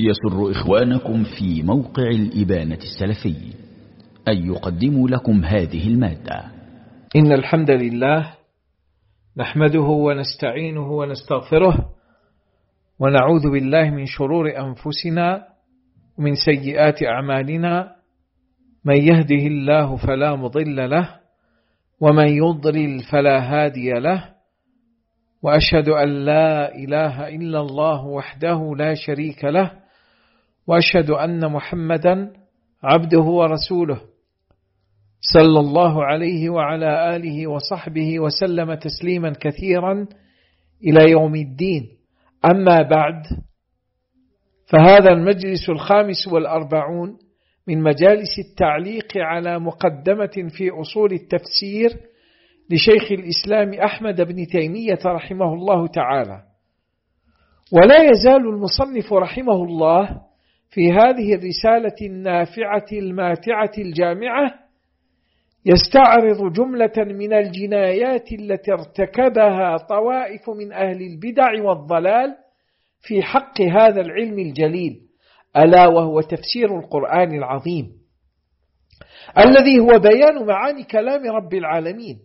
يسر إخوانكم في موقع الإبانة السلفي أن يقدموا لكم هذه المادة. إن الحمد لله نحمده ونستعينه ونستغفره ونعوذ بالله من شرور أنفسنا ومن سيئات أعمالنا. من يهده الله فلا مضل له ومن يضلل فلا هادي له، وأشهد أن لا إله إلا الله وحده لا شريك له، وأشهد أن محمدا عبده ورسوله صلى الله عليه وعلى آله وصحبه وسلم تسليما كثيرا إلى يوم الدين. أما بعد، فهذا المجلس 45 من مجالس التعليق على مقدمة في أصول التفسير لشيخ الإسلام أحمد بن تيمية رحمه الله تعالى. ولا يزال المصنف رحمه الله في هذه الرسالة النافعة الماتعة الجامعة يستعرض جملة من الجنايات التي ارتكبها طوائف من أهل البدع والضلال في حق هذا العلم الجليل، ألا وهو تفسير القرآن العظيم الذي هو بيان معاني كلام رب العالمين.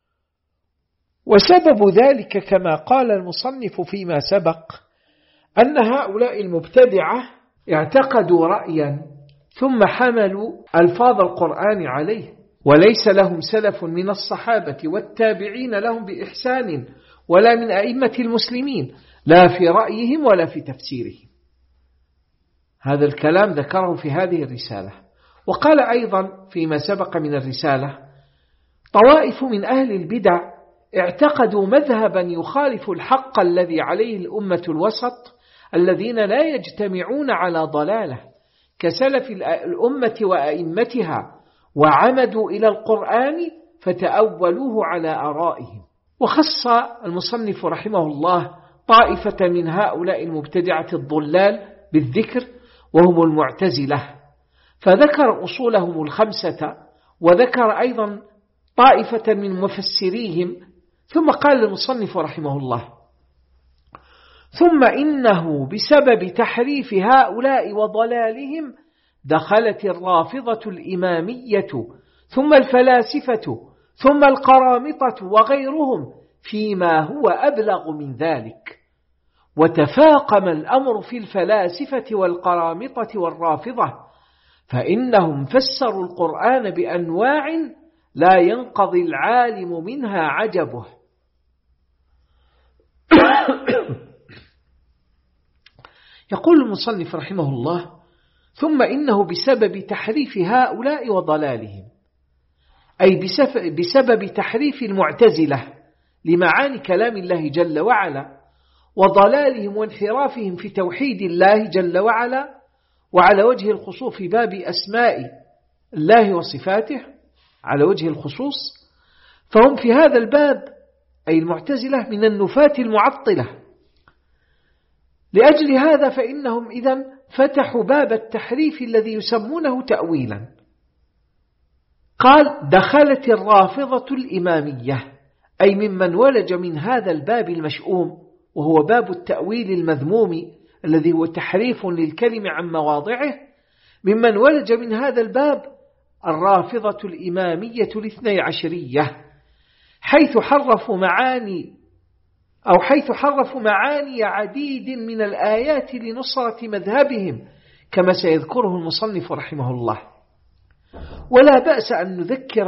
وسبب ذلك كما قال المصنف فيما سبق أن هؤلاء المبتدعة اعتقدوا رأيا ثم حملوا ألفاظ القرآن عليه، وليس لهم سلف من الصحابة والتابعين لهم بإحسان ولا من أئمة المسلمين لا في رأيهم ولا في تفسيرهم. هذا الكلام ذكره في هذه الرسالة. وقال أيضا فيما سبق من الرسالة: طوائف من أهل البدع اعتقدوا مذهبا يخالف الحق الذي عليه الأمة الوسط الذين لا يجتمعون على ضلاله كسلف الأمة وأئمتها، وعمدوا إلى القرآن فتأولوه على آرائهم. وخص المصنف رحمه الله طائفة من هؤلاء المبتدعة الضلال بالذكر وهم المعتزلة، فذكر أصولهم 5، وذكر أيضا طائفة من مفسريهم، ثم قال المصنف رحمه الله: ثم إنه بسبب تحريف هؤلاء وضلالهم دخلت الرافضة الإمامية ثم الفلاسفة ثم القرامطة وغيرهم فيما هو أبلغ من ذلك، وتفاقم الأمر في الفلاسفة والقرامطة والرافضة، فإنهم فسروا القرآن بأنواع لا ينقضي العالم منها عجبه. يقول المصنف رحمه الله: ثم إنه بسبب تحريف هؤلاء وضلالهم، أي بسبب تحريف المعتزلة لمعاني كلام الله جل وعلا، وضلالهم وانحرافهم في توحيد الله جل وعلا، وعلى وجه الخصوص في باب أسماء الله وصفاته على وجه الخصوص، فهم في هذا الباب أي المعتزلة من النفاة المعطلة. لأجل هذا فإنهم إذن فتحوا باب التحريف الذي يسمونه تأويلا. قال: دخلت الرافضة الإمامية، أي ممن ولج من هذا الباب المشؤوم، وهو باب التأويل المذموم الذي هو تحريف للكلم عن مواضعه. ممن ولج من هذا الباب الرافضة الإمامية الاثني عشرية، حيث حرفوا معاني عديد من الآيات لنصرة مذهبهم كما سيذكره المصنف رحمه الله. ولا بأس أن نذكر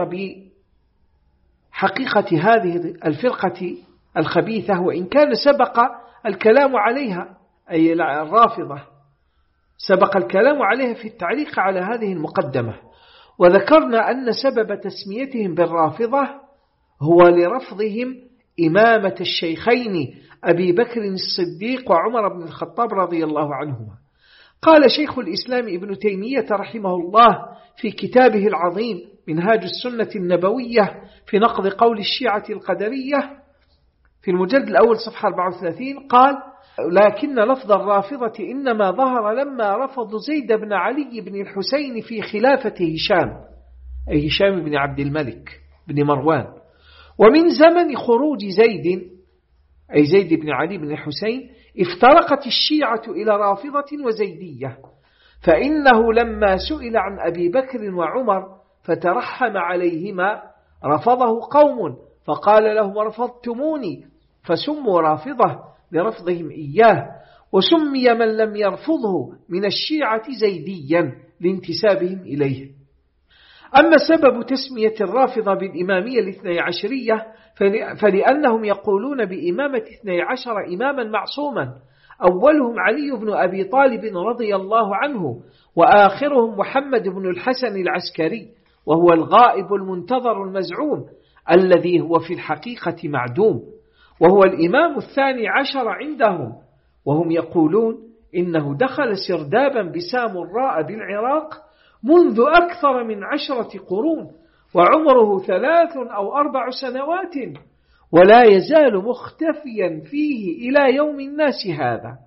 بحقيقة هذه الفرقة الخبيثة، وإن كان سبق الكلام عليها، أي الرافضة سبق الكلام عليها في التعليق على هذه المقدمة. وذكرنا أن سبب تسميتهم بالرافضة هو لرفضهم إمامة الشيخين أبي بكر الصديق وعمر بن الخطاب رضي الله عنهما. قال شيخ الإسلام ابن تيمية رحمه الله في كتابه العظيم منهاج السنة النبوية في نقض قول الشيعة القدرية في المجلد الأول صفحة 34، قال: لكن لفظ الرافضة إنما ظهر لما رفضوا زيد بن علي بن الحسين في خلافة هشام، أي هشام بن عبد الملك بن مروان، ومن زمن خروج زيد أي زيد بن علي بن الحسين افترقت الشيعة إلى رافضة وزيدية، فإنه لما سئل عن أبي بكر وعمر فترحم عليهما رفضه قوم فقال لهم رفضتموني، فسموا رافضة لرفضهم إياه، وسمي من لم يرفضه من الشيعة زيديا لانتسابهم إليه. أما سبب تسمية الرافضة بالإمامية الاثني عشرية فلأنهم يقولون بإمامة 12 إماما معصوما، أولهم علي بن أبي طالب رضي الله عنه، وآخرهم محمد بن الحسن العسكري، وهو الغائب المنتظر المزعوم الذي هو في الحقيقة معدوم، وهو الإمام 12 عندهم، وهم يقولون إنه دخل سردابا بسامراء بالعراق منذ أكثر من 10 قرون، وعمره 3 أو 4 سنوات، ولا يزال مختفيا فيه إلى يوم الناس هذا،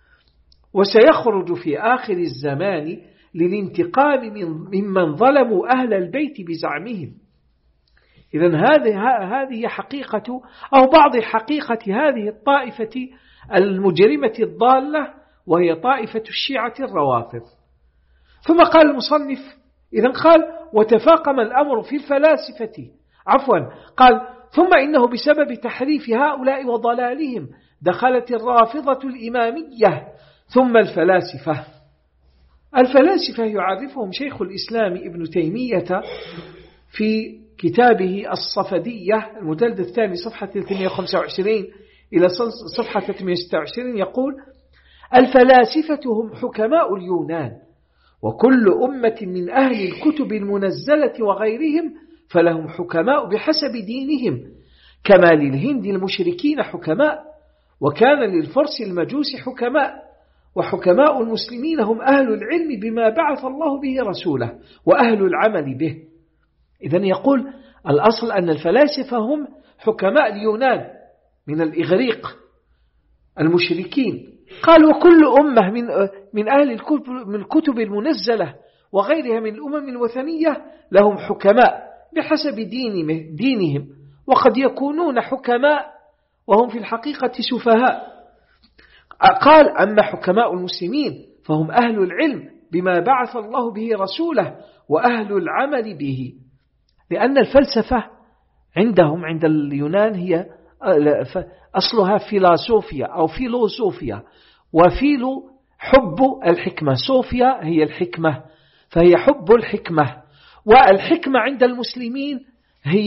وسيخرج في آخر الزمان للانتقام ممن ظلموا أهل البيت بزعمهم. إذن هذه حقيقة أو بعض حقيقة هذه الطائفة المجرمة الضالة، وهي طائفة الشيعة الروافض. ثم قال المصنف إذن قال وتفاقم الأمر في الفلاسفة قال ثم إنه بسبب تحريف هؤلاء وضلالهم دخلت الرافضة الإمامية ثم الفلاسفة. الفلاسفة يعرفهم شيخ الإسلام ابن تيمية في كتابه الصفدية المجلد الثاني صفحة 325 إلى صفحة 326 يقول الفلاسفة هم حكماء اليونان، وكل أمة من أهل الكتب المنزلة وغيرهم فلهم حكماء بحسب دينهم، كما للهند المشركين حكماء، وكان للفرس المجوس حكماء، وحكماء المسلمين هم أهل العلم بما بعث الله به رسوله وأهل العمل به. إذن يقول الأصل أن الفلاسفة هم حكماء اليونان من الإغريق المشركين. قال وكل أمة من أهل الكتب المنزلة وغيرها من الأمم الوثنية لهم حكماء بحسب دينهم، وقد يكونون حكماء وهم في الحقيقة سفهاء. قال أما حكماء المسلمين فهم أهل العلم بما بعث الله به رسوله وأهل العمل به، لأن الفلسفة عندهم عند اليونان هي أصلها فيلاسوفيا أو فيلوسوفيا، وفيلو حب الحكمة، صوفيا هي الحكمة، فهي حب الحكمة. والحكمة عند المسلمين هي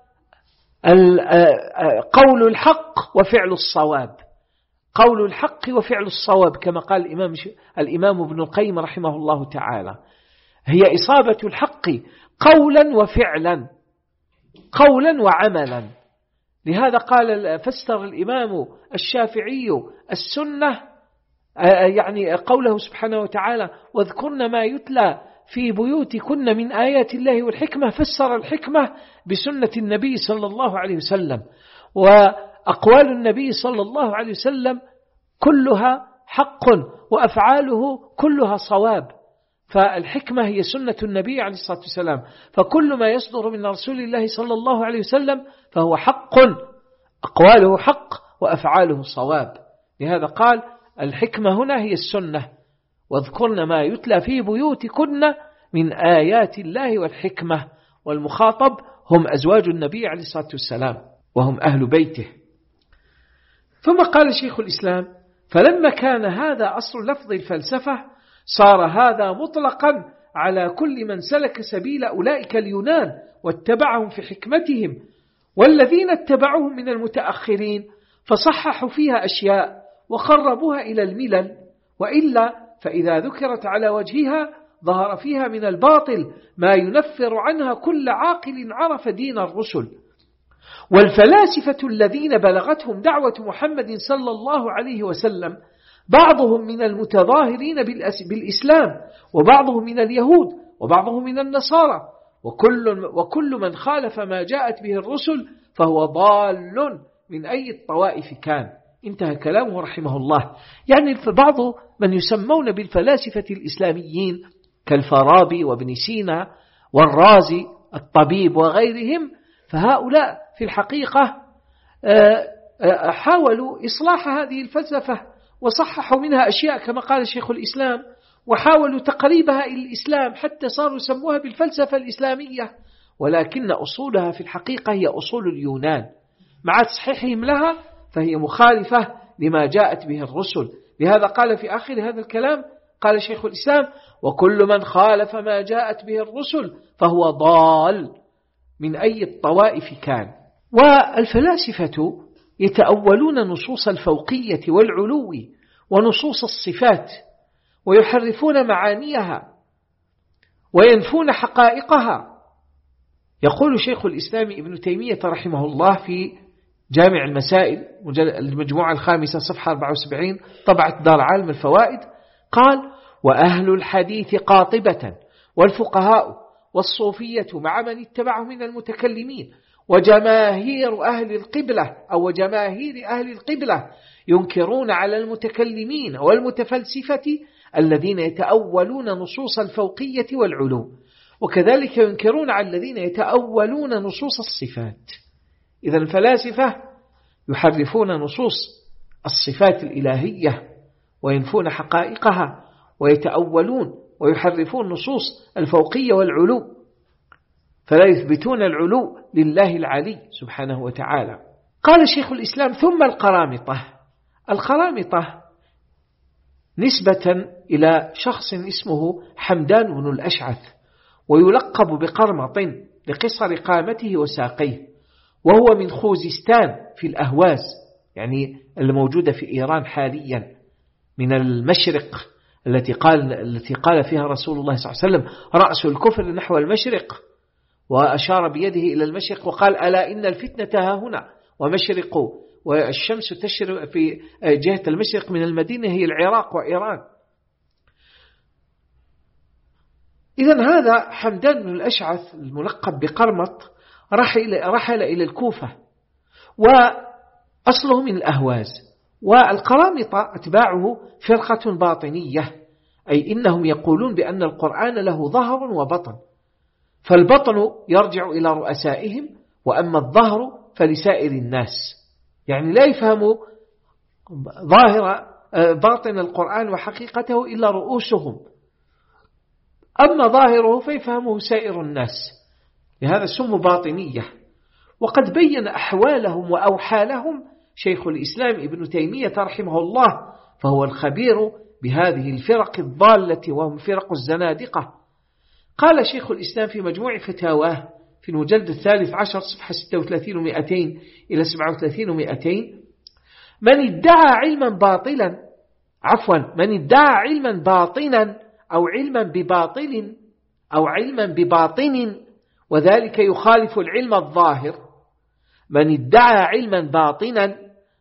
قول الحق وفعل الصواب، قول الحق وفعل الصواب كما قال الإمام ابن القيم رحمه الله تعالى، هي إصابة الحق قولا وفعلا، قولا وعملا. لهذا قال فسر الإمام الشافعي السنة يعني قوله سبحانه وتعالى واذكرن ما يتلى في بيوتكن من آيات الله والحكمة، فسر الحكمة بسنة النبي صلى الله عليه وسلم، وأقوال النبي صلى الله عليه وسلم كلها حق وأفعاله كلها صواب، فالحكمة هي سنة النبي عليه الصلاة والسلام، فكل ما يصدر من رسول الله صلى الله عليه وسلم فهو حق، أقواله حق وأفعاله صواب. لهذا قال الحكمة هنا هي السنة، واذكرن ما يتلى في بيوتكن من آيات الله والحكمة، والمخاطب هم أزواج النبي عليه الصلاة والسلام وهم أهل بيته. ثم قال شيخ الإسلام فلما كان هذا أصل لفظ الفلسفة صار هذا مطلقا على كل من سلك سبيل أولئك اليونان واتبعهم في حكمتهم، والذين اتبعوهم من المتأخرين فصححوا فيها أشياء وخربوها إلى الملل، وإلا فإذا ذكرت على وجهها ظهر فيها من الباطل ما ينفر عنها كل عاقل عرف دين الرسل. والفلاسفة الذين بلغتهم دعوة محمد صلى الله عليه وسلم بعضهم من المتظاهرين بالإسلام، وبعضهم من اليهود، وبعضهم من النصارى، وكل من خالف ما جاءت به الرسل فهو ضال من أي الطوائف كان. انتهى كلامه رحمه الله. يعني بعض من يسمون بالفلاسفة الإسلاميين كالفارابي وابن سينا والرازي الطبيب وغيرهم، فهؤلاء في الحقيقة حاولوا إصلاح هذه الفلسفة وصححوا منها أشياء كما قال شيخ الإسلام، وحاولوا تقريبها إلى الإسلام حتى صاروا يسموها بالفلسفة الإسلامية، ولكن أصولها في الحقيقة هي أصول اليونان، مع تصحيحهم لها فهي مخالفة لما جاءت به الرسل. لهذا قال في آخر هذا الكلام، قال شيخ الإسلام: وكل من خالف ما جاءت به الرسل فهو ضال من أي الطوائف كان. والفلاسفة يتأولون نصوص الفوقية والعلو ونصوص الصفات ويحرفون معانيها وينفون حقائقها. يقول شيخ الإسلام ابن تيمية رحمه الله في جامع المسائل المجموعة 5 صفحة 74 طبعة دار عالم الفوائد، قال: وأهل الحديث قاطبة والفقهاء والصوفية مع من اتبعه من المتكلمين وجماهير أهل القبلة أو وجماهير أهل القبلة ينكرون على المتكلمين والمتفلسفة الذين يتأولون نصوص الفوقية والعلو، وكذلك ينكرون على الذين يتأولون نصوص الصفات. إذا الفلاسفة يحرفون نصوص الصفات الإلهية وينفون حقائقها، ويتأولون ويحرفون نصوص الفوقية والعلو، فلا يثبتون العلو لله العلي سبحانه وتعالى. قال شيخ الإسلام: ثم القرامطة. القرامطة نسبة إلى شخص اسمه حمدان بن الأشعث، ويلقب بقرمط لقصر قامته وساقيه، وهو من خوزستان في الأهواز، يعني الموجودة في إيران حاليا، من المشرق التي قال فيها رسول الله صلى الله عليه وسلم: رأس الكفر نحو المشرق، وأشار بيده إلى المشرق وقال: ألا إن الفتنة ها هنا، ومشرق والشمس تشرق في جهة المشرق من المدينة هي العراق وإيران. إذن هذا حمدان بن الأشعث الملقب بقرمط رحل إلى الكوفة، وأصله من الأهواز. والقرامطة أتباعه فرقة باطنية، أي إنهم يقولون بأن القرآن له ظهر وبطن، فالبطن يرجع إلى رؤسائهم، وأما الظهر فلسائر الناس، يعني لا يفهموا باطن القرآن وحقيقته إلا رؤوسهم، أما ظاهره فيفهمه سائر الناس، لهذا سموا باطنية. وقد بين أحوالهم وأوحالهم شيخ الإسلام ابن تيمية رحمه الله، فهو الخبير بهذه الفرق الضالة وهم فرق الزنادقة. قال شيخ الإسلام في مجموع فتاواه في المجلد 13 صفحة 36 و200 إلى 37 و200: من ادعى علما باطنا أو علما بباطل أو علما بباطن وذلك يخالف العلم الظاهر، من ادعى علما باطنا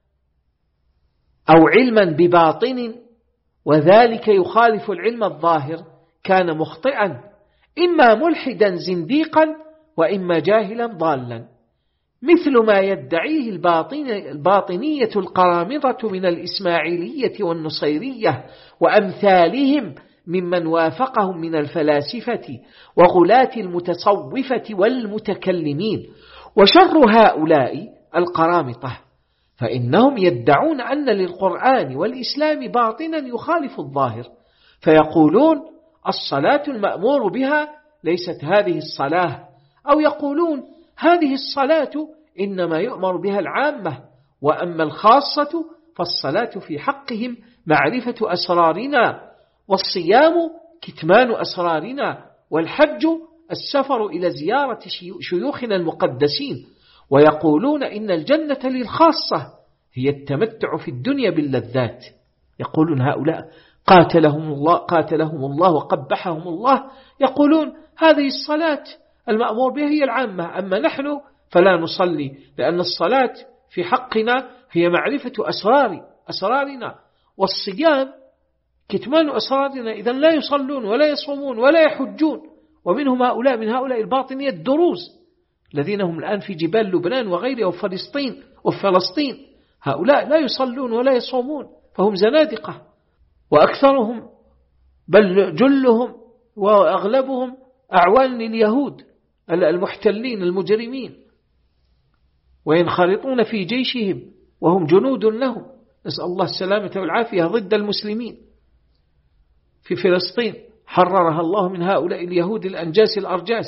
أو علما بباطن وذلك يخالف العلم الظاهر كان مخطئا، إما ملحدا زنديقا وإما جاهلا ضالا، مثل ما يدعيه الباطنية القرامطة من الإسماعيلية والنصيرية وأمثالهم ممن وافقهم من الفلاسفة وغلاة المتصوفة والمتكلمين. وشر هؤلاء القرامطة، فإنهم يدعون أن للقرآن والإسلام باطنا يخالف الظاهر، فيقولون الصلاة المأمور بها ليست هذه الصلاة، أو يقولون هذه الصلاة إنما يؤمر بها العامة، وأما الخاصة فالصلاة في حقهم معرفة أسرارنا، والصيام كتمان أسرارنا، والحج السفر إلى زيارة شيوخنا المقدسين. ويقولون إن الجنة للخاصة هي التمتع في الدنيا باللذات. يقولون هؤلاء قاتلهم الله وقبحهم الله، يقولون هذه الصلاة المأمور بها هي العامة، أما نحن فلا نصلي، لأن الصلاة في حقنا هي معرفة أسرارنا، والصيام كتمان أسرارنا، إذن لا يصلون ولا يصومون ولا يحجون. ومنهم من هؤلاء الباطنية الدروز الذين هم الآن في جبال لبنان وغيرها وفلسطين، هؤلاء لا يصلون ولا يصومون، فهم زنادقة، وأكثرهم بل جلهم وأغلبهم أعوان لليهود المحتلين المجرمين، وينخرطون في جيشهم وهم جنود لهم. نسأل الله السلامة والعافية ضد المسلمين في فلسطين، حررها الله من هؤلاء اليهود الأنجاس الأرجاس.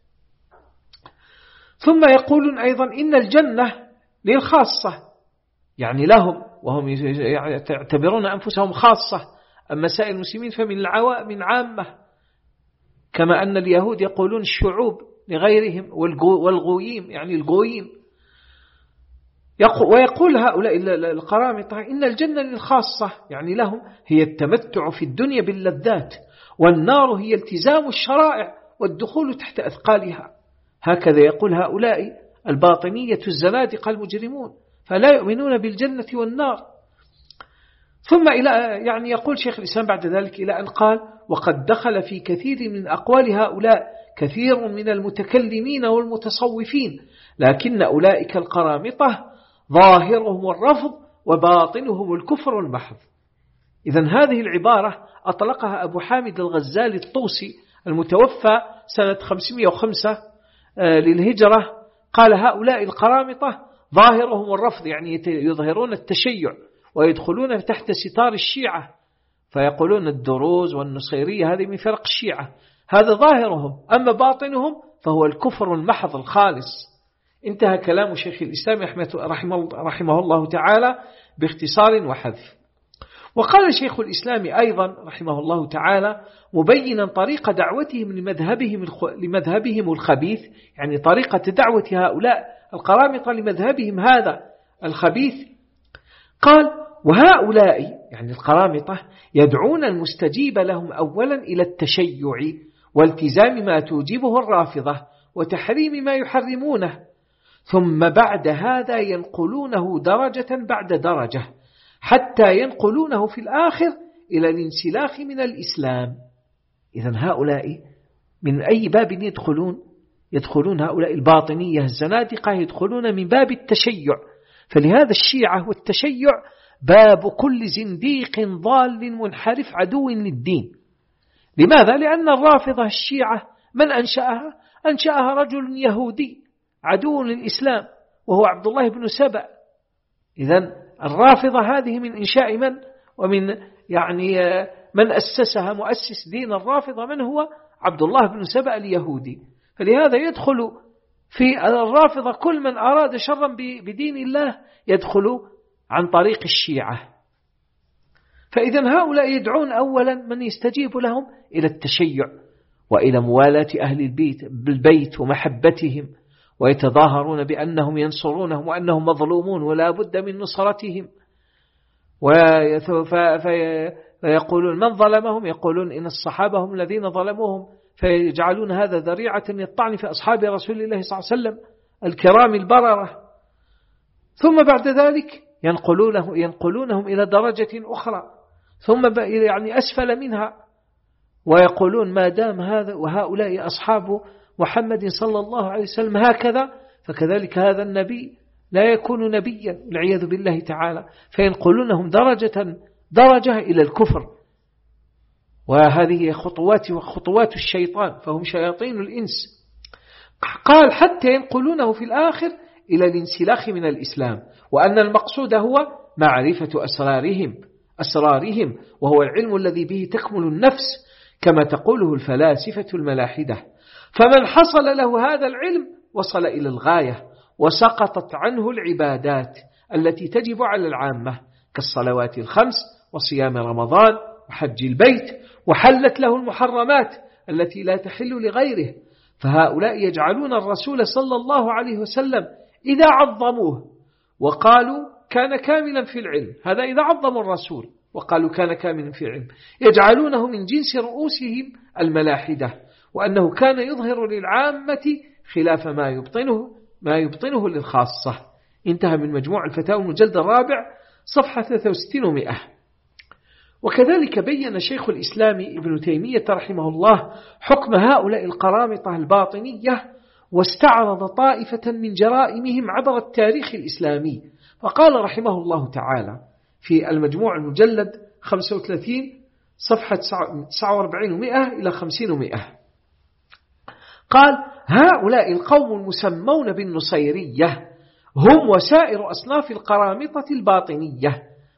ثم يقولون أيضا إن الجنة للخاصة، يعني لهم، وهم يعتبرون أنفسهم خاصة، أما سائر المسلمين فمن العوام عامة، كما أن اليهود يقولون الشعوب لغيرهم، والغويين يعني الغويين. ويقول هؤلاء القرامطة إن الجنة للخاصة، يعني لهم، هي التمتع في الدنيا باللذات، والنار هي التزام الشرائع والدخول تحت أثقالها. هكذا يقول هؤلاء الباطنية الزنادقة المجرمون، فلا يؤمنون بالجنة والنار. ثم يعني يقول شيخ الإسلام بعد ذلك إلى أن قال: وقد دخل في كثير من أقوال هؤلاء كثير من المتكلمين والمتصوفين، لكن أولئك القرامطة ظاهرهم الرفض وباطنهم الكفر المحض. إذن هذه العبارة أطلقها أبو حامد الغزالي الطوسي المتوفى سنة 505 للهجرة. قال: هؤلاء القرامطة ظاهرهم الرفض، يعني يظهرون التشيع ويدخلون تحت ستار الشيعة، فيقولون الدروز والنصيرية هذه من فرق الشيعة، هذا ظاهرهم، أما باطنهم فهو الكفر المحض الخالص. انتهى كلام شيخ الإسلام رحمه الله تعالى باختصار وحذف. وقال شيخ الإسلام أيضا رحمه الله تعالى مبينا طريقة دعوتهم لمذهبهم الخبيث، يعني طريقة دعوة هؤلاء القرامطة لمذهبهم هذا الخبيث. قال: وهؤلاء يعني القرامطة يدعون المستجيب لهم أولا إلى التشيع والتزام ما توجبه الرافضة وتحريم ما يحرمونه، ثم بعد هذا ينقلونه درجة بعد درجة حتى ينقلونه في الآخر إلى الانسلاخ من الإسلام. إذن هؤلاء من أي باب يدخلون هؤلاء الباطنية الزنادقة، يدخلون من باب التشيع. فلهذا الشيعة والتشيع باب كل زنديق ضال منحرف عدو للدين. لماذا؟ لأن الرافضة الشيعة من أنشأها رجل يهودي عدو للإسلام وهو عبد الله بن سبأ. إذن الرافضة هذه من إنشاء من؟ ومن يعني من أسسها مؤسس دين الرافضة من هو؟ عبد الله بن سبأ اليهودي. فلهذا يدخل في الرافضة كل من أراد شرا بدين الله يدخل عن طريق الشيعة. فإذن هؤلاء يدعون أولا من يستجيب لهم إلى التشيع وإلى موالاة أهل البيت ومحبتهم، ويتظاهرون بأنهم ينصرونهم وأنهم مظلومون ولا بد من نصرتهم. فيقولون من ظلمهم؟ يقولون إن الصحابة هم الذين ظلموهم، فيجعلون هذا ذريعة للطعن في أصحاب رسول الله صلى الله عليه وسلم الكرام البررة. ثم بعد ذلك ينقلونهم إلى درجة أخرى، ثم يعني أسفل منها، ويقولون ما دام هذا وهؤلاء أصحاب محمد صلى الله عليه وسلم هكذا، فكذلك هذا النبي لا يكون نبيا والعياذ بالله تعالى. فينقلونهم درجة إلى الكفر. وهذه خطوات الشيطان، فهم شياطين الإنس. قال: حتى ينقلونه في الآخر إلى الانسلاخ من الإسلام، وأن المقصود هو معرفة أسرارهم، وهو العلم الذي به تكمل النفس كما تقوله الفلاسفة الملاحدة. فمن حصل له هذا العلم وصل إلى الغاية، وسقطت عنه العبادات التي تجب على العامة كالصلوات الخمس وصيام رمضان وحج البيت، وحلت له المحرمات التي لا تحل لغيره. فهؤلاء يجعلون الرسول صلى الله عليه وسلم إذا عظموه وقالوا كان كاملا في العلم، هذا إذا عظموا الرسول وقالوا كان كاملا في العلم، يجعلونه من جنس رؤوسهم الملاحدة، وأنه كان يظهر للعامة خلاف ما يبطنه للخاصة. انتهى من مجموع الفتاوى المجلد الرابع صفحة 63 و100. وكذلك بين شيخ الإسلام ابن تيمية رحمه الله حكم هؤلاء القرامطة الباطنية، واستعرض طائفة من جرائمهم عبر التاريخ الإسلامي. فقال رحمه الله تعالى في المجموع المجلد 35 صفحة 49 و100 إلى 50 و100، قال: هؤلاء القوم المسمون بالنصيرية هم وسائر أصناف القرامطة الباطنية.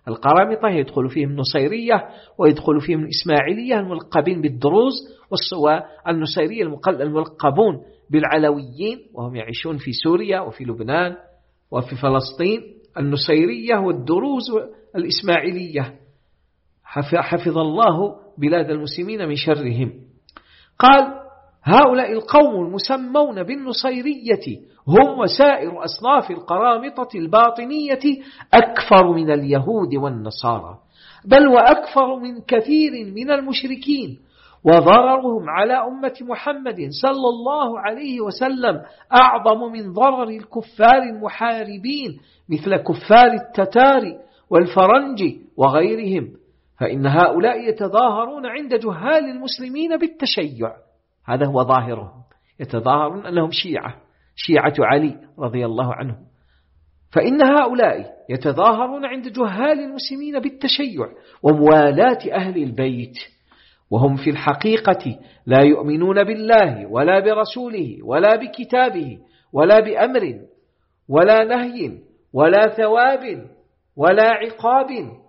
القرامطة يدخل فيهم النصيرية ويدخل فيهم الإسماعيلية الملقبين بالدروز، والنصيرية الملقبون بالعلويين وهم يعيشون في سوريا وفي لبنان وفي فلسطين. النصيرية والدروز والإسماعيلية حفظ الله بلاد المسلمين من شرهم. قال هؤلاء القوم المسمون بالنصيرية هم وسائر أصناف القرامطة الباطنية أكثر من اليهود والنصارى، بل وأكثر من كثير من المشركين، وضررهم على أمة محمد صلى الله عليه وسلم أعظم من ضرر الكفار المحاربين مثل كفار التتار والفرنج وغيرهم، فإن هؤلاء يتظاهرون عند جهال المسلمين بالتشيع. هذا هو ظاهرهم، يتظاهرون أنهم شيعة علي رضي الله عنه. فإن هؤلاء يتظاهرون عند جهال المسلمين بالتشيع وموالاة أهل البيت، وهم في الحقيقة لا يؤمنون بالله ولا برسوله ولا بكتابه ولا بأمر ولا نهي ولا ثواب ولا عقاب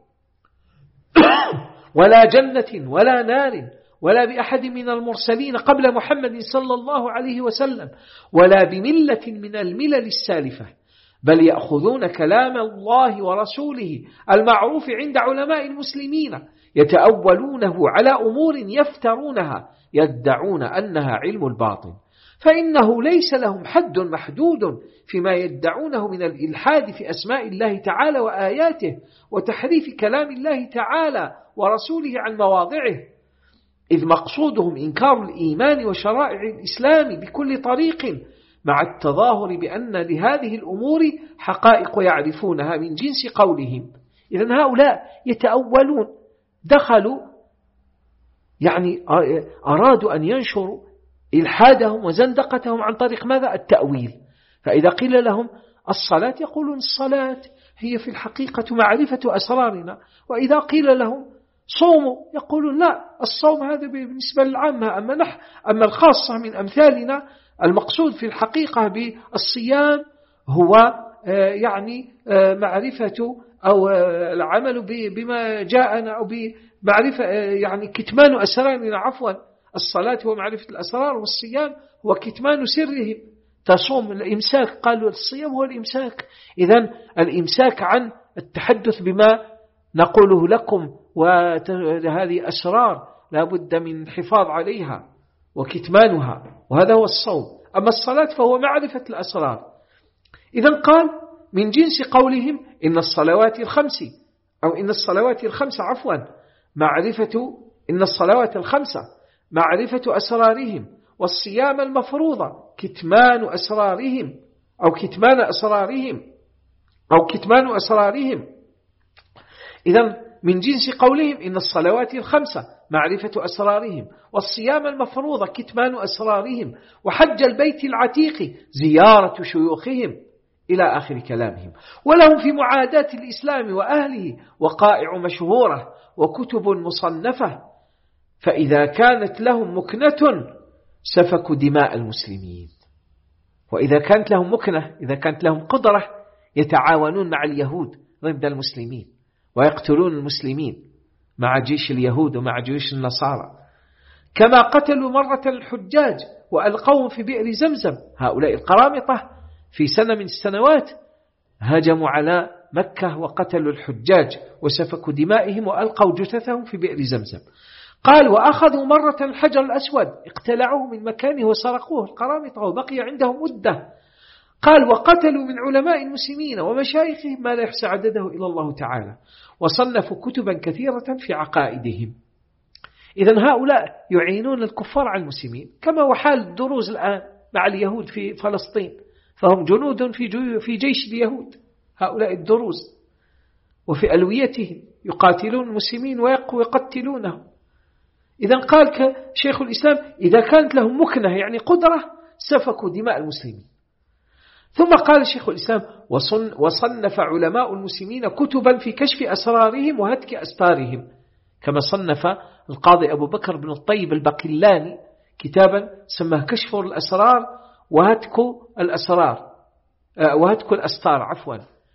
ولا جنة ولا نار ولا بأحد من المرسلين قبل محمد صلى الله عليه وسلم ولا بملة من الملل السالفة، بل يأخذون كلام الله ورسوله المعروف عند علماء المسلمين يتأولونه على أمور يفترونها يدعون أنها علم الباطن، فإنه ليس لهم حد محدود فيما يدعونه من الإلحاد في أسماء الله تعالى وآياته وتحريف كلام الله تعالى ورسوله عن مواضعه، إذ مقصودهم إنكار الإيمان وشرائع الإسلام بكل طريق، مع التظاهر بأن لهذه الأمور حقائق يعرفونها من جنس قولهم. إذن هؤلاء يتأولون، دخلوا يعني أرادوا أن ينشروا إلحادهم وزندقتهم عن طريق ماذا؟ التأويل. فإذا قيل لهم الصلاة يقولون الصلاة هي في الحقيقة معرفة أسرارنا، وإذا قيل لهم صوموا يقولون لا، الصوم هذا بالنسبة للعامة، أما الخاصة من أمثالنا المقصود في الحقيقة بالصيام هو يعني معرفة أو العمل بما جاءنا أو بمعرفة يعني كتمان أسرارنا. عفوا، الصلاة هو معرفة الأسرار، والصيام هو كتمان سرهم. تصوم الإمساك، قالوا الصيام هو الإمساك. إذن الإمساك عن التحدث بما نقوله لكم، وهذه أسرار لا بد من الحفاظ عليها وكتمانها، وهذا هو الصوم. أما الصلاة فهو معرفة الأسرار. إذن قال من جنس قولهم إن الصلوات الخمس أو إن الصلوات الخمس عفوا معرفة إن الصلوات الخمسة معرفة أسرارهم، والصيام المفروضة كتمان أسرارهم أو كتمان أسرارهم. إذن من جنس قولهم إن الصلوات الخمسة معرفة أسرارهم، والصيام المفروضة كتمان أسرارهم، وحج البيت العتيق زيارة شيوخهم، إلى آخر كلامهم. ولهم في معاداة الإسلام وأهله وقائع مشهورة وكتب مصنفة، فإذا كانت لهم مكنة سفكوا دماء المسلمين، وإذا كانت لهم مكنة، إذا كانت لهم قدرة، يتعاونون مع اليهود ضد المسلمين ويقتلون المسلمين مع جيش اليهود ومع جيش النصارى، كما قتلوا مرة الحجاج وألقوهم في بئر زمزم. هؤلاء القرامطة في سنة من السنوات هجموا على مكة وقتلوا الحجاج وسفكوا دمائهم وألقوا جثثهم في بئر زمزم. قال وأخذوا مرة الحجر الأسود اقتلعوه من مكانه وسرقوه القرامطة وبقي عندهم مدة. قال وقتلوا من علماء المسلمين ومشايخهم ما لا يحصى عدده إلى الله تعالى، وصنفوا كتبا كثيرة في عقائدهم. إذن هؤلاء يعينون الكفار على المسلمين، كما وحال الدروز الآن مع اليهود في فلسطين، فهم جنود في جيش اليهود هؤلاء الدروز، وفي ألويتهم يقاتلون المسلمين ويقتلونهم. إذن قال شيخ الإسلام إذا كانت لهم مكنة يعني قدرة سفكوا دماء المسلمين. ثم قال شيخ الإسلام وصنف علماء المسلمين كتبا في كشف أسرارهم وهتك أستارهم، كما صنف القاضي أبو بكر بن الطيب البقلاني كتابا سماه كشف الأسرار وهتك الأستار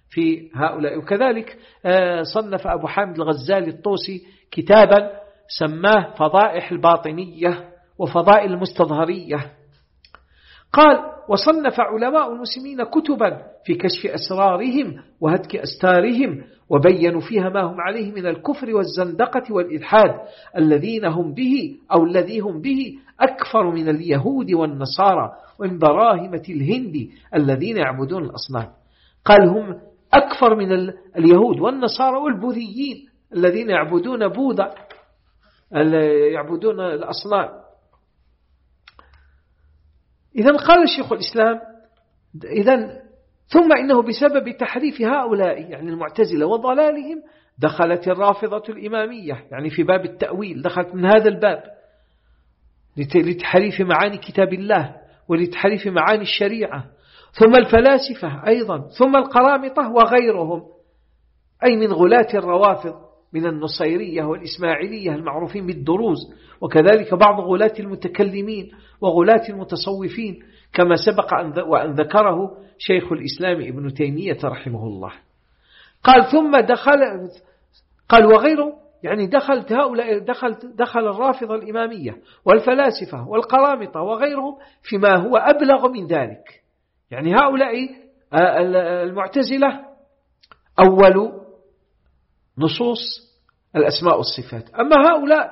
في هؤلاء. وكذلك صنف أبو حامد الغزالي الطوسي كتابا سماه فضائح الباطنية وفضائل المستظهرية. قال: وصنف علماء المسلمين كتبا في كشف أسرارهم وهتك أستارهم، وبينوا فيها ما هم عليه من الكفر والزندقة والإلحاد الذين هم به أو الذي هم به أكفر من اليهود والنصارى ومن براهمة الهند الذين يعبدون الأصنام. قال: هم أكفر من اليهود والنصارى والبوذيين الذين يعبدون بوذا، يعبدون الأصنام. إذن قال الشيخ الإسلام: ثم إنه بسبب تحريف هؤلاء يعني المعتزلة وضلالهم دخلت الرافضة الإمامية، يعني في باب التأويل دخلت من هذا الباب لتحريف معاني كتاب الله ولتحريف معاني الشريعة. ثم الفلاسفة أيضا، ثم القرامطة وغيرهم، أي من غلاة الروافض من النصيرية والإسماعيلية المعروفين بالدروز، وكذلك بعض غلاة المتكلمين وغلاة المتصوفين كما سبق وأن ذكره شيخ الإسلام ابن تيمية رحمه الله. قال: ثم قال وغيره، يعني دخلت هؤلاء دخل الرافضة الإمامية والفلاسفة والقرامطة وغيرهم فيما هو أبلغ من ذلك. يعني هؤلاء المعتزلة أول نصوص الأسماء والصفات، أما هؤلاء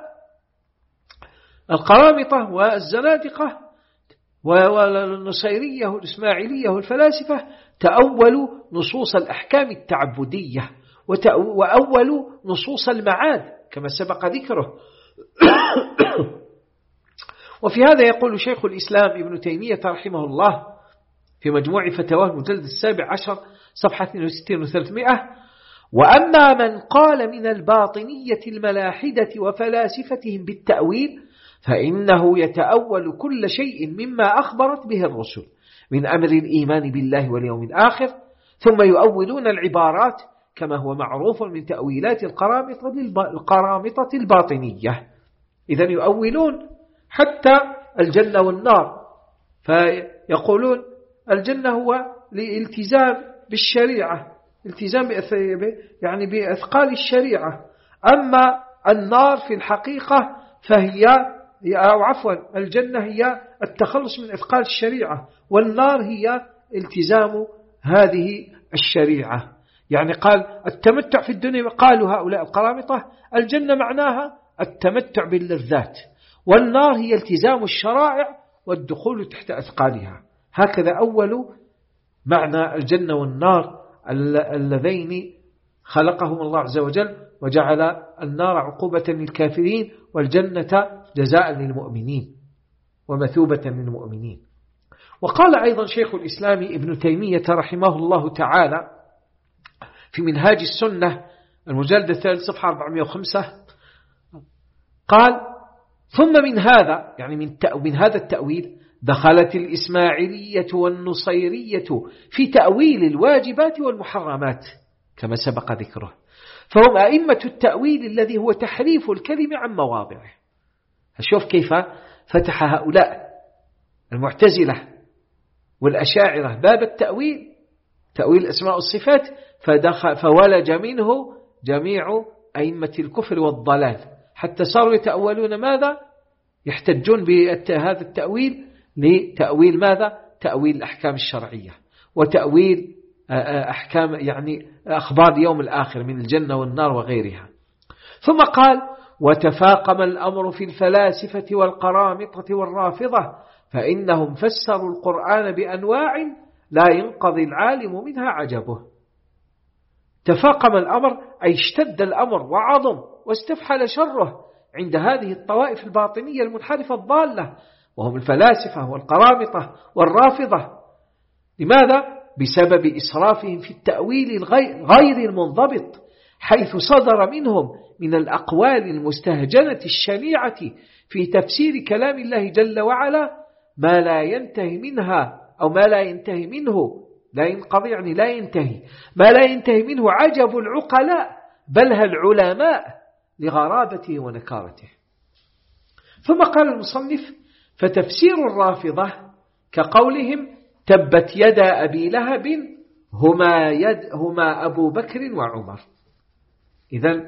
القرامطة والزنادقة والنصيرية والإسماعيلية والفلاسفة تأولوا نصوص الأحكام التعبدية وأولوا نصوص المعاد كما سبق ذكره. وفي هذا يقول شيخ الإسلام ابن تيمية رحمه الله في مجموع فتاواه المجلد 17 صفحة 62 و300: وأما من قال من الباطنية الملاحدة وفلاسفتهم بالتأويل فإنه يتأول كل شيء مما أخبرت به الرسل من أمر الإيمان بالله واليوم الآخر، ثم يؤولون العبارات كما هو معروف من تأويلات القرامطة الباطنية. إذن يؤولون حتى الجنة والنار، فيقولون الجنة هو لالتزام بالشريعة، التزام يعني بأثقال الشريعة، أما النار في الحقيقة فهي أو عفوا الجنة هي التخلص من أثقال الشريعة، والنار هي التزام هذه الشريعة. يعني قال التمتع في الدنيا، قالوا هؤلاء القرامطة الجنة معناها التمتع باللذات، والنار هي التزام الشرائع والدخول تحت أثقالها. هكذا أول معنى الجنة والنار اللذين خلقهم الله عز وجل، وجعل النار عقوبة للكافرين والجنة جزاء للمؤمنين ومثوبة للمؤمنين. وقال أيضا شيخ الإسلام ابن تيمية رحمه الله تعالى في منهاج السنة المجلد 3 صفحة 405: قال: ثم من هذا يعني من هذا التأويل دخلت الإسماعيلية والنصيرية في تأويل الواجبات والمحرمات كما سبق ذكره، فهم أئمة التأويل الذي هو تحريف الكلم عن مواضعه. شوف كيف فتح هؤلاء المعتزلة والأشاعرة باب التأويل، تأويل الأسماء والصفات، فولج منه جميع أئمة الكفر والضلال، حتى صاروا يتأولون ماذا؟ يحتجون بهذا التأويل لتأويل ماذا؟ تأويل الأحكام الشرعية وتأويل أحكام يعني أخبار يوم الآخر من الجنة والنار وغيرها. ثم قال: وتفاقم الأمر في الفلاسفة والقرامطة والرافضة، فإنهم فسروا القرآن بأنواع لا ينقضي العالم منها عجبه. تفاقم الأمر أي اشتد الأمر وعظم واستفحل شره عند هذه الطوائف الباطنية المنحرفة الضالة، وهم الفلاسفة والقرامطة والرافضة. لماذا؟ بسبب إسرافهم في التأويل غير المنضبط، حيث صدر منهم من الأقوال المستهجنة الشنيعة في تفسير كلام الله جل وعلا ما لا ينتهي منها أو ما لا ينتهي منه، لا ينقضي يعني لا ينتهي، ما لا ينتهي منه عجب العقلاء بلها العلماء لغرابته ونكارته. ثم قال المصنف: فتفسير الرافضة كقولهم تبت يدا أبي لهب هما أبو بكر وعمر. إذن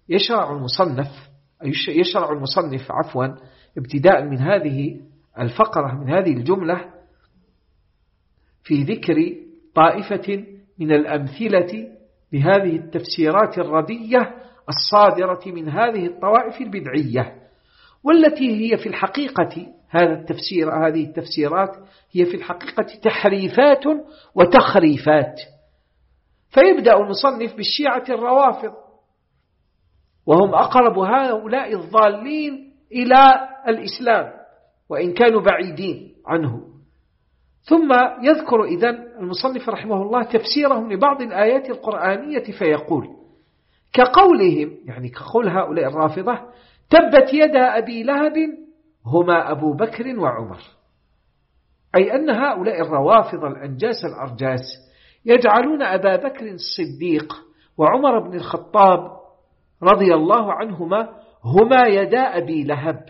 يشرع المصنف ابتداء من هذه الفقرة من هذه الجملة في ذكر طائفة من الأمثلة بهذه التفسيرات الردية الصادرة من هذه الطوائف البدعية، والتي هي في الحقيقة هذه التفسيرات هي في الحقيقة تحريفات وتخريفات. فيبدأ المصنف بالشيعة الروافض، وهم أقرب هؤلاء الضالين إلى الإسلام وإن كانوا بعيدين عنه. ثم يذكر إذن المصنف رحمه الله تفسيرهم لبعض الآيات القرآنية فيقول كقولهم، يعني كقول هؤلاء الرافضة: تبت يدا أبي لهب هما أبو بكر وعمر. أي أن هؤلاء الروافض الأنجاس الأرجاس يجعلون أبا بكر الصديق وعمر بن الخطاب رضي الله عنهما هما يدا أبي لهب،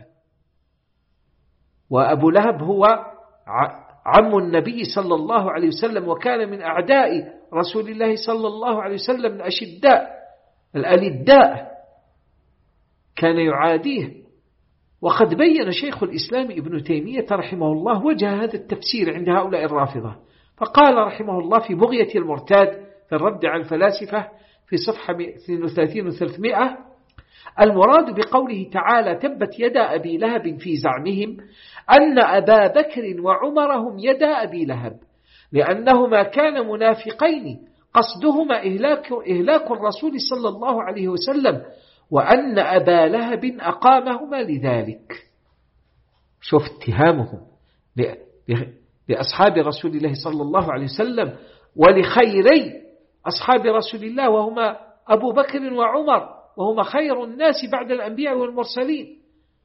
وأبو لهب هو عم النبي صلى الله عليه وسلم، وكان من أعداء رسول الله صلى الله عليه وسلم من أشداء الألداء، كان يعاديه. وقد بين شيخ الإسلام ابن تيمية رحمه الله وجه هذا التفسير عند هؤلاء الرافضة، فقال رحمه الله في بغية المرتاد في الرد على الفلاسفة في صفحة 32 و300: المراد بقوله تعالى تبت يدا أبي لهب في زعمهم أن أبا بكر وعمر هم يدا أبي لهب، لأنهما كان منافقين قصدهما إهلاك الرسول صلى الله عليه وسلم، وأن أبا لهب أقامهما لذلك. شوف اتهامهم لأصحاب رسول الله صلى الله عليه وسلم ولخيري أصحاب رسول الله، وهما أبو بكر وعمر، وهما خير الناس بعد الأنبياء والمرسلين.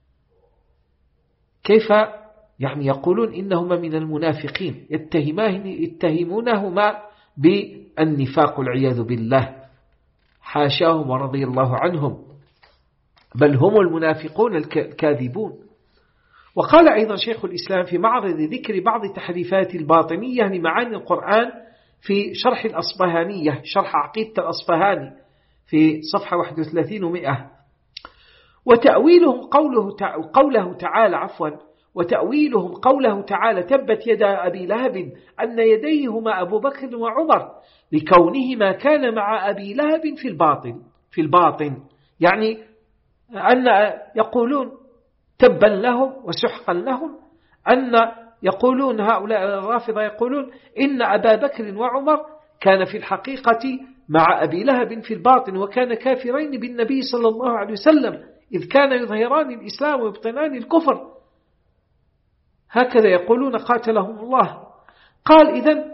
كيف يعني يقولون إنهما من المنافقين، يتهمونهما بالنفاق والعياذ بالله، حاشاهم ورضي الله عنهم، بل هم المنافقون الكاذبون. وقال أيضا شيخ الإسلام في معرض ذكر بعض تحريفات الباطنية لمعاني القرآن في شرح الأصبهانية، شرح عقيدة الأصبهاني في صفحة 31 و100: وتأويلهم قوله تعالى تبت يدا أبي لهب أن يديهما أبو بكر وعمر لكونهما كان مع أبي لهب في الباطن، يعني أن يقولون تبا لهم وسحقا لهم، أن يقولون هؤلاء الرافضة يقولون إن أبا بكر وعمر كان في الحقيقة مع أبي لهب في الباطن، وكان كافرين بالنبي صلى الله عليه وسلم إذ كان يظهران الإسلام ويبطنان الكفر. هكذا يقولون قاتلهم الله. قال إذن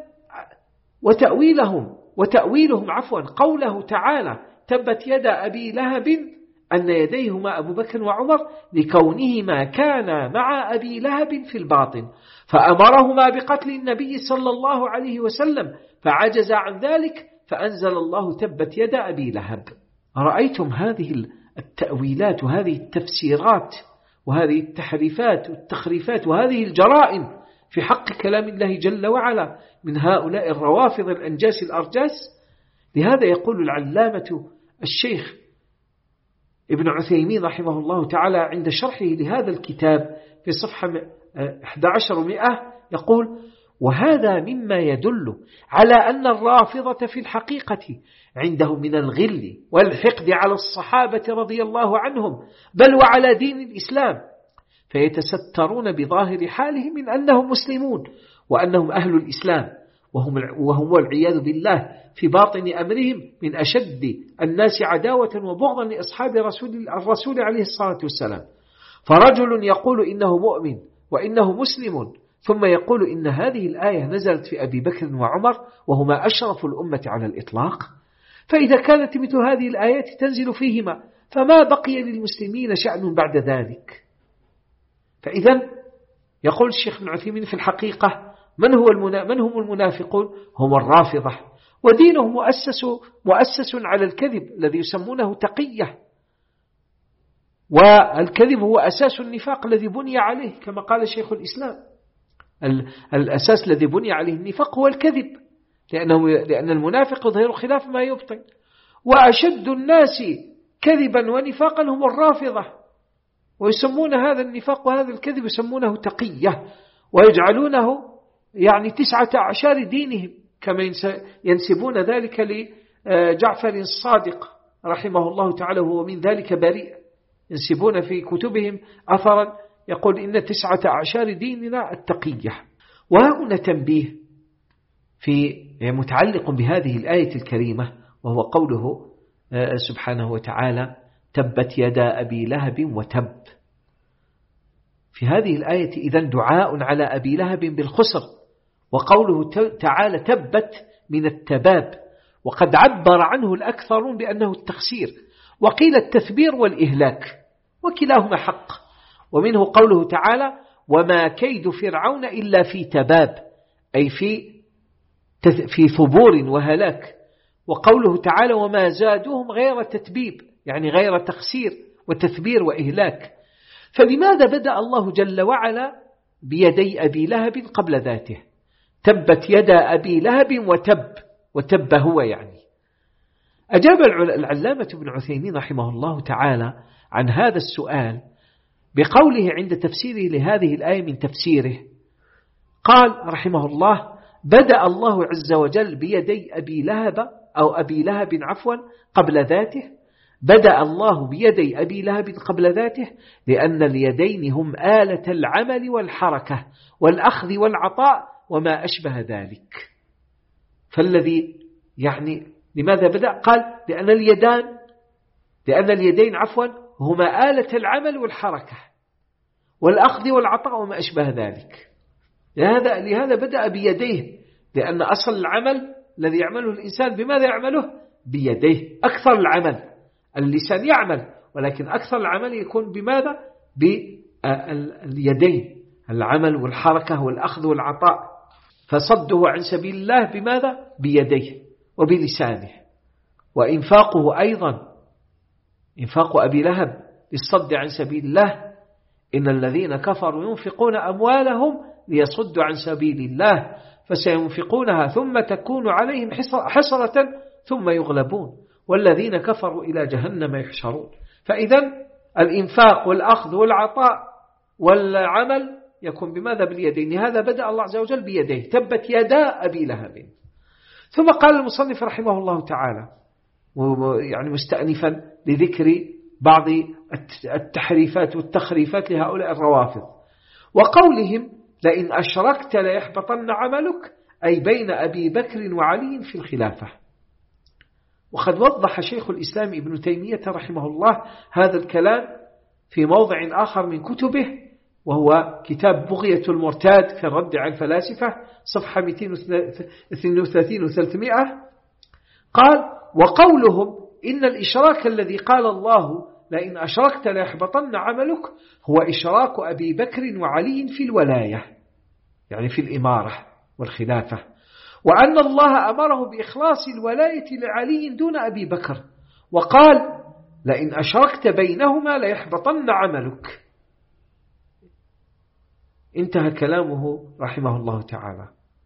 وتأويلهم قوله تعالى تبت يدا أبي لهب أن يديهما أبو بكر وعمر لكونهما كانا مع أبي لهب في الباطن فأمرهما بقتل النبي صلى الله عليه وسلم فعجز عن ذلك فأنزل الله تبت يدا أبي لهب. أرأيتم هذه التأويلات وهذه التفسيرات وهذه التحريفات والتخريفات وهذه الجرائم في حق كلام الله جل وعلا من هؤلاء الروافض الأنجاس الأرجاس؟ لهذا يقول العلامة الشيخ ابن عثيمين رحمه الله تعالى عند شرحه لهذا الكتاب في صفحة 11 و100 يقول: وهذا مما يدل على أن الرافضة في الحقيقة عندهم من الغل والحقد على الصحابة رضي الله عنهم بل وعلى دين الإسلام، فيتسترون بظاهر حالهم من أنهم مسلمون وأنهم أهل الإسلام، وهم والعياذ بالله في باطن أمرهم من أشد الناس عداوة وبغضا لأصحاب الرسول عليه الصلاة والسلام. فرجل يقول إنه مؤمن وإنه مسلم ثم يقول إن هذه الآية نزلت في أبي بكر وعمر وهما أشرف الأمة على الإطلاق، فإذا كانت مثل هذه الآيات تنزل فيهما فما بقي للمسلمين شأن بعد ذلك. فإذا يقول الشيخ ابن عثيمين في الحقيقة من هم المنافقون؟ هم الرافضة، ودينهم مؤسس على الكذب الذي يسمونه تقية، والكذب هو أساس النفاق الذي بني عليه كما قال شيخ الإسلام. الأساس الذي بني عليه النفاق هو الكذب، لأن المنافق يظهر خلاف ما يبطن. وأشد الناس كذبا ونفاقا هم الرافضة، ويسمون هذا النفاق وهذا الكذب يسمونه تقية، ويجعلونه يعني 19 دينهم، كما ينسبون ذلك لجعفر الصادق رحمه الله تعالى، وهو من ذلك بريء. ينسبون في كتبهم أثرا يقول إن 19 ديننا التقية. وهنا تنبيه في متعلق بهذه الآية الكريمة، وهو قوله سبحانه وتعالى تبت يدا أبي لهب وتب. في هذه الآية إذن دعاء على أبي لهب بالخسر، وقوله تعالى تبت من التباب، وقد عبر عنه الأكثرون بأنه التخسير، وقيل التثبير والإهلاك، وكلاهما حق. ومنه قوله تعالى وما كيد فرعون إلا في تباب، أي في ثبور وهلاك. وقوله تعالى وما زادوهم غير تتبيب، يعني غير تخسير وتثبير وإهلاك. فلماذا بدأ الله جل وعلا بيدي أبي لهب قبل ذاته؟ تبت يدا أبي لهب وتب هو يعني. أجاب العلامة ابن عثيمين رحمه الله تعالى عن هذا السؤال بقوله عند تفسيره لهذه الآية من تفسيره، قال رحمه الله بدأ الله عز وجل بيدي أبي لهب قبل ذاته. بدأ الله بيدي أبي لهب قبل ذاته لأن اليدين هم آلة العمل والحركة والأخذ والعطاء وما أشبه ذلك. فالذي يعني لماذا بدأ؟ قال لأن اليدين هما آلة العمل والحركة والأخذ والعطاء وما أشبه ذلك. لهذا بدأ بيديه، لأن أصل العمل الذي يعمله الإنسان بماذا يعمله؟ بيديه. أكثر العمل اللسان يعمل، ولكن أكثر العمل يكون بماذا؟ باليدين، العمل والحركة والأخذ والعطاء. فصده عن سبيل الله بماذا؟ بيديه وبلسانه. وإنفاقه أيضا، إنفاق أبي لهب للصد عن سبيل الله، إن الذين كفروا ينفقون أموالهم ليصدوا عن سبيل الله فسينفقونها ثم تكون عليهم حسرة ثم يغلبون والذين كفروا إلى جهنم يحشرون. فإذا الإنفاق والأخذ والعطاء والعمل يكون بماذا؟ باليدين. هذا بدأ الله عز وجل بيديه، تبت يدا أبي لهب. ثم قال المصنف رحمه الله تعالى يعني مستأنفا لذكر بعض التحريفات والتخريفات لهؤلاء الروافض، وقولهم لئن أشركت ليحبطن عملك، أي بين أبي بكر وعلي في الخلافة. وقد وضح شيخ الإسلام ابن تيمية رحمه الله هذا الكلام في موضع آخر من كتبه، وهو كتاب بغية المرتاد في الرد على الفلاسفة صفحة 232 و300. قال وقولهم إن الإشراك الذي قال الله لئن أشركت ليحبطن عملك هو إشراك أبي بكر وعلي في الولاية، يعني في الإمارة والخلافة، وأن الله أمره بإخلاص الولاية لعلي دون أبي بكر، وقال لئن أشركت بينهما ليحبطن عملك. انتهى كلامه رحمه الله تعالى.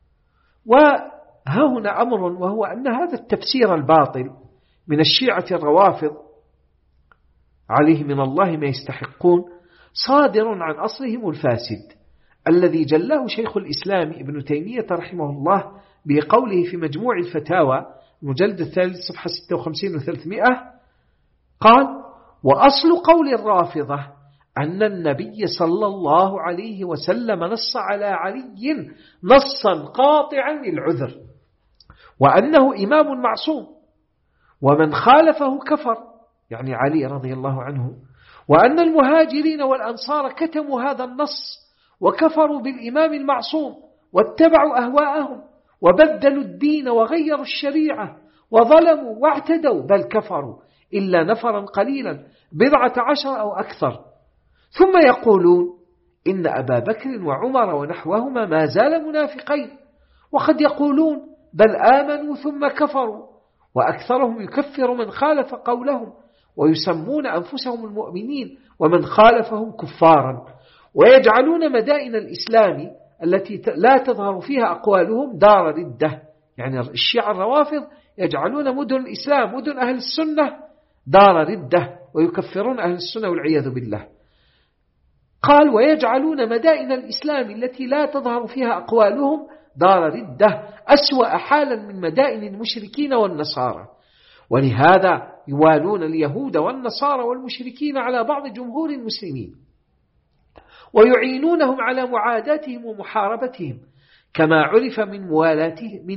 وها هنا أمر، وهو أن هذا التفسير الباطل من الشيعة الروافض عليه من الله ما يستحقون صادر عن أصلهم الفاسد الذي جلاه شيخ الإسلام ابن تيمية رحمه الله بقوله في مجموع الفتاوى المجلد الثالث صفحة 56 و300. قال وأصل قول الرافضة أن النبي صلى الله عليه وسلم نص على علي نصا قاطعا للعذر، وأنه إمام معصوم ومن خالفه كفر، يعني علي رضي الله عنه، وأن المهاجرين والأنصار كتموا هذا النص وكفروا بالإمام المعصوم واتبعوا أهواءهم وبدلوا الدين وغيروا الشريعة وظلموا واعتدوا بل كفروا إلا نفرا قليلا 17 أو أكثر. ثم يقولون إن أبا بكر وعمر ونحوهما ما زال منافقين، وقد يقولون بل آمنوا ثم كفروا، وأكثرهم يكفر من خالف قولهم ويسمون أنفسهم المؤمنين ومن خالفهم كفارا، ويجعلون مدائن الإسلام التي لا تظهر فيها أقوالهم دار ردة يعني الشيعة الروافض يجعلون مدن الإسلام مدن أهل السنة دار ردة ويكفرون أهل السنة والعياذ بالله. قال ويجعلون مدائن الإسلام التي لا تظهر فيها أقوالهم دار ردة أسوأ حالا من مدائن المشركين والنصارى، ولهذا يوالون اليهود والنصارى والمشركين على بعض جمهور المسلمين ويعينونهم على معاداتهم ومحاربتهم، كما عرف من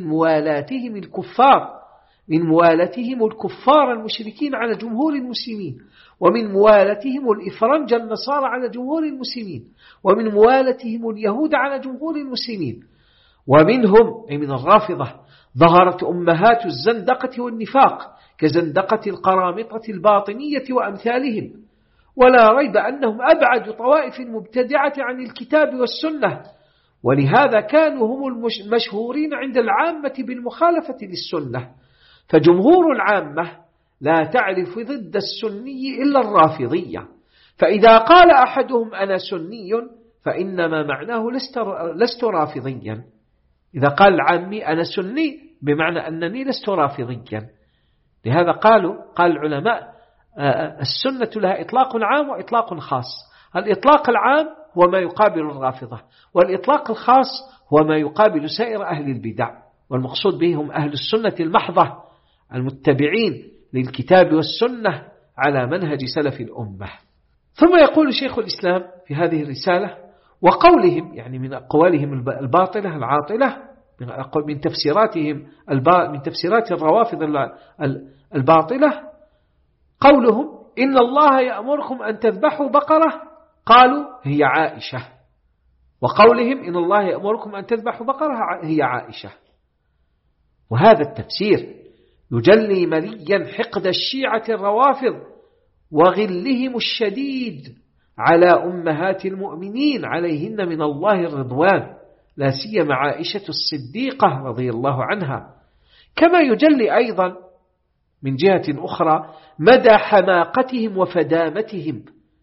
موالاتهم الكفار المشركين على جمهور المسلمين، ومن موالاتهم الإفرنج النصارى على جمهور المسلمين، ومن موالاتهم اليهود على جمهور المسلمين. ومنهم أي من الرافضة ظهرت أمهات الزندقة والنفاق كزندقة القرامطة الباطنية وأمثالهم، ولا ريب أنهم أبعد طوائف المبتدعة عن الكتاب والسنة، ولهذا كانوا هم المشهورين عند العامة بالمخالفة للسنة. فجمهور العامة لا تعرف ضد السني إلا الرافضية، فإذا قال أحدهم أنا سني فإنما معناه لست رافضيا. إذا قال العامي أنا سني بمعنى أنني لست رافضيا. لهذا قال العلماء السنة لها إطلاق عام وإطلاق خاص. الإطلاق العام هو ما يقابل الرافضة، والإطلاق الخاص هو ما يقابل سائر أهل البدع، والمقصود بهم أهل السنة المحضة المتبعين للكتاب والسنة على منهج سلف الأمة. ثم يقول شيخ الإسلام في هذه الرسالة وقولهم، يعني من أقوالهم الباطلة العاطلة، من تفسيراتهم من تفسيرات الروافض الباطلة، قولهم إن الله يأمركم أن تذبحوا بقرة، قالوا هي عائشة، وقولهم إن الله يأمركم أن تذبحوا بقرة هي عائشة. وهذا التفسير يجلي مليا حقد الشيعة الروافض وغلهم الشديد على أمهات المؤمنين عليهن من الله الرضوان، لا سيما عائشة الصديقة رضي الله عنها. كما يجلي أيضا من جهة أخرى مدى حماقتهم وفدامتهم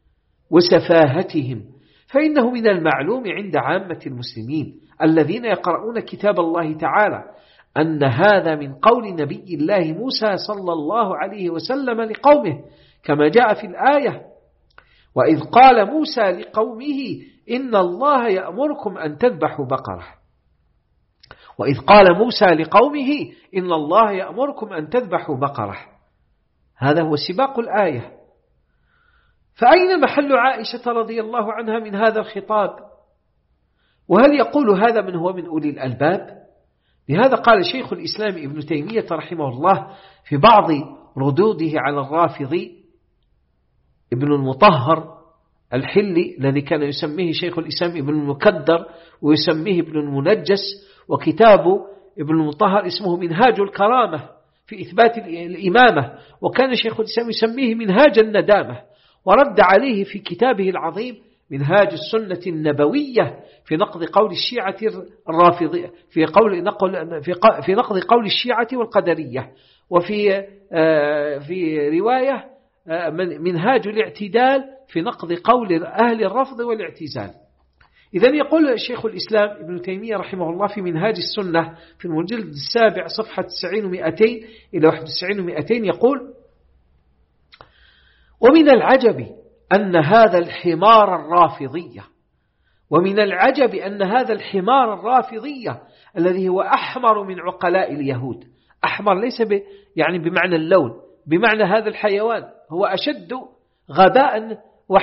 وسفاهتهم، فإنه من المعلوم عند عامة المسلمين الذين يقرؤون كتاب الله تعالى أن هذا من قول نبي الله موسى صلى الله عليه وسلم لقومه، كما جاء في الآية وإذ قال موسى لقومه إن الله يأمركم أن تذبحوا بقرة، وإذ قال موسى لقومه إن الله يأمركم أن تذبحوا بقرة. هذا هو سباق الآية. فأين محل عائشة رضي الله عنها من هذا الخطاب؟ وهل يقول هذا من هو من أولي الألباب؟ لهذا قال شيخ الإسلام ابن تيمية رحمه الله في بعض ردوده على الرافضي ابن المطهر الحلي الذي كان يسميه شيخ الإسلام ابن المكدر ويسميه ابن المنجس، وكتابه ابن المطهر اسمه منهاج الكرامة في إثبات الإمامة، وكان شيخ الإسلام يسميه منهاج الندامة، ورد عليه في كتابه العظيم منهاج السنة النبوية في نقض قول الشيعة الرافضية، في نقض قول الشيعة والقدرية، وفي في رواية منهاج الاعتدال في نقض قول أهل الرفض والاعتزال. إذن يقول شيخ الإسلام ابن تيمية رحمه الله في منهاج السنة في المجلد 7 صفحة 90-200 إلى 91-200 يقول: ومن العجب أن هذا الحمار الرافضية الذي هو أحمر من عقلاء اليهود، أحمر ليس يعني بمعنى اللون، بمعنى هذا الحيوان هو أشد غباء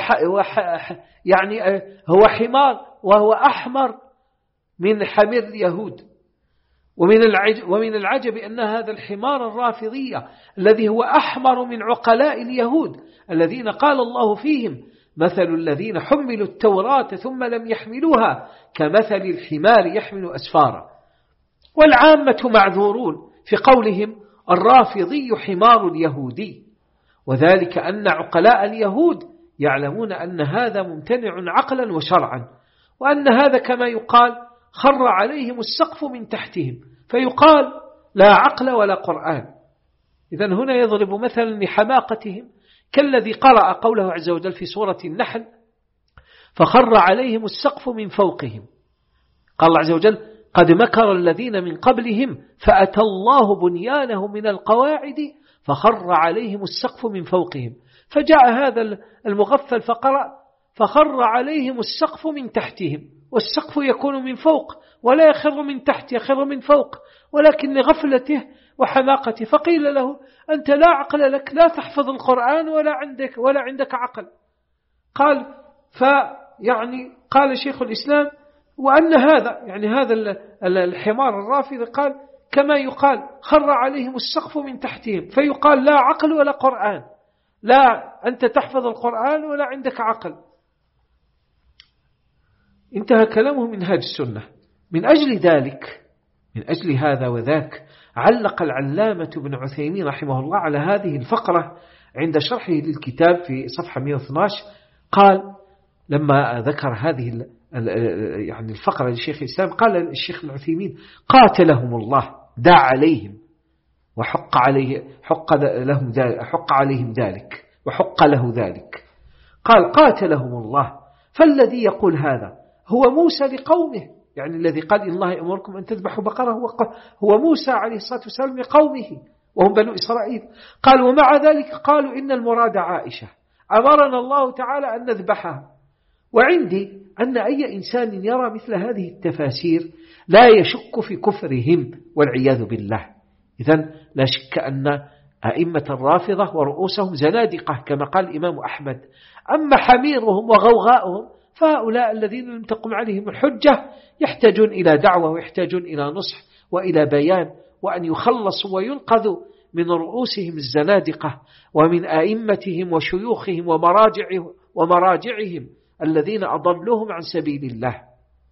يعني هو حمار وهو أحمر من حمير اليهود. ومن العجب أن هذا الحمار الرافضية الذي هو أحمر من عقلاء اليهود الذين قال الله فيهم: مثل الذين حملوا التوراة ثم لم يحملوها كمثل الحمار يحمل أسفارا. والعامة معذورون في قولهم الرافضي حمار اليهودي، وذلك أن عقلاء اليهود يعلمون أن هذا ممتنع عقلا وشرعا، وأن هذا كما يقال خر عليهم السقف من تحتهم، فيقال لا عقل ولا قرآن. إذن هنا يضرب مثلا لحماقتهم كالذي قرأ قوله عز وجل في سورة النحل: فخر عليهم السقف من فوقهم. قال الله عز وجل: قد مكر الذين من قبلهم فأتى الله بنيانهم من القواعد فخر عليهم السقف من فوقهم. فجاء هذا المغفل فقرأ فخر عليهم السقف من تحتهم، والسقف يكون من فوق ولا يخر من تحت، يخر من فوق، ولكن لغفلته وحماقته. فقيل له أنت لا عقل لك، لا تحفظ القرآن ولا عندك عقل. قال شيخ الإسلام وأن هذا الحمار الرافض قال كما يقال خر عليهم السقف من تحتهم، فيقال لا عقل ولا قرآن، لا أنت تحفظ القرآن ولا عندك عقل. انتهى كلامه من هذه السنة. من أجل هذا وذاك علق العلامة ابن عثيمين رحمه الله على هذه الفقرة عند شرحه للكتاب في صفحة 112. قال لما ذكر هذه الفقرة للشيخ الإسلام قال الشيخ ابن عثيمين قاتلهم الله، دع عليهم وحق عليهم ذلك وحق له ذلك. قال قاتلهم الله، فالذي يقول هذا هو موسى لقومه، يعني الذي قال إن الله يأمركم أن تذبحوا بقرة هو موسى عليه الصلاة والسلام لقومه وهم بنو إسرائيل. قال ومع ذلك قالوا إن المراد عائشة، أمرنا الله تعالى أن نذبحها. وعندي أن أي إنسان يرى مثل هذه التفاسير لا يشك في كفرهم والعياذ بالله. إذن لا شك أن أئمة الرافضة ورؤوسهم زنادقة كما قال الإمام أحمد. أما حميرهم وغوغاؤهم فهؤلاء الذين لم تقم عليهم الحجة يحتاجون إلى دعوة ويحتاجون إلى نصح وإلى بيان، وأن يخلصوا وينقذوا من رؤوسهم الزنادقة ومن أئمتهم وشيوخهم ومراجعهم الذين أضلوهم عن سبيل الله.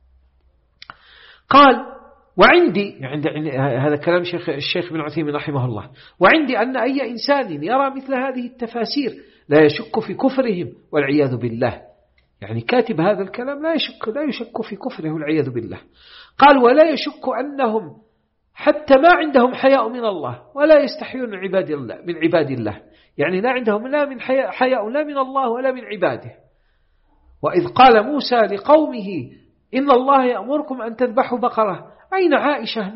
قال وعندي هذا كلام الشيخ بن عثيمين رحمه الله، وعندي أن أي إنسان يرى مثل هذه التفاسير لا يشك في كفرهم والعياذ بالله. يعني كاتب هذا الكلام لا يشك في كفره والعياذ بالله. قال ولا يشك أنهم حتى ما عندهم حياء من الله ولا يستحيون من عباد الله، يعني لا عندهم لا من حياء لا من الله ولا من عباده. وإذ قال موسى لقومه إن الله يأمركم أن تذبحوا بقرة، أين عائشة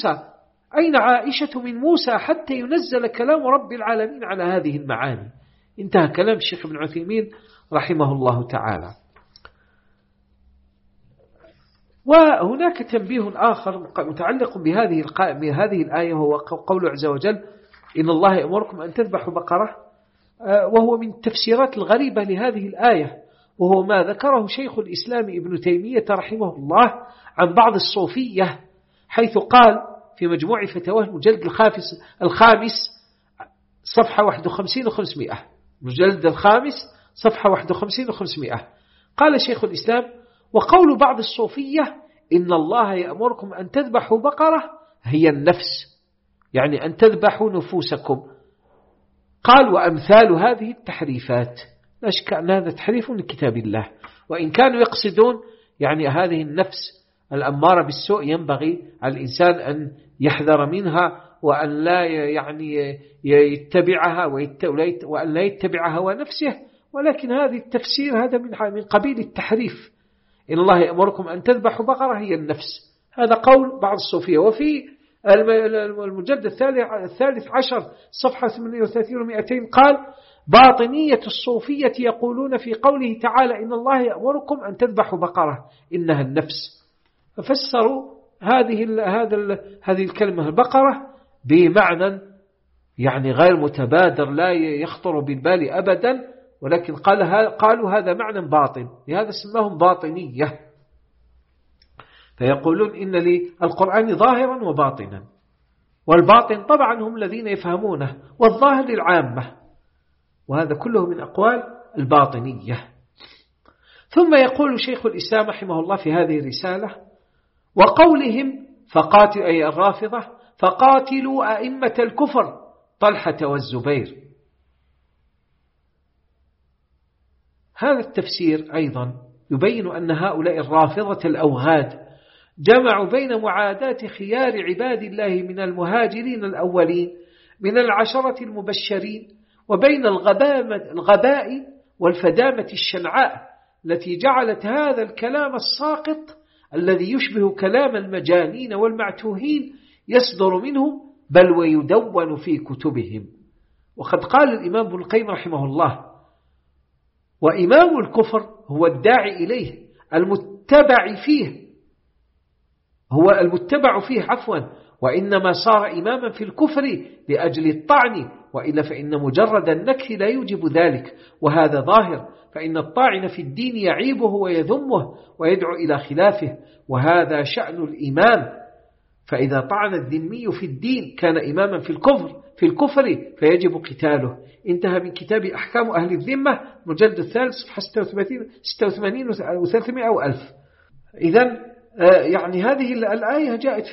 من موسى حتى ينزل كلام رب العالمين على هذه المعاني. انتهى كلام الشيخ ابن عثيمين رحمه الله تعالى. وهناك تنبيه آخر متعلق بهذه الآية، وهو قوله عز وجل إن الله يأمركم أن تذبحوا بقرة، وهو من التفسيرات الغريبة لهذه الآية، وهو ما ذكره شيخ الإسلام ابن تيمية رحمه الله عن بعض الصوفية، حيث قال في مجموع فتاواه المجلد الخامس صفحة 51 و500، مجلد الخامس صفحة 51 و500. قال شيخ الإسلام وقول بعض الصوفية إن الله يأمركم أن تذبحوا بقرة هي النفس، يعني أن تذبحوا نفوسكم. قال وأمثال هذه التحريفات لا شك أن هذا تحريف من كتاب الله، وإن كانوا يقصدون يعني هذه النفس الأمارة بالسوء ينبغي على الإنسان أن يحذر منها وأن لا يعني يتبعها وأن لا يتبع هوى نفسه، ولكن هذه التفسير هذا من قبيل التحريف. إن الله يأمركم أن تذبحوا بقرة هي النفس، هذا قول بعض الصوفية. وفي المجلد الثالث عشر صفحة 38 و200 قال باطنية الصوفية يقولون في قوله تعالى إن الله يأمركم أن تذبحوا بقرة إنها النفس، ففسروا هذه الكلمة البقرة بمعنى يعني غير متبادر لا يخطر بالبال أبدا، ولكن قالوا هذا معنى باطن، لهذا سماهم باطنية. فيقولون إن للقرآن ظاهرا وباطنا، والباطن طبعا هم الذين يفهمونه، والظاهر للعامة، وهذا كله من أقوال الباطنية. ثم يقول شيخ الإسلام رحمه الله في هذه الرسالة وقولهم فقاتلوا أي الرافضة فقاتلوا أئمة الكفر طلحة والزبير. هذا التفسير أيضا يبين أن هؤلاء الرافضة الأوغاد جمعوا بين معاداة خيار عباد الله من المهاجرين الأولين من العشرة المبشرين، وبين الغباء والفدامة الشنعاء التي جعلت هذا الكلام الساقط الذي يشبه كلام المجانين والمعتوهين يصدر منهم بل ويدون في كتبهم. وقد قال الإمام ابن القيم رحمه الله: وإمام الكفر هو الداعي إليه المتبع فيه وإنما صار إماما في الكفر لأجل الطعن، وإلا فإن مجرد النكث لا يوجب ذلك، وهذا ظاهر، فإن الطاعن في الدين يعيبه ويذمه ويدعو إلى خلافه، وهذا شأن الإمام. فإذا طعن الذمي في الدين كان إماما في الكفر فيجب قتاله. انتهى من كتاب أحكام أهل الذمة مجلد الثالث صفحة 86 و300 أو 1000. إذن يعني هذه الآية جاءت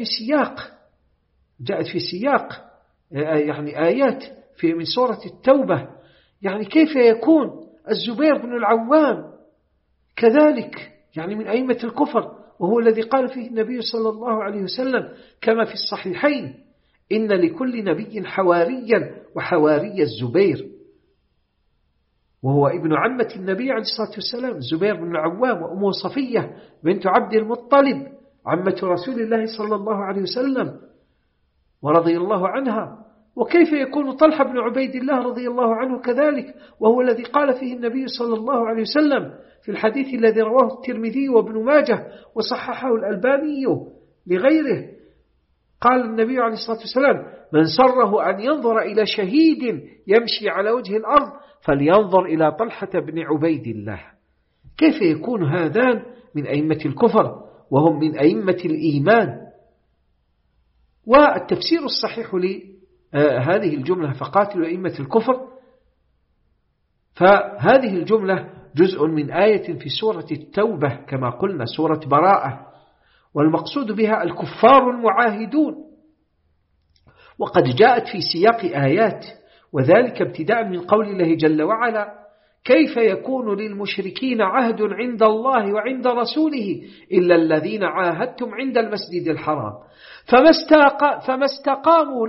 في سياق يعني آيات من سورة التوبة. يعني كيف يكون الزبير بن العوام كذلك يعني من أئمة الكفر، وهو الذي قال فيه النبي صلى الله عليه وسلم كما في الصحيحين: إن لكل نبي حواريا وحواري الزبير، وهو ابن عمة النبي عليه الصلاة والسلام الزبير بن العوام، وأمه صفية بنت عبد المطلب عمة رسول الله صلى الله عليه وسلم ورضي الله عنها. وكيف يكون طلحة بن عبيد الله رضي الله عنه كذلك، وهو الذي قال فيه النبي صلى الله عليه وسلم في الحديث الذي رواه الترمذي وابن ماجه وصححه الألباني لغيره، قال النبي عليه الصلاة والسلام: من سره أن ينظر إلى شهيد يمشي على وجه الأرض فلينظر إلى طلحة بن عبيد الله. كيف يكون هذان من أئمة الكفر وهم من أئمة الإيمان؟ والتفسير الصحيح لهذه الجملة فقاتلوا أئمة الكفر، فهذه الجملة جزء من آية في سورة التوبة كما قلنا سورة براءة، والمقصود بها الكفار المعاهدون، وقد جاءت في سياق آيات، وذلك ابتداء من قول الله جل وعلا: كيف يكون للمشركين عهد عند الله وعند رسوله إلا الذين عاهدتم عند المسجد الحرام فما استقاموا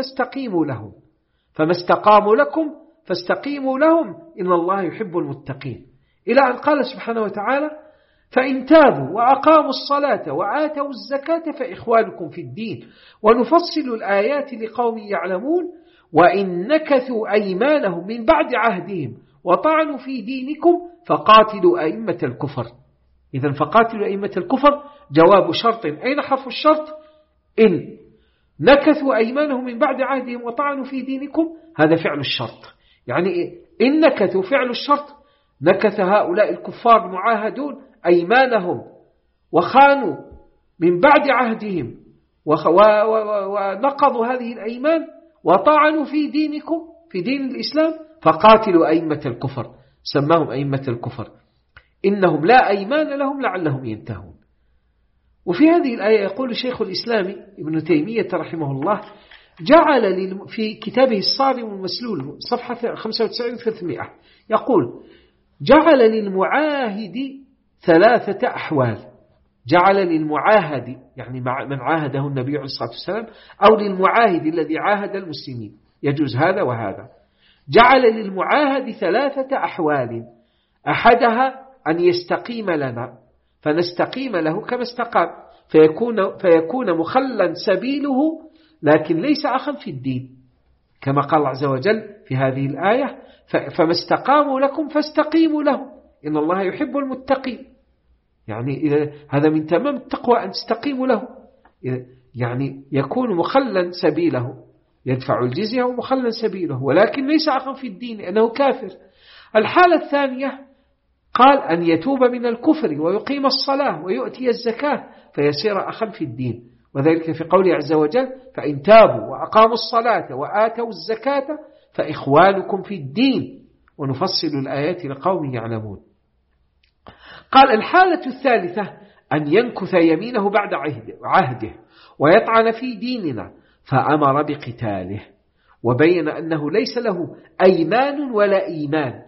لكم فاستقيموا لهم إن الله يحب المتقين، إلى أن قال سبحانه وتعالى: فإن تابوا وأقاموا الصلاة وآتوا الزكاة فإخوانكم في الدين ونفصل الآيات لقوم يعلمون وإن نكثوا أيمانهم من بعد عهدهم وطعنوا في دينكم فقاتلوا أئمة الكفر. إذن فقاتلوا أئمة الكفر جواب شرط. أين حرف الشرط؟ إن نكثوا أيمانهم من بعد عهدهم وطعنوا في دينكم، هذا فعل الشرط. يعني إن نكثوا فعل الشرط، نكث هؤلاء الكفار المعاهدون أيمانهم وخانوا من بعد عهدهم ونقضوا هذه الأيمان وطعنوا في دينكم في دين الإسلام فقاتلوا أئمة الكفر، سماهم أئمة الكفر إنهم لا أيمان لهم لعلهم ينتهون. وفي هذه الآية يقول شيخ الإسلام ابن تيمية رحمه الله جعل في كتابه الصارم المسلول صفحة 95-300 يقول: جعل للمعاهد 3 أحوال. جعل للمعاهد يعني من عاهده النبي عليه الصلاة والسلام، أو للمعاهد الذي عاهد المسلمين، يجوز هذا وهذا. جعل للمعاهد 3 أحوال، أحدها أن يستقيم لنا فنستقيم له كما استقام، فيكون مخلا سبيله لكن ليس أخا في الدين، كما قال عز وجل في هذه الآية: فما استقاموا لكم فاستقيموا لهم إن الله يحب المتقين. يعني إذا هذا من تمام التقوى أن تستقيموا له، يعني يكون مخلا سبيله، يدفع الجزية ومخلا سبيله، ولكن ليس أخا في الدين لأنه كافر. الحالة الثانية قال أن يتوب من الكفر ويقيم الصلاة ويؤتي الزكاة فيصير أخا في الدين، وذلك في قوله عز وجل: فإن تابوا وأقاموا الصلاة وآتوا الزكاة فإخوانكم في الدين ونفصل الآيات لقوم يعلمون. قال الحالة الثالثة أن ينكث يمينه بعد عهده ويطعن في ديننا، فأمر بقتاله، وبين أنه ليس له أيمان ولا إيمان،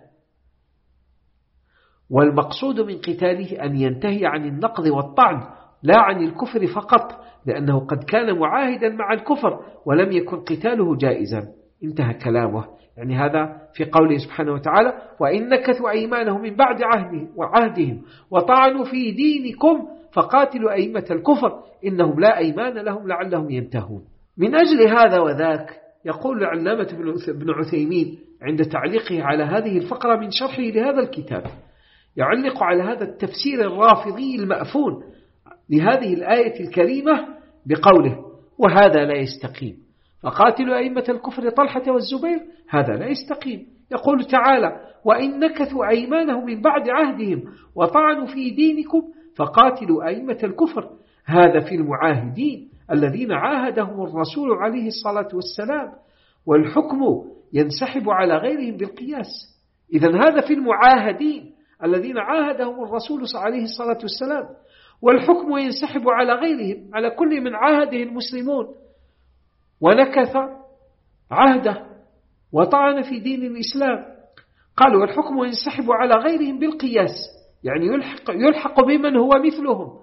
والمقصود من قتاله أن ينتهي عن النقض والطعن لا عن الكفر فقط، لأنه قد كان معاهدا مع الكفر ولم يكن قتاله جائزا. انتهى كلامه. يعني هذا في قوله سبحانه وتعالى: وإن نكثوا أيمانهم من بعد عهدهم وطعنوا في دينكم فقاتلوا أئمة الكفر إنهم لا أيمان لهم لعلهم ينتهون. من أجل هذا وذاك يقول العلامة ابن عثيمين عند تعليقه على هذه الفقرة من شرحه لهذا الكتاب، يعلق على هذا التفسير الرافضي المأفون لهذه الآية الكريمة بقوله: وهذا لا يستقيم، فقاتلوا أئمة الكفر طلحة والزبير، هذا لا يستقيم. يقول تعالى: وإن نكثوا أيمانهم من بعد عهدهم وطعنوا في دينكم فقاتلوا أئمة الكفر، هذا في المعاهدين الذين عاهدهم الرسول عليه الصلاة والسلام، والحكم ينسحب على غيرهم بالقياس. إذن هذا في المعاهدين الذين عاهدهم الرسول عليه الصلاة والسلام، والحكم ينسحب على غيرهم، على كل من عاهده المسلمون ونكث عهده وطعن في دين الإسلام. قالوا والحكم ينسحب على غيرهم بالقياس، يعني يلحق بمن هو مثلهم.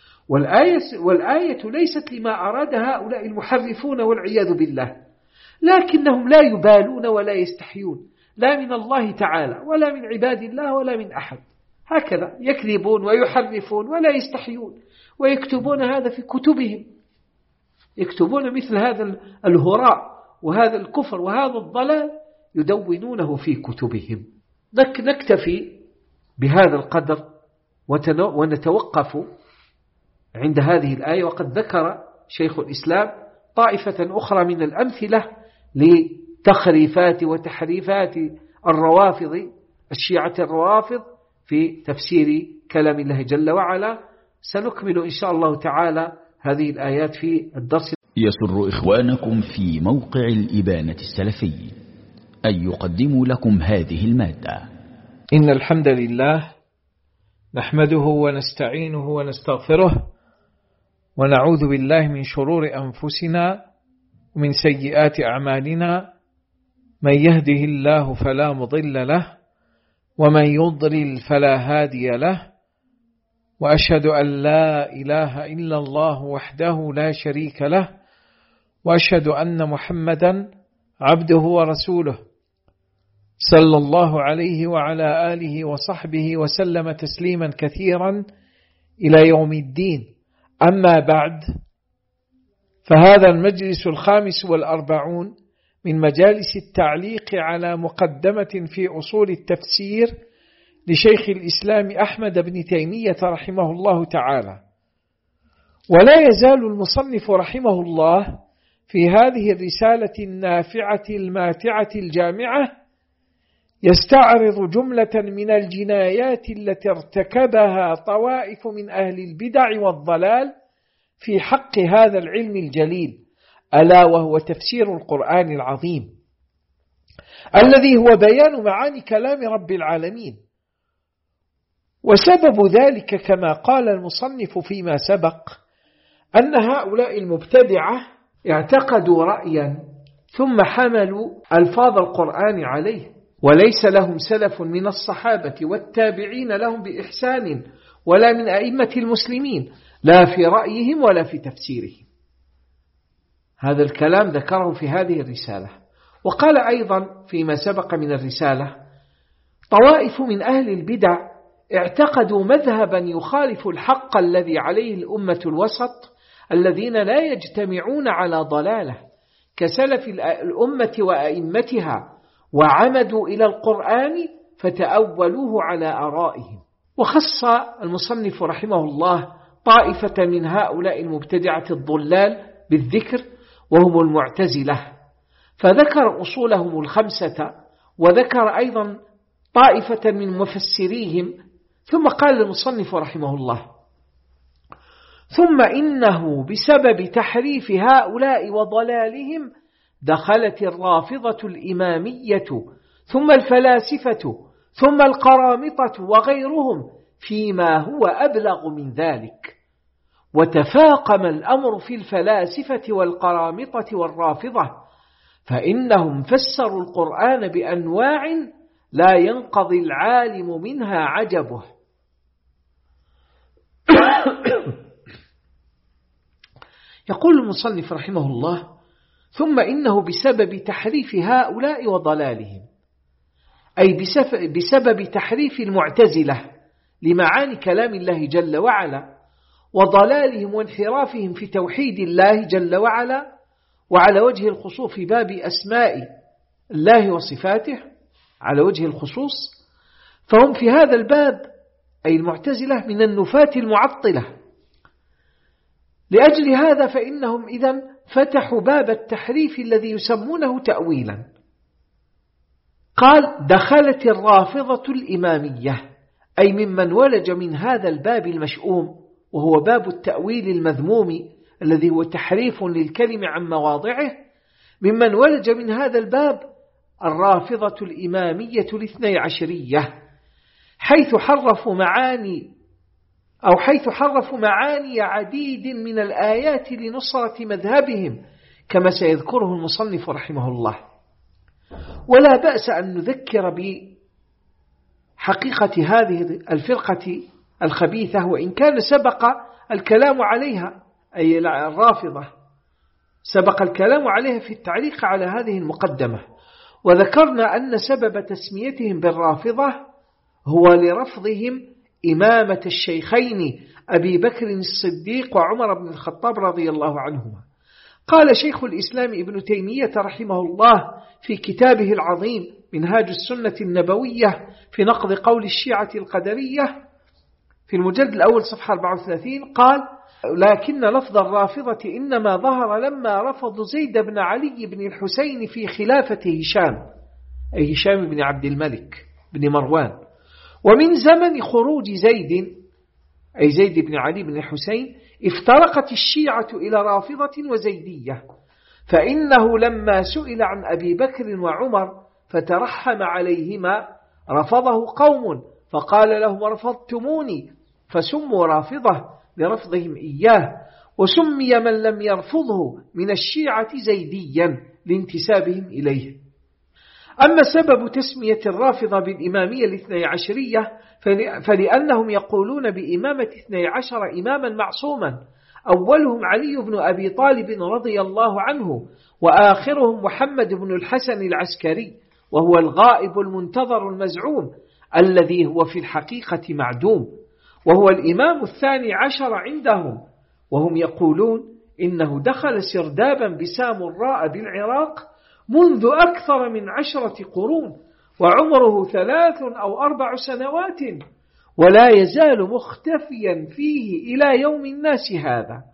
والآية ليست لما أراد هؤلاء المحرفون والعياذ بالله، لكنهم لا يبالون ولا يستحيون، لا من الله تعالى ولا من عباد الله ولا من أحد. هكذا يكذبون ويحرفون ولا يستحيون، ويكتبون هذا في كتبهم، يكتبون مثل هذا الهراء وهذا الكفر وهذا الضلال يدونونه في كتبهم. نكتفي بهذا القدر ونتوقف عند هذه الآية. وقد ذكر شيخ الإسلام طائفة أخرى من الأمثلة لتخريفات وتحريفات الروافض، الشيعة الروافض، في تفسير كلام الله جل وعلا. سنكمل إن شاء الله تعالى هذه الآيات في الدرس. يسر إخوانكم في موقع الإبانة السلفي أن يقدموا لكم هذه المادة. إن الحمد لله نحمده ونستعينه ونستغفره، ونعوذ بالله من شرور أنفسنا ومن سيئات أعمالنا، من يهده الله فلا مضل له ومن يضلل فلا هادي له، وأشهد أن لا إله إلا الله وحده لا شريك له، وأشهد أن محمدا عبده ورسوله صلى الله عليه وعلى آله وصحبه وسلم تسليما كثيرا إلى يوم الدين. أما بعد، فهذا المجلس 45 من مجالس التعليق على مقدمة في أصول التفسير لشيخ الإسلام أحمد بن تيمية رحمه الله تعالى. ولا يزال المصنف رحمه الله في هذه الرسالة النافعة الماتعة الجامعة يستعرض جملة من الجنايات التي ارتكبها طوائف من أهل البدع والضلال في حق هذا العلم الجليل، ألا وهو تفسير القرآن العظيم الذي هو بيان معاني كلام رب العالمين. وسبب ذلك كما قال المصنف فيما سبق أن هؤلاء المبتدعة اعتقدوا رأيا ثم حملوا ألفاظ القرآن عليه، وليس لهم سلف من الصحابة والتابعين لهم بإحسان ولا من أئمة المسلمين، لا في رأيهم ولا في تفسيرهم. هذا الكلام ذكره في هذه الرسالة. وقال أيضا فيما سبق من الرسالة: طوائف من أهل البدع اعتقدوا مذهبا يخالف الحق الذي عليه الأمة الوسط الذين لا يجتمعون على ضلاله كسلف الأمة وأئمتها، وعمدوا إلى القرآن فتأولوه على آرائهم. وخص المصنف رحمه الله طائفة من هؤلاء المبتدعة الضلال بالذكر، وهم المعتزلة، فذكر أصولهم 5، وذكر أيضا طائفة من مفسريهم. ثم قال المصنف رحمه الله: ثم إنه بسبب تحريف هؤلاء وضلالهم دخلت الرافضة الإمامية ثم الفلاسفة ثم القرامطة وغيرهم فيما هو أبلغ من ذلك، وتفاقم الأمر في الفلاسفة والقرامطة والرافضة، فإنهم فسروا القرآن بأنواع لا ينقضي العالم منها عجبه. يقول المصنف رحمه الله: ثم إنه بسبب تحريف هؤلاء وضلالهم، أي بسبب تحريف المعتزلة لمعاني كلام الله جل وعلا، وضلالهم وانحرافهم في توحيد الله جل وعلا، وعلى وجه الخصوص في باب أسماء الله وصفاته على وجه الخصوص، فهم في هذا الباب أي المعتزلة من النفاة المعطلة. لأجل هذا فإنهم إذن فتحوا باب التحريف الذي يسمونه تأويلا. قال: دخلت الرافضة الإمامية، أي ممن ولج من هذا الباب المشؤوم، وهو باب التأويل المذموم الذي هو تحريف للكلم عن مواضعه، ممن ولج من هذا الباب الرافضة الإمامية الاثني عشرية، حيث حرفوا معاني عديد من الآيات لنصرة مذهبهم، كما سيذكره المصنف رحمه الله. ولا بأس أن نذكر بحقيقة هذه الفرقة الخبيثة، وإن كان سبق الكلام عليها، أي الرافضة سبق الكلام عليها في التعليق على هذه المقدمة. وذكرنا أن سبب تسميتهم بالرافضة هو لرفضهم إمامة الشيخين أبي بكر الصديق وعمر بن الخطاب رضي الله عنهما. قال شيخ الإسلام ابن تيمية رحمه الله في كتابه العظيم منهاج السنة النبوية في نقض قول الشيعة القدرية في المجلد الأول صفحة 34، قال: لكن لفظ الرافضة إنما ظهر لما رفضوا زيد بن علي بن الحسين في خلافة هشام، أي هشام بن عبد الملك بن مروان. ومن زمن خروج زيد، أي زيد بن علي بن الحسين، افترقت الشيعة إلى رافضة وزيدية. فإنه لما سئل عن أبي بكر وعمر فترحم عليهما رفضه قوم، فقال لهم: رفضتموني، فسموا رافضة لرفضهم إياه، وسمي من لم يرفضه من الشيعة زيديا لانتسابهم إليه. أما سبب تسمية الرافضة بالإمامية الاثني عشرية فلأنهم يقولون بإمامة 12 إماما معصوما، أولهم علي بن أبي طالب رضي الله عنه، وآخرهم محمد بن الحسن العسكري، وهو الغائب المنتظر المزعوم الذي هو في الحقيقة معدوم، وهو الإمام 12 عندهم. وهم يقولون إنه دخل سردابا بسامراء بالعراق منذ أكثر من 10 قرون، وعمره 3 أو 4 سنوات، ولا يزال مختفيا فيه إلى يوم الناس هذا،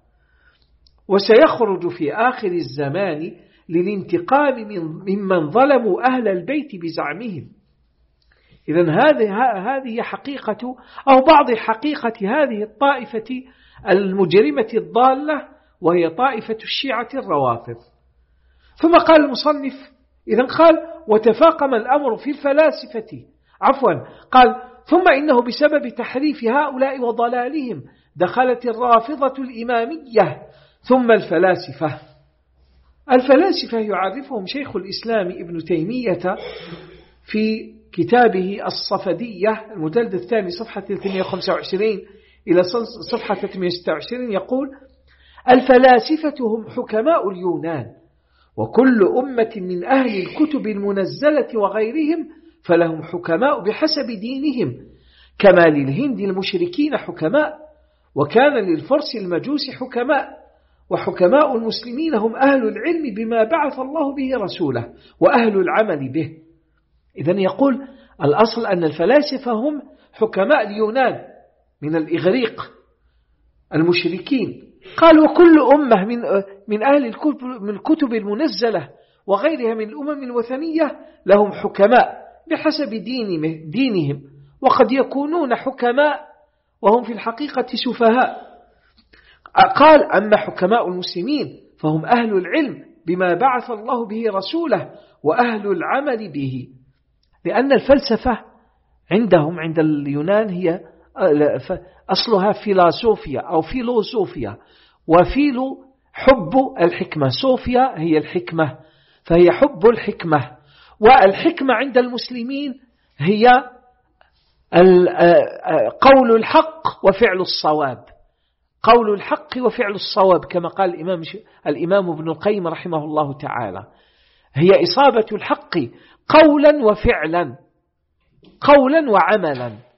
وسيخرج في آخر الزمان للانتقام ممن ظلموا أهل البيت بزعمهم. إذن هذه حقيقة أو بعض حقيقة هذه الطائفة المجرمة الضالة، وهي طائفة الشيعة الروافض. ثم قال المصنف: إذن قال: وتفاقم الأمر في الفلاسفة، قال: ثم إنه بسبب تحريف هؤلاء وضلالهم دخلت الرافضة الإمامية ثم الفلاسفة. الفلاسفة يعرفهم شيخ الإسلام ابن تيمية في كتابه الصفدية المجلد الثاني صفحة 325 إلى صفحة 326، يقول: الفلاسفة هم حكماء اليونان، وكل أمة من أهل الكتب المنزلة وغيرهم فلهم حكماء بحسب دينهم، كما للهند المشركين حكماء، وكان للفرس المجوس حكماء، وحكماء المسلمين هم أهل العلم بما بعث الله به رسوله وأهل العمل به. إذن يقول الأصل أن الفلاسفة هم حكماء اليونان من الإغريق المشركين. قال: وكل أمة من أهل الكتب المنزلة وغيرها من الأمم الوثنية لهم حكماء بحسب دينهم، وقد يكونون حكماء وهم في الحقيقة سفهاء. قال: أما حكماء المسلمين فهم أهل العلم بما بعث الله به رسوله وأهل العمل به. لأن الفلسفة عندهم عند اليونان هي أصلها فيلاسوفيا أو فيلوسوفيا، وفيلو حب الحكمة، صوفيا هي الحكمة، فهي حب الحكمة. والحكمة عند المسلمين هي قول الحق وفعل الصواب، قول الحق وفعل الصواب، كما قال الإمام ابن القيم رحمه الله تعالى، هي إصابة الحق قولا وفعلا، قولا وعملا.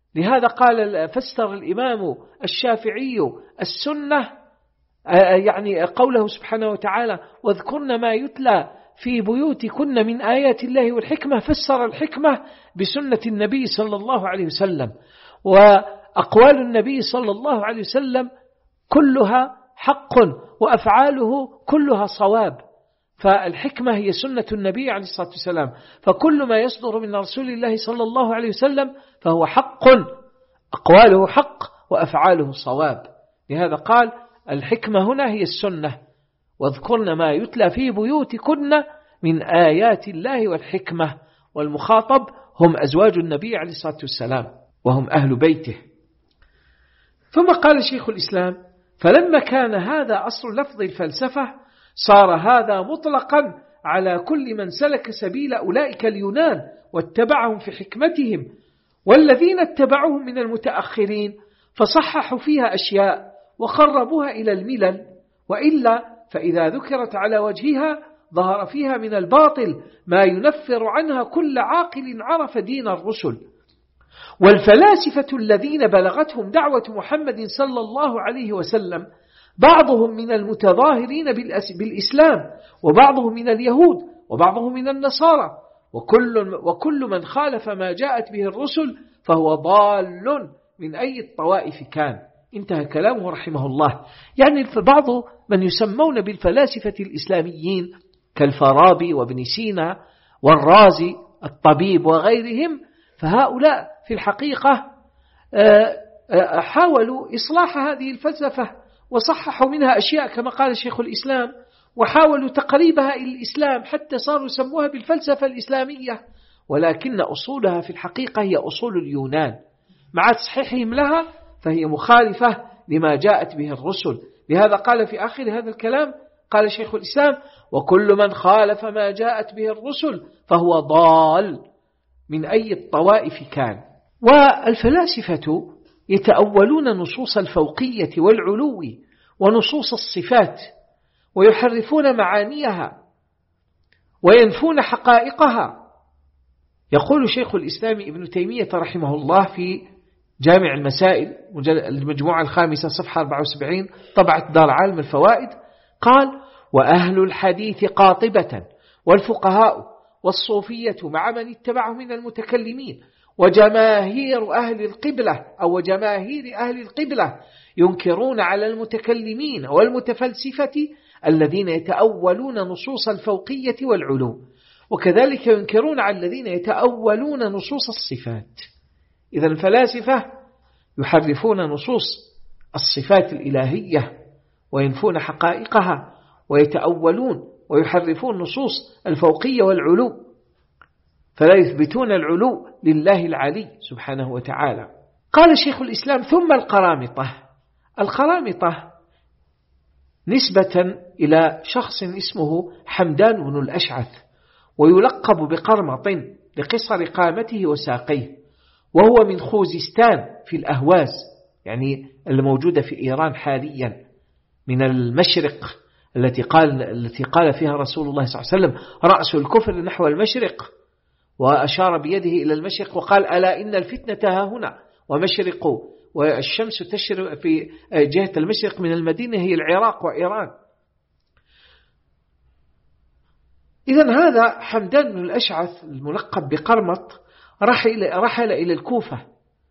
لهذا قال فسر الإمام الشافعي السنة يعني قوله سبحانه وتعالى واذكرن ما يتلى في بيوتكن من آيات الله والحكمة، فسر الحكمة بسنة النبي صلى الله عليه وسلم، وأقوال النبي صلى الله عليه وسلم كلها حق وأفعاله كلها صواب، فالحكمة هي سنة النبي عليه الصلاة والسلام، فكل ما يصدر من رسول الله صلى الله عليه وسلم فهو حق، أقواله حق وأفعاله صواب. لهذا قال الحكمة هنا هي السنة، واذكرن ما يتلى في بيوتكن من آيات الله والحكمة، والمخاطب هم أزواج النبي عليه الصلاة والسلام وهم أهل بيته. ثم قال شيخ الإسلام فلما كان هذا أصل لفظ الفلسفة صار هذا مطلقا على كل من سلك سبيل أولئك اليونان واتبعهم في حكمتهم، والذين اتبعوهم من المتأخرين فصححوا فيها أشياء وخربوها إلى الملل، وإلا فإذا ذكرت على وجهها ظهر فيها من الباطل ما ينفر عنها كل عاقل عرف دين الرسل. والفلاسفة الذين بلغتهم دعوة محمد صلى الله عليه وسلم بعضهم من المتظاهرين بالإسلام، وبعضهم من اليهود، وبعضهم من النصارى، وكل من خالف ما جاءت به الرسل فهو ضال من أي الطوائف كان. انتهى كلامه رحمه الله. يعني بعض من يسمون بالفلاسفة الإسلاميين كالفارابي وابن سينا والرازي الطبيب وغيرهم، فهؤلاء في الحقيقة حاولوا إصلاح هذه الفلسفة وصححوا منها أشياء كما قال شيخ الإسلام، وحاولوا تقريبها إلى الإسلام حتى صاروا يسموها بالفلسفة الإسلامية، ولكن أصولها في الحقيقة هي أصول اليونان، مع تصحيحهم لها فهي مخالفة لما جاءت به الرسل. لهذا قال في آخر هذا الكلام قال شيخ الإسلام وكل من خالف ما جاءت به الرسل فهو ضال من أي الطوائف كان. والفلاسفة يتأولون نصوص الفوقية والعلو ونصوص الصفات ويحرفون معانيها وينفون حقائقها. يقول شيخ الإسلام ابن تيمية رحمه الله في جامع المسائل المجموعة الخامسة صفحة 74 طبعة دار عالم الفوائد، قال وأهل الحديث قاطبة والفقهاء والصوفية مع من اتبعه من المتكلمين وجماهير أهل القبلة أو وجماهير أهل القبلة ينكرون على المتكلمين والمتفلسفة الذين يتأولون نصوص الفوقية والعلو، وكذلك ينكرون على الذين يتأولون نصوص الصفات. إذا الفلاسفة يحرفون نصوص الصفات الإلهية وينفون حقائقها، ويتأولون ويحرفون نصوص الفوقية والعلو، فلا يثبتون العلو لله العلي سبحانه وتعالى. قال شيخ الإسلام ثم القرامطة نسبة إلى شخص اسمه حمدان بن الأشعث، ويلقب بقرمط لقصر قامته وساقيه، وهو من خوزستان في الأهواز، يعني الموجودة في إيران حاليا، من المشرق التي قال فيها رسول الله صلى الله عليه وسلم رأس الكفر نحو المشرق، وأشار بيده إلى المشرق وقال ألا إن الفتنة ها هنا ومشرق، والشمس تشرق في جهة المشرق من المدينة هي العراق وإيران. إذن هذا حمدان بن الأشعث الملقب بقرمط رحل إلى الكوفة،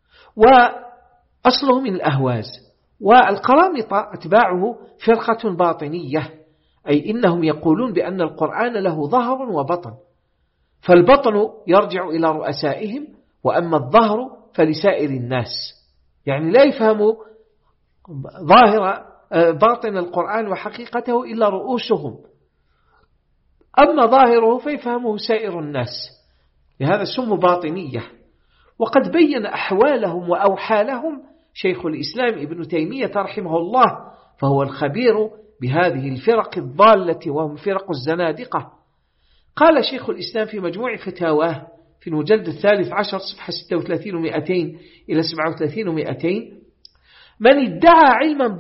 وأصله من الأهواز. والقرامطة أتباعه فرقة باطنية، أي إنهم يقولون بأن القرآن له ظهر وبطن، فالبطن يرجع إلى رؤسائهم، وأما الظهر فلسائر الناس، يعني لا يفهموا باطن القرآن وحقيقته إلا رؤوسهم، أما ظاهره فيفهمه سائر الناس، لهذا سموا باطنية. وقد بين أحوالهم وأوحالهم شيخ الإسلام ابن تيمية رحمه الله، فهو الخبير بهذه الفرق الضالة وهم فرق الزنادقة. قال شيخ الإسلام في مجموع فتاواه في المجلد 13 صفحة 36 و200 إلى 37 و200 من ادعى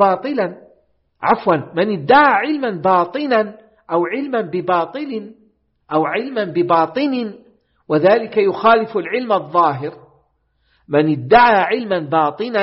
علما باطنا أو علما بباطل أو علما بباطن وذلك يخالف العلم الظاهر من ادعى علما باطنا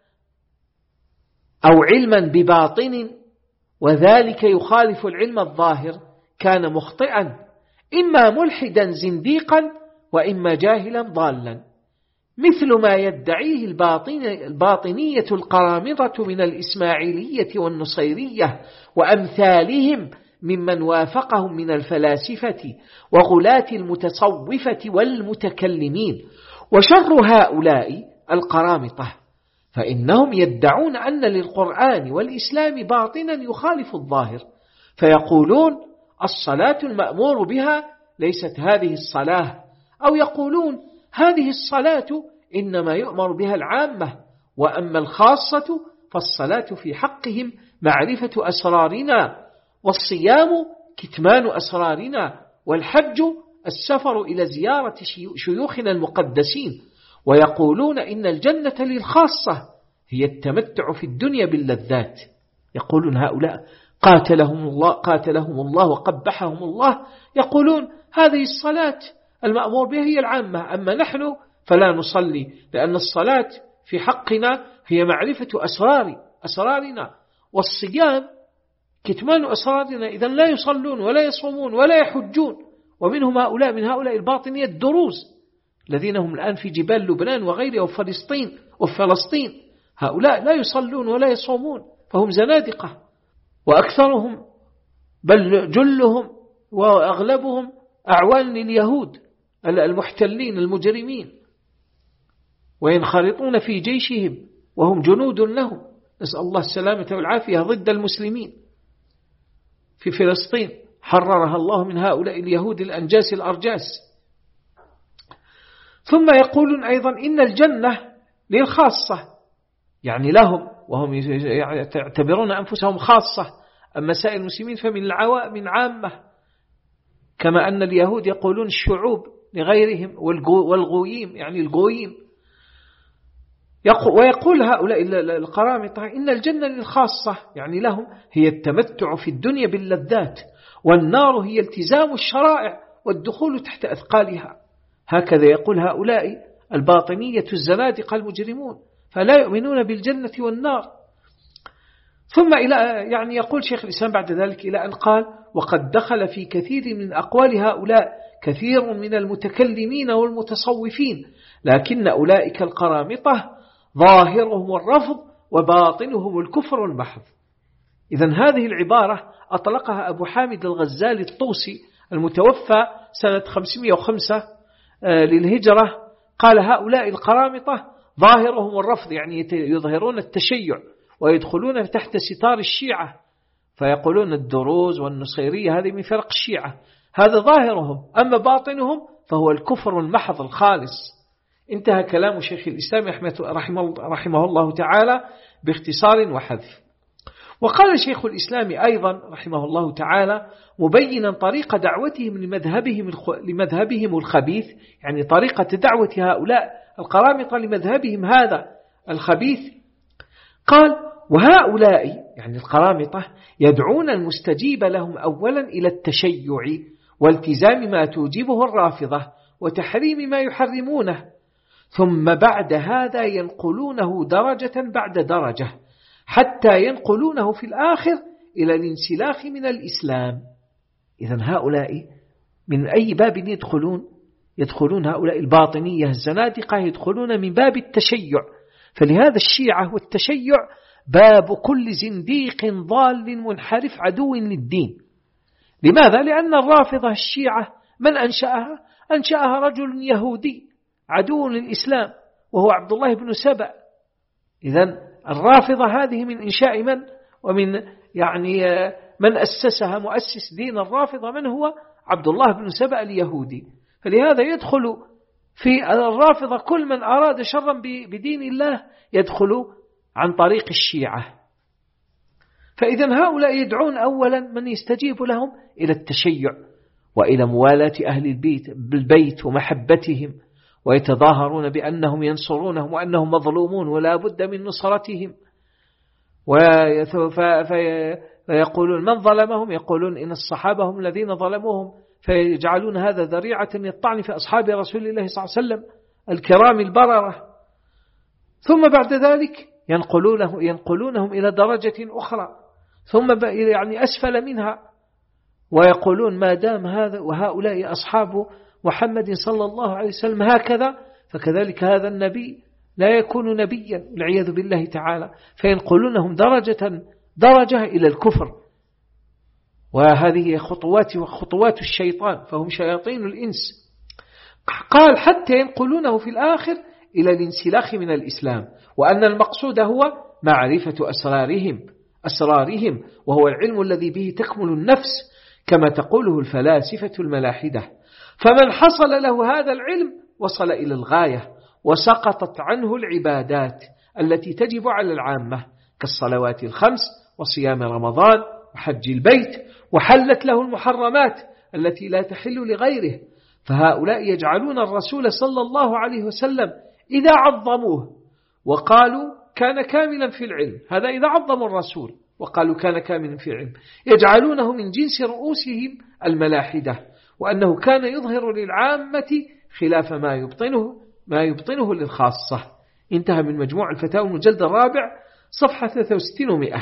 أو علما بباطن وذلك يخالف العلم الظاهر كان مخطئا، إما ملحدا زنديقا وإما جاهلا ضالا، مثل ما يدعيه الباطنية القرامطة من الإسماعيلية والنصيرية وأمثالهم ممن وافقهم من الفلاسفة وغلاة المتصوفة والمتكلمين. وشر هؤلاء القرامطة، فإنهم يدعون أن للقرآن والإسلام باطنا يخالف الظاهر، فيقولون الصلاة المأمور بها ليست هذه الصلاة، أو يقولون هذه الصلاة إنما يؤمر بها العامة، وأما الخاصة فالصلاة في حقهم معرفة أسرارنا، والصيام كتمان أسرارنا، والحج السفر إلى زيارة شيوخنا المقدسين. ويقولون إن الجنة للخاصة هي التمتع في الدنيا باللذات. يقولون هؤلاء قاتلهم الله وقبحهم الله، يقولون هذه الصلاة المأمور بها هي العامة، أما نحن فلا نصلي، لأن الصلاة في حقنا هي معرفة أسرارنا، والصيام كتمان أسرارنا، إذن لا يصلون ولا يصومون ولا يحجون. ومنهم هؤلاء من هؤلاء الباطنية الدروز الذين هم الآن في جبال لبنان وغيرها وفلسطين، هؤلاء لا يصلون ولا يصومون، فهم زنادقة، وأكثرهم بل جلهم وأغلبهم أعوان لليهود المحتلين المجرمين، وينخرطون في جيشهم وهم جنود لهم، نسأل الله السلامة والعافية، ضد المسلمين في فلسطين حررها الله من هؤلاء اليهود الأنجاس الأرجاس. ثم يقولون أيضا إن الجنة للخاصة، يعني لهم، وهم يعتبرون أنفسهم خاصة، أما سائر المسلمين فمن عامة، كما أن اليهود يقولون الشعوب لغيرهم، والغويم يعني الغويم. ويقول هؤلاء القرامطة إن الجنة للخاصة، يعني لهم، هي التمتع في الدنيا باللذات، والنار هي التزام الشرائع والدخول تحت أثقالها. هكذا يقول هؤلاء الباطنية الزنادقة المجرمون، فلا يؤمنون بالجنة والنار. ثم يعني يقول شيخ الإسلام بعد ذلك إلى أن قال: وقد دخل في كثير من أقوال هؤلاء كثير من المتكلمين والمتصوفين، لكن أولئك القرامطة ظاهرهم الرفض وباطنهم الكفر المحض. إذن هذه العبارة أطلقها أبو حامد الغزالي الطوسي المتوفى سنة 505 للهجرة، قال: هؤلاء القرامطة ظاهرهم الرفض، يعني يظهرون التشيع ويدخلون تحت ستار الشيعة، فيقولون الدروز والنصيرية هذه من فرق الشيعة، هذا ظاهرهم، أما باطنهم فهو الكفر المحض الخالص. انتهى كلام شيخ الإسلام رحمه الله تعالى باختصار وحذف. وقال شيخ الإسلام أيضا رحمه الله تعالى مبينا طريقة دعوتهم لمذهبهم الخبيث، يعني طريقة دعوة هؤلاء القرامطة لمذهبهم هذا الخبيث، قال: وهؤلاء يعني القرامطة يدعون المستجيب لهم أولا إلى التشيع والتزام ما توجبه الرافضة وتحريم ما يحرمونه، ثم بعد هذا ينقلونه درجة بعد درجة حتى ينقلونه في الآخر إلى الانسلاخ من الإسلام. إذن هؤلاء من أي باب يدخلون هؤلاء الباطنية الزنادقة، يدخلون من باب التشيع. فلهذا الشيعة والتشيع باب كل زنديق ضال منحرف عدو للدين. لماذا؟ لأن الرافضة الشيعة من أنشأها رجل يهودي عدو للإسلام وهو عبد الله بن سبأ. إذن الرافضة هذه من إنشاء ومن من أسسها مؤسس دين الرافضة من هو عبد الله بن سبأ اليهودي. فلهذا يدخل في الرافضة كل من أراد شرا بدين الله يدخل عن طريق الشيعة. فإذا هؤلاء يدعون أولا من يستجيب لهم إلى التشيع وإلى موالاة أهل البيت ومحبتهم، ويتظاهرون بأنهم ينصرونهم وأنهم مظلومون ولا بد من نصرتهم، فيقولون من ظلمهم، يقولون إن الصحابة هم الذين ظلموهم، فيجعلون هذا ذريعة للطعن في أصحاب رسول الله صلى الله عليه وسلم الكرام البررة. ثم بعد ذلك ينقلونهم إلى درجة أخرى، ثم يعني أسفل منها، ويقولون ما دام هذا وهؤلاء أصحاب محمد صلى الله عليه وسلم هكذا، فكذلك هذا النبي لا يكون نبيا والعياذ بالله تعالى، فينقلونهم درجة إلى الكفر. وهذه خطوات الشيطان، فهم شياطين الإنس. قال حتى ينقلونه في الآخر إلى الانسلاخ من الإسلام، وأن المقصود هو معرفة أسرارهم، وهو العلم الذي به تكمل النفس كما تقوله الفلاسفة الملاحدة. فمن حصل له هذا العلم وصل إلى الغاية، وسقطت عنه العبادات التي تجب على العامة كالصلوات الخمس وصيام رمضان وحج البيت، وحلت له المحرمات التي لا تحل لغيره. فهؤلاء يجعلون الرسول صلى الله عليه وسلم إذا عظموه وقالوا كان كاملا في العلم، هذا إذا عظموا الرسول وقالوا كان كاملا في العلم، يجعلونه من جنس رؤوسهم الملاحدة، وأنه كان يظهر للعامة خلاف ما يبطنه للخاصة. انتهى من مجموع الفتاوى المجلد الرابع صفحة 63.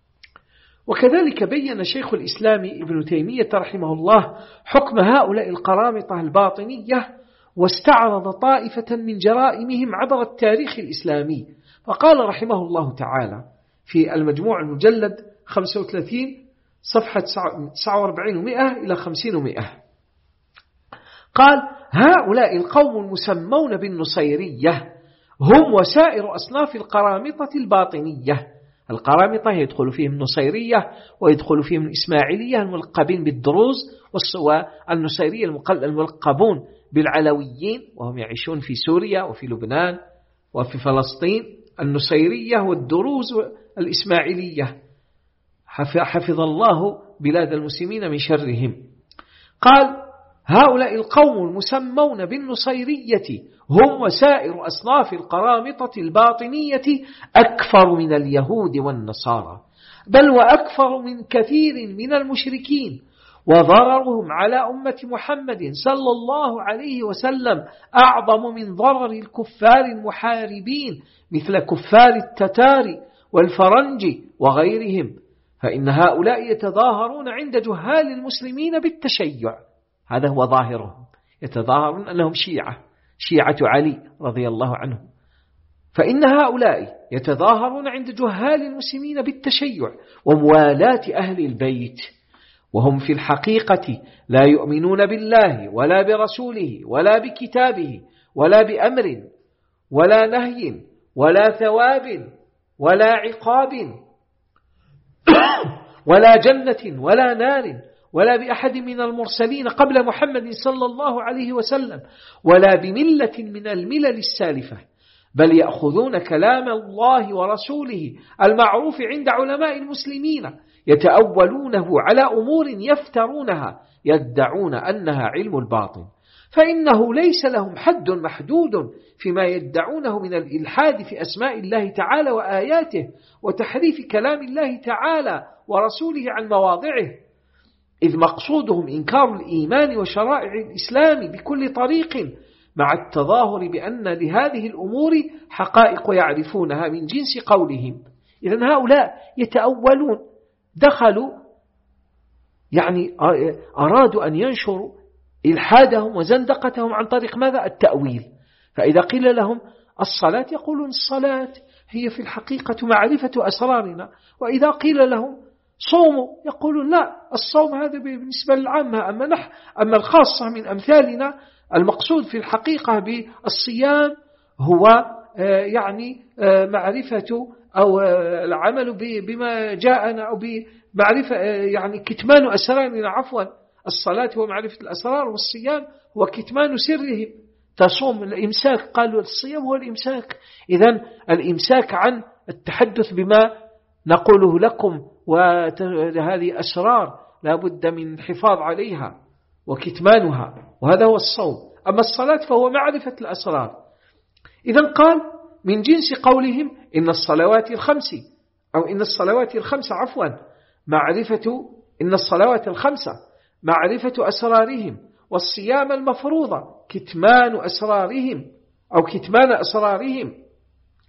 وكذلك بين شيخ الإسلام ابن تيمية رحمه الله حكم هؤلاء القرامطة الباطنية، واستعرض طائفة من جرائمهم عبر التاريخ الإسلامي. فقال رحمه الله تعالى في المجموع المجلد 35 صفحة 49 إلى 50. قال هؤلاء القوم المسمون بالنصيرية هم وسائر أصناف القرامطة الباطنية. القرامطة يدخل فيهم النصيرية ويدخل فيهم الإسماعيلية الملقبين بالدروز، والنصيرية الملقبون بالعلويين وهم يعيشون في سوريا وفي لبنان وفي فلسطين. النصيرية والدروز الإسماعيلية حفظ الله بلاد المسلمين من شرهم. قال هؤلاء القوم المسمون بالنصيرية هم وسائر أصناف القرامطة الباطنية أكثر من اليهود والنصارى، بل وأكثر من كثير من المشركين، وضررهم على أمة محمد صلى الله عليه وسلم أعظم من ضرر الكفار المحاربين مثل كفار التتار والفرنج وغيرهم. فإن هؤلاء يتظاهرون عند جهال المسلمين بالتشيع، هذا هو ظاهرهم، يتظاهرون أنهم شيعة علي رضي الله عنه. فإن هؤلاء يتظاهرون عند جهال المسلمين بالتشيع وموالاة أهل البيت، وهم في الحقيقة لا يؤمنون بالله ولا برسوله ولا بكتابه ولا بأمر ولا نهي ولا ثواب ولا عقاب ولا جنة ولا نار ولا بأحد من المرسلين قبل محمد صلى الله عليه وسلم ولا بملة من الملل السالفة، بل يأخذون كلام الله ورسوله المعروف عند علماء المسلمين يتأولونه على أمور يفترونها يدعون أنها علم الباطن، فإنه ليس لهم حد محدود فيما يدعونه من الإلحاد في أسماء الله تعالى وآياته وتحريف كلام الله تعالى ورسوله عن مواضعه، إذ مقصودهم إنكار الإيمان وشرائع الإسلام بكل طريق، مع التظاهر بأن لهذه الأمور حقائق يعرفونها من جنس قولهم. إذن هؤلاء يتأولون، دخلوا يعني أرادوا أن ينشروا إلحادهم وزندقتهم عن طريق ماذا؟ التأويل. فإذا قيل لهم الصلاة يقولون الصلاة هي في الحقيقة معرفة أسرارنا، وإذا قيل لهم صوموا يقولون لا، الصوم هذا بالنسبة للعامة، أما الخاصة من أمثالنا المقصود في الحقيقة بالصيام هو يعني معرفة أو العمل بما جاءنا أو بمعرفة يعني كتمان أسرارنا. عفوا، الصلاة هو معرفة الأسرار، والصيام هو كتمان سرهم. تصوم الإمساك، قالوا الصيام هو الإمساك. إذن الإمساك عن التحدث بما نقوله لكم، وهذه أسرار لا بد من الحفاظ عليها وكتمانها، وهذا هو الصوم. أما الصلاة فهو معرفة الأسرار. إذن قال من جنس قولهم إن الصلوات الخمس أو إن الصلوات الخمسة عفوا معرفة إن الصلوات الخمسة معرفة أسرارهم، والصيام المفروضة كتمان أسرارهم أو كتمان أسرارهم،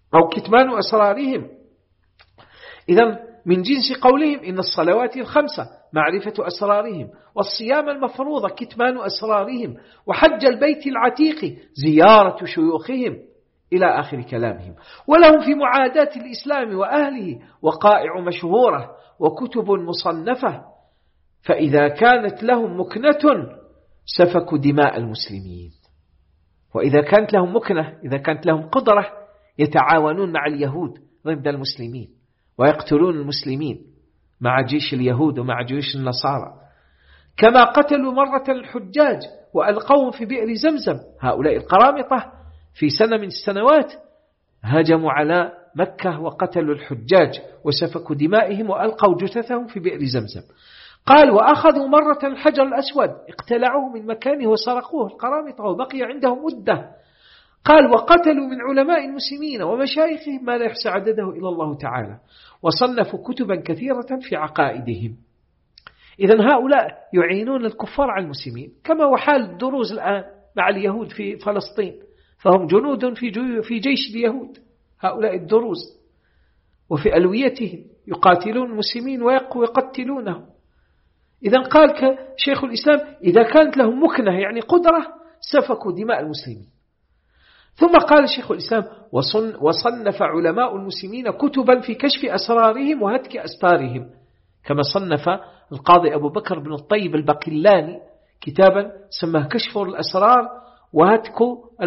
أو كتمان أسرارهم. إذن من جنس قولهم إن الصلوات الخمسة معرفة أسرارهم، والصيام المفروضة كتمان أسرارهم، وحج البيت العتيق زيارة شيوخهم، إلى آخر كلامهم. ولهم في معاداة الإسلام وأهله وقائع مشهورة وكتب مصنفة، فإذا كانت لهم مكنة سفكوا دماء المسلمين. وإذا كانت لهم مكنة، إذا كانت لهم قدرة، يتعاونون مع اليهود ضد المسلمين ويقتلون المسلمين مع جيش اليهود ومع جيش النصارى، كما قتلوا مرة الحجاج وألقوهم في بئر زمزم. هؤلاء القرامطة في سنة من السنوات هجموا على مكة وقتلوا الحجاج وسفكوا دمائهم وألقوا جثثهم في بئر زمزم. قال وأخذوا مرة الحجر الأسود اقتلعوه من مكانه وسرقوه القرامطة وبقي عندهم مدة. قال وقتلوا من علماء المسلمين ومشايخهم ما لا يحصى عدده إلى الله تعالى، وصنفوا كتبا كثيرة في عقائدهم. إذن هؤلاء يعينون الكفار على المسلمين، كما وحال الدروز الآن مع اليهود في فلسطين، فهم جنود في جيش اليهود هؤلاء الدروز، وفي ألويتهم يقاتلون المسلمين ويقتلونهم. إذن قال شيخ الإسلام إذا كانت لهم مكنة يعني قدرة سفكوا دماء المسلمين. ثم قال شيخ الإسلام وصنف علماء المسلمين كتبا في كشف أسرارهم وهتك أستارهم، كما صنف القاضي أبو بكر بن الطيب البقلاني كتابا سماه كشف الأسرار وهتك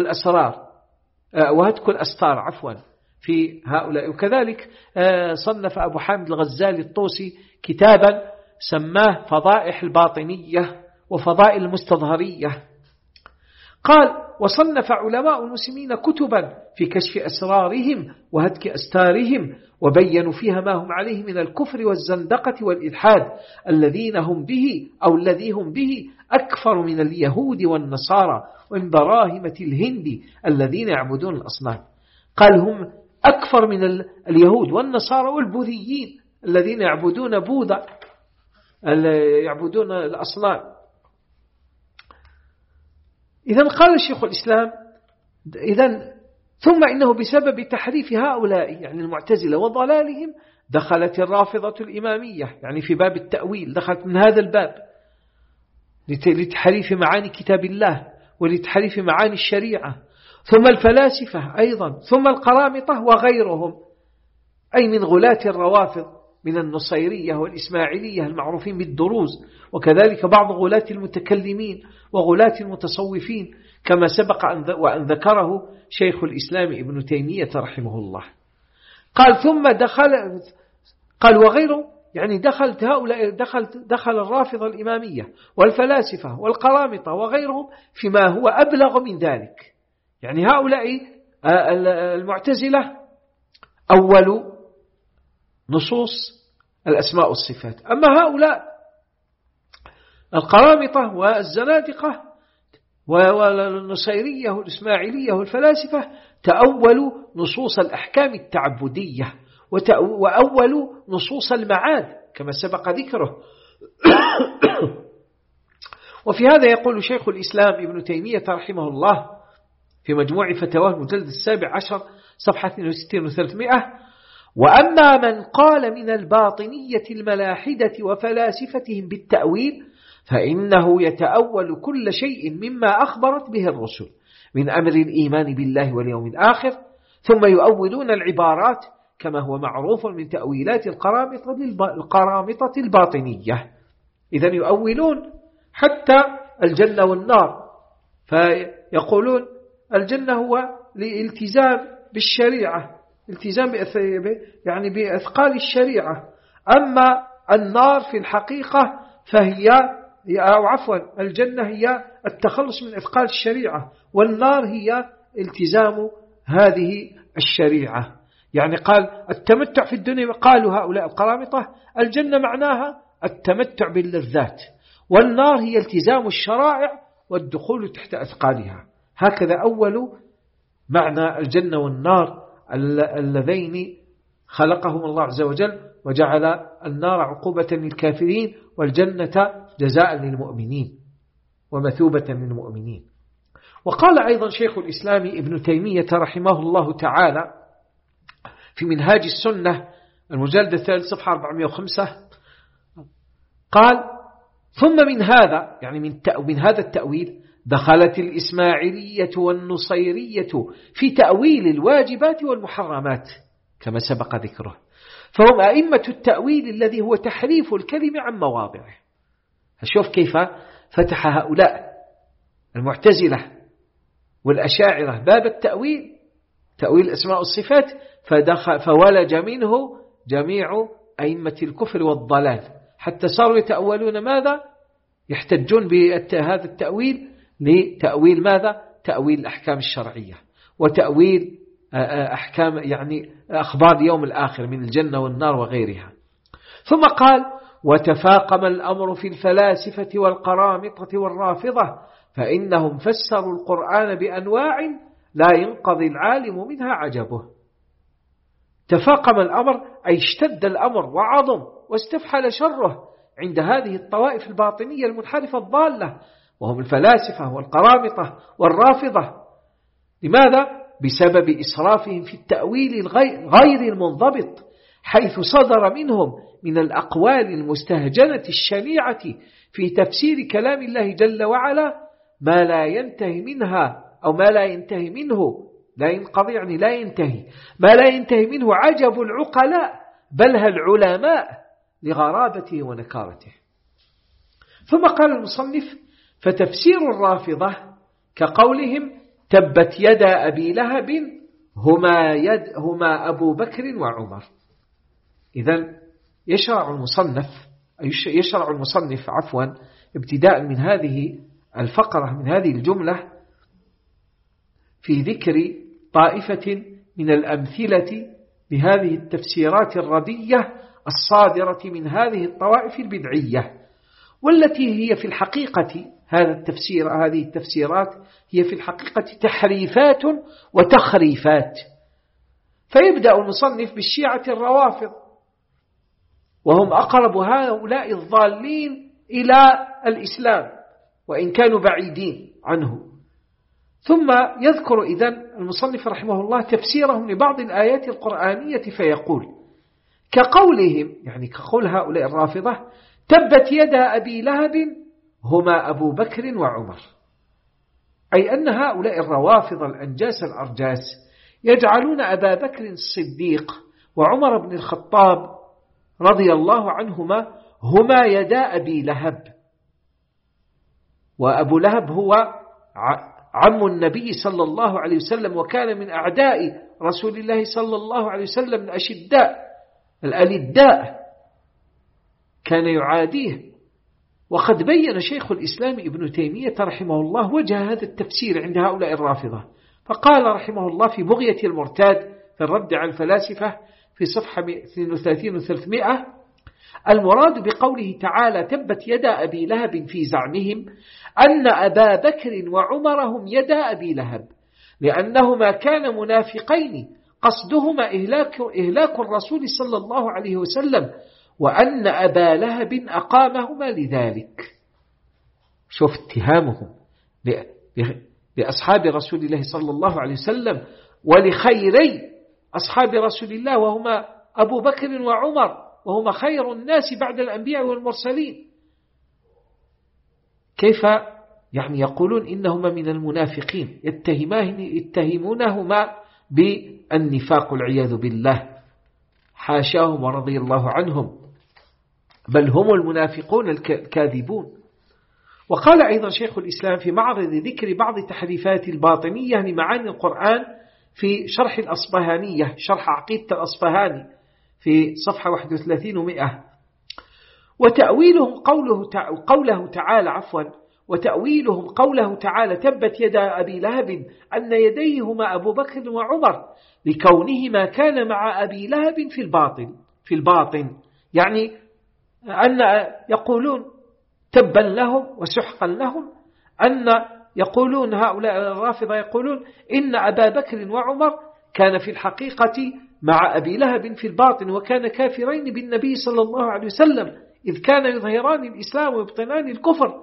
الأستار في هؤلاء. وكذلك صنف أبو حامد الغزالي الطوسي كتابا سماه فضائح الباطنية وفضائل المستظهرية. قال وصنف علماء المسلمين كتبا في كشف أسرارهم وهتك أستارهم، وبينوا فيها ما هم عليه من الكفر والزندقة والإلحاد الذي هم به أكفر من اليهود والنصارى ومن براهمة الهند الذين يعبدون الأصنام. قال هم أكفر من اليهود والنصارى والبوذيين الذين يعبدون بوذا، يعبدون الأصنام. إذن قال الشيخ الإسلام ثم إنه بسبب تحريف هؤلاء يعني المعتزلة وضلالهم دخلت الرافضة الإمامية يعني في باب التأويل، دخلت من هذا الباب لتحريف معاني كتاب الله ولتحريف معاني الشريعة. ثم الفلاسفة أيضا، ثم القرامطة وغيرهم، أي من غلاة الروافض من النصيرية والإسماعيلية المعروفين بالدروز، وكذلك بعض غلاة المتكلمين وغلاة المتصوفين كما سبق وأن ذكره شيخ الإسلام ابن تيمية رحمه الله. قال ثم قال وغيره يعني دخل الرافضة الإمامية والفلاسفة والقرامطة وغيرهم فيما هو أبلغ من ذلك. يعني هؤلاء المعتزلة أول نصوص الأسماء والصفات، أما هؤلاء القرامطة والزنادقة والنصيرية والإسماعيلية والفلاسفة تأولوا نصوص الأحكام التعبدية وأولوا نصوص المعاد كما سبق ذكره. وفي هذا يقول شيخ الإسلام ابن تيمية رحمه الله في مجموع فتاواه المجلد 17 صفحة 62 و300: وأما من قال من الباطنية الملاحدة وفلاسفتهم بالتأويل فإنه يتأول كل شيء مما أخبرت به الرسل من أمر الإيمان بالله واليوم الآخر، ثم يؤولون العبارات كما هو معروف من تأويلات القرامطة الباطنية. إذن يؤولون حتى الجنة والنار، فيقولون الجنة هو لالتزام بالشريعة، التزام يعني بأثقال الشريعة، أما النار في الحقيقة فهي الجنة هي التخلص من أثقال الشريعة، والنار هي التزام هذه الشريعة. يعني قال التمتع في الدنيا، قالوا هؤلاء القرامطة الجنة معناها التمتع باللذات، والنار هي التزام الشرائع والدخول تحت أثقالها. هكذا أول معنى الجنة والنار اللذين خلقهم الله عز وجل، وجعل النار عقوبة للكافرين والجنة جزاء للمؤمنين ومثوبة للمؤمنين. وقال أيضا شيخ الإسلام ابن تيمية رحمه الله تعالى في منهاج السنة المجلد الثالث صفحة 405 قال: ثم من هذا، يعني من هذا التأويل، دخلت الإسماعيلية والنصيرية في تأويل الواجبات والمحرمات كما سبق ذكره، فهم أئمة التأويل الذي هو تحريف الكلم عن مواضعه. شوف كيف فتح هؤلاء المعتزلة والأشاعرة باب التأويل، تأويل الأسماء والصفات، فولج منه جميع أئمة الكفر والضلال، حتى صاروا يتأولون ماذا؟ يحتجون بهذا التأويل لتأويل ماذا؟ تأويل الأحكام الشرعية وتأويل أحكام يعني أخبار يوم الآخر من الجنة والنار وغيرها. ثم قال: وتفاقم الأمر في الفلاسفة والقرامطة والرافضة، فإنهم فسروا القرآن بأنواع لا ينقضي العالم منها عجبه. تفاقم الأمر أي اشتد الأمر وعظم واستفحل شره عند هذه الطوائف الباطنية المنحرفة الضالة، وهم الفلاسفة والقرامطة والرافضة. لماذا؟ بسبب إسرافهم في التأويل غير المنضبط، حيث صدر منهم من الأقوال المستهجنة الشنيعة في تفسير كلام الله جل وعلا ما لا ينتهي منها أو ما لا ينتهي منه، لا ينقضي يعني لا ينتهي، ما لا ينتهي منه عجب العقلاء بل العلماء لغرابته ونكارته. ثم قال المصنف: فتفسير الرافضة كقولهم تبت يدا أبي لهب هما أبو بكر وعمر. إذن يشرع المصنف ابتداء من هذه الفقرة من هذه الجملة في ذكر طائفة من الأمثلة بهذه التفسيرات الردية الصادرة من هذه الطوائف البدعية، والتي هي في الحقيقة هذه التفسيرات هي في الحقيقة تحريفات وتخريفات. فيبدأ المصنف بالشيعة الروافض، وهم أقرب هؤلاء الضالين إلى الإسلام وإن كانوا بعيدين عنه. ثم يذكر إذن المصنف رحمه الله تفسيرهم لبعض الآيات القرآنية فيقول: كقولهم، يعني كقول هؤلاء الرافضة، تبت يدا أبي لهب هما أبو بكر وعمر، أي أن هؤلاء الروافض الأنجاس الأرجاس يجعلون أبا بكر الصديق وعمر بن الخطاب رضي الله عنهما هما يدا أبي لهب، وأبو لهب هو عم النبي صلى الله عليه وسلم، وكان من أعداء رسول الله صلى الله عليه وسلم من أشداء الألداء، كان يعاديه. وقد بين شيخ الإسلام ابن تيمية رحمه الله وجه هذا التفسير عند هؤلاء الرافضة، فقال رحمه الله في بغية المرتاد في الرد على الفلاسفة في صفحة 32 و 300: المراد بقوله تعالى تبت يدا أبي لهب في زعمهم أن أبا بكر وعمر هم يدا أبي لهب، لأنهما كان منافقين قصدهما إهلاك الرسول صلى الله عليه وسلم، وأن أبا لهب أقامهما لذلك. شوف اتهامهم لأصحاب رسول الله صلى الله عليه وسلم ولخيري أصحاب رسول الله، وهما أبو بكر وعمر، وهما خير الناس بعد الأنبياء والمرسلين. كيف يعني يقولون إنهما من المنافقين، يتهمونهما بالنفاق والعياذ بالله، حاشاهم ورضي الله عنهم، بل هم المنافقون الكاذبون. وقال أيضا شيخ الإسلام في معرض ذكر بعض تحريفات الباطنية لمعاني القرآن في شرح الأصبهانية، شرح عقيدة الأصبهاني في صفحة 31 و100: وتأويلهم قوله تعالى تبت يدا أبي لهب أن يديهما أبو بكر وعمر، لكونهما كان مع أبي لهب في الباطن، يعني أن يقولون تبا لهم وسحقا لهم، أن يقولون هؤلاء الرافضة يقولون إن أبا بكر وعمر كان في الحقيقة مع أبي لهب في الباطن، وكان كافرين بالنبي صلى الله عليه وسلم، إذ كان يظهران الإسلام ويبطنان الكفر.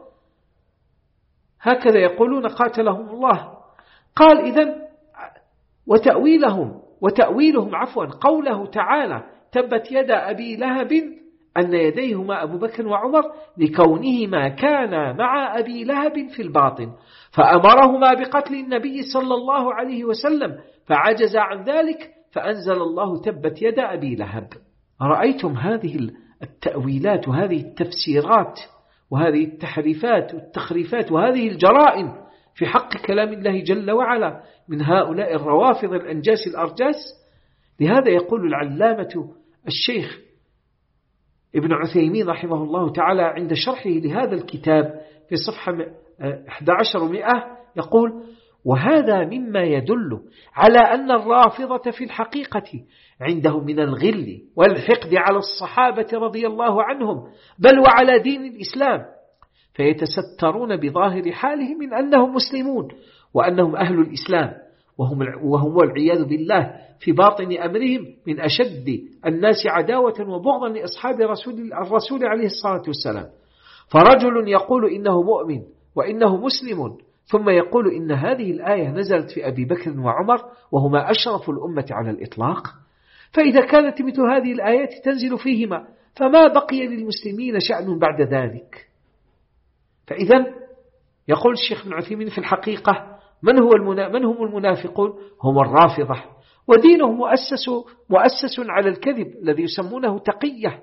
هكذا يقولون قاتلهم الله. قال إذن وتأويلهم وتأويلهم قوله تعالى تبت يد أبي لهب أن يديهما أبو بكر وعمر لكونهما كانا مع أبي لهب في الباطن فأمرهما بقتل النبي صلى الله عليه وسلم فعجز عن ذلك فأنزل الله تبت يد أبي لهب. رأيتم هذه التأويلات وهذه التفسيرات وهذه التحريفات والتخريفات وهذه الجرائم في حق كلام الله جل وعلا من هؤلاء الروافض الأنجاس الأرجاس. لهذا يقول العلامة الشيخ ابن عثيمين رحمه الله تعالى عند شرحه لهذا الكتاب في صفحة 1100 يقول: وهذا مما يدل على أن الرافضة في الحقيقة عندهم من الغل والحقد على الصحابة رضي الله عنهم بل وعلى دين الإسلام، فيتسترون بظاهر حالهم من أنهم مسلمون وأنهم أهل الإسلام، وهم والعياذ بالله في باطن أمرهم من أشد الناس عداوة وبغضا لأصحاب الرسول عليه الصلاة والسلام. فرجل يقول إنه مؤمن وإنه مسلم ثم يقول إن هذه الآية نزلت في أبي بكر وعمر وهما أشرف الأمة على الإطلاق، فإذا كانت مثل هذه الآيات تنزل فيهما فما بقي للمسلمين شأن بعد ذلك. فإذا يقول الشيخ ابن عثيمين في الحقيقة من هم المنافقون؟ هم الرافضة، ودينهم مؤسس على الكذب الذي يسمونه تقية،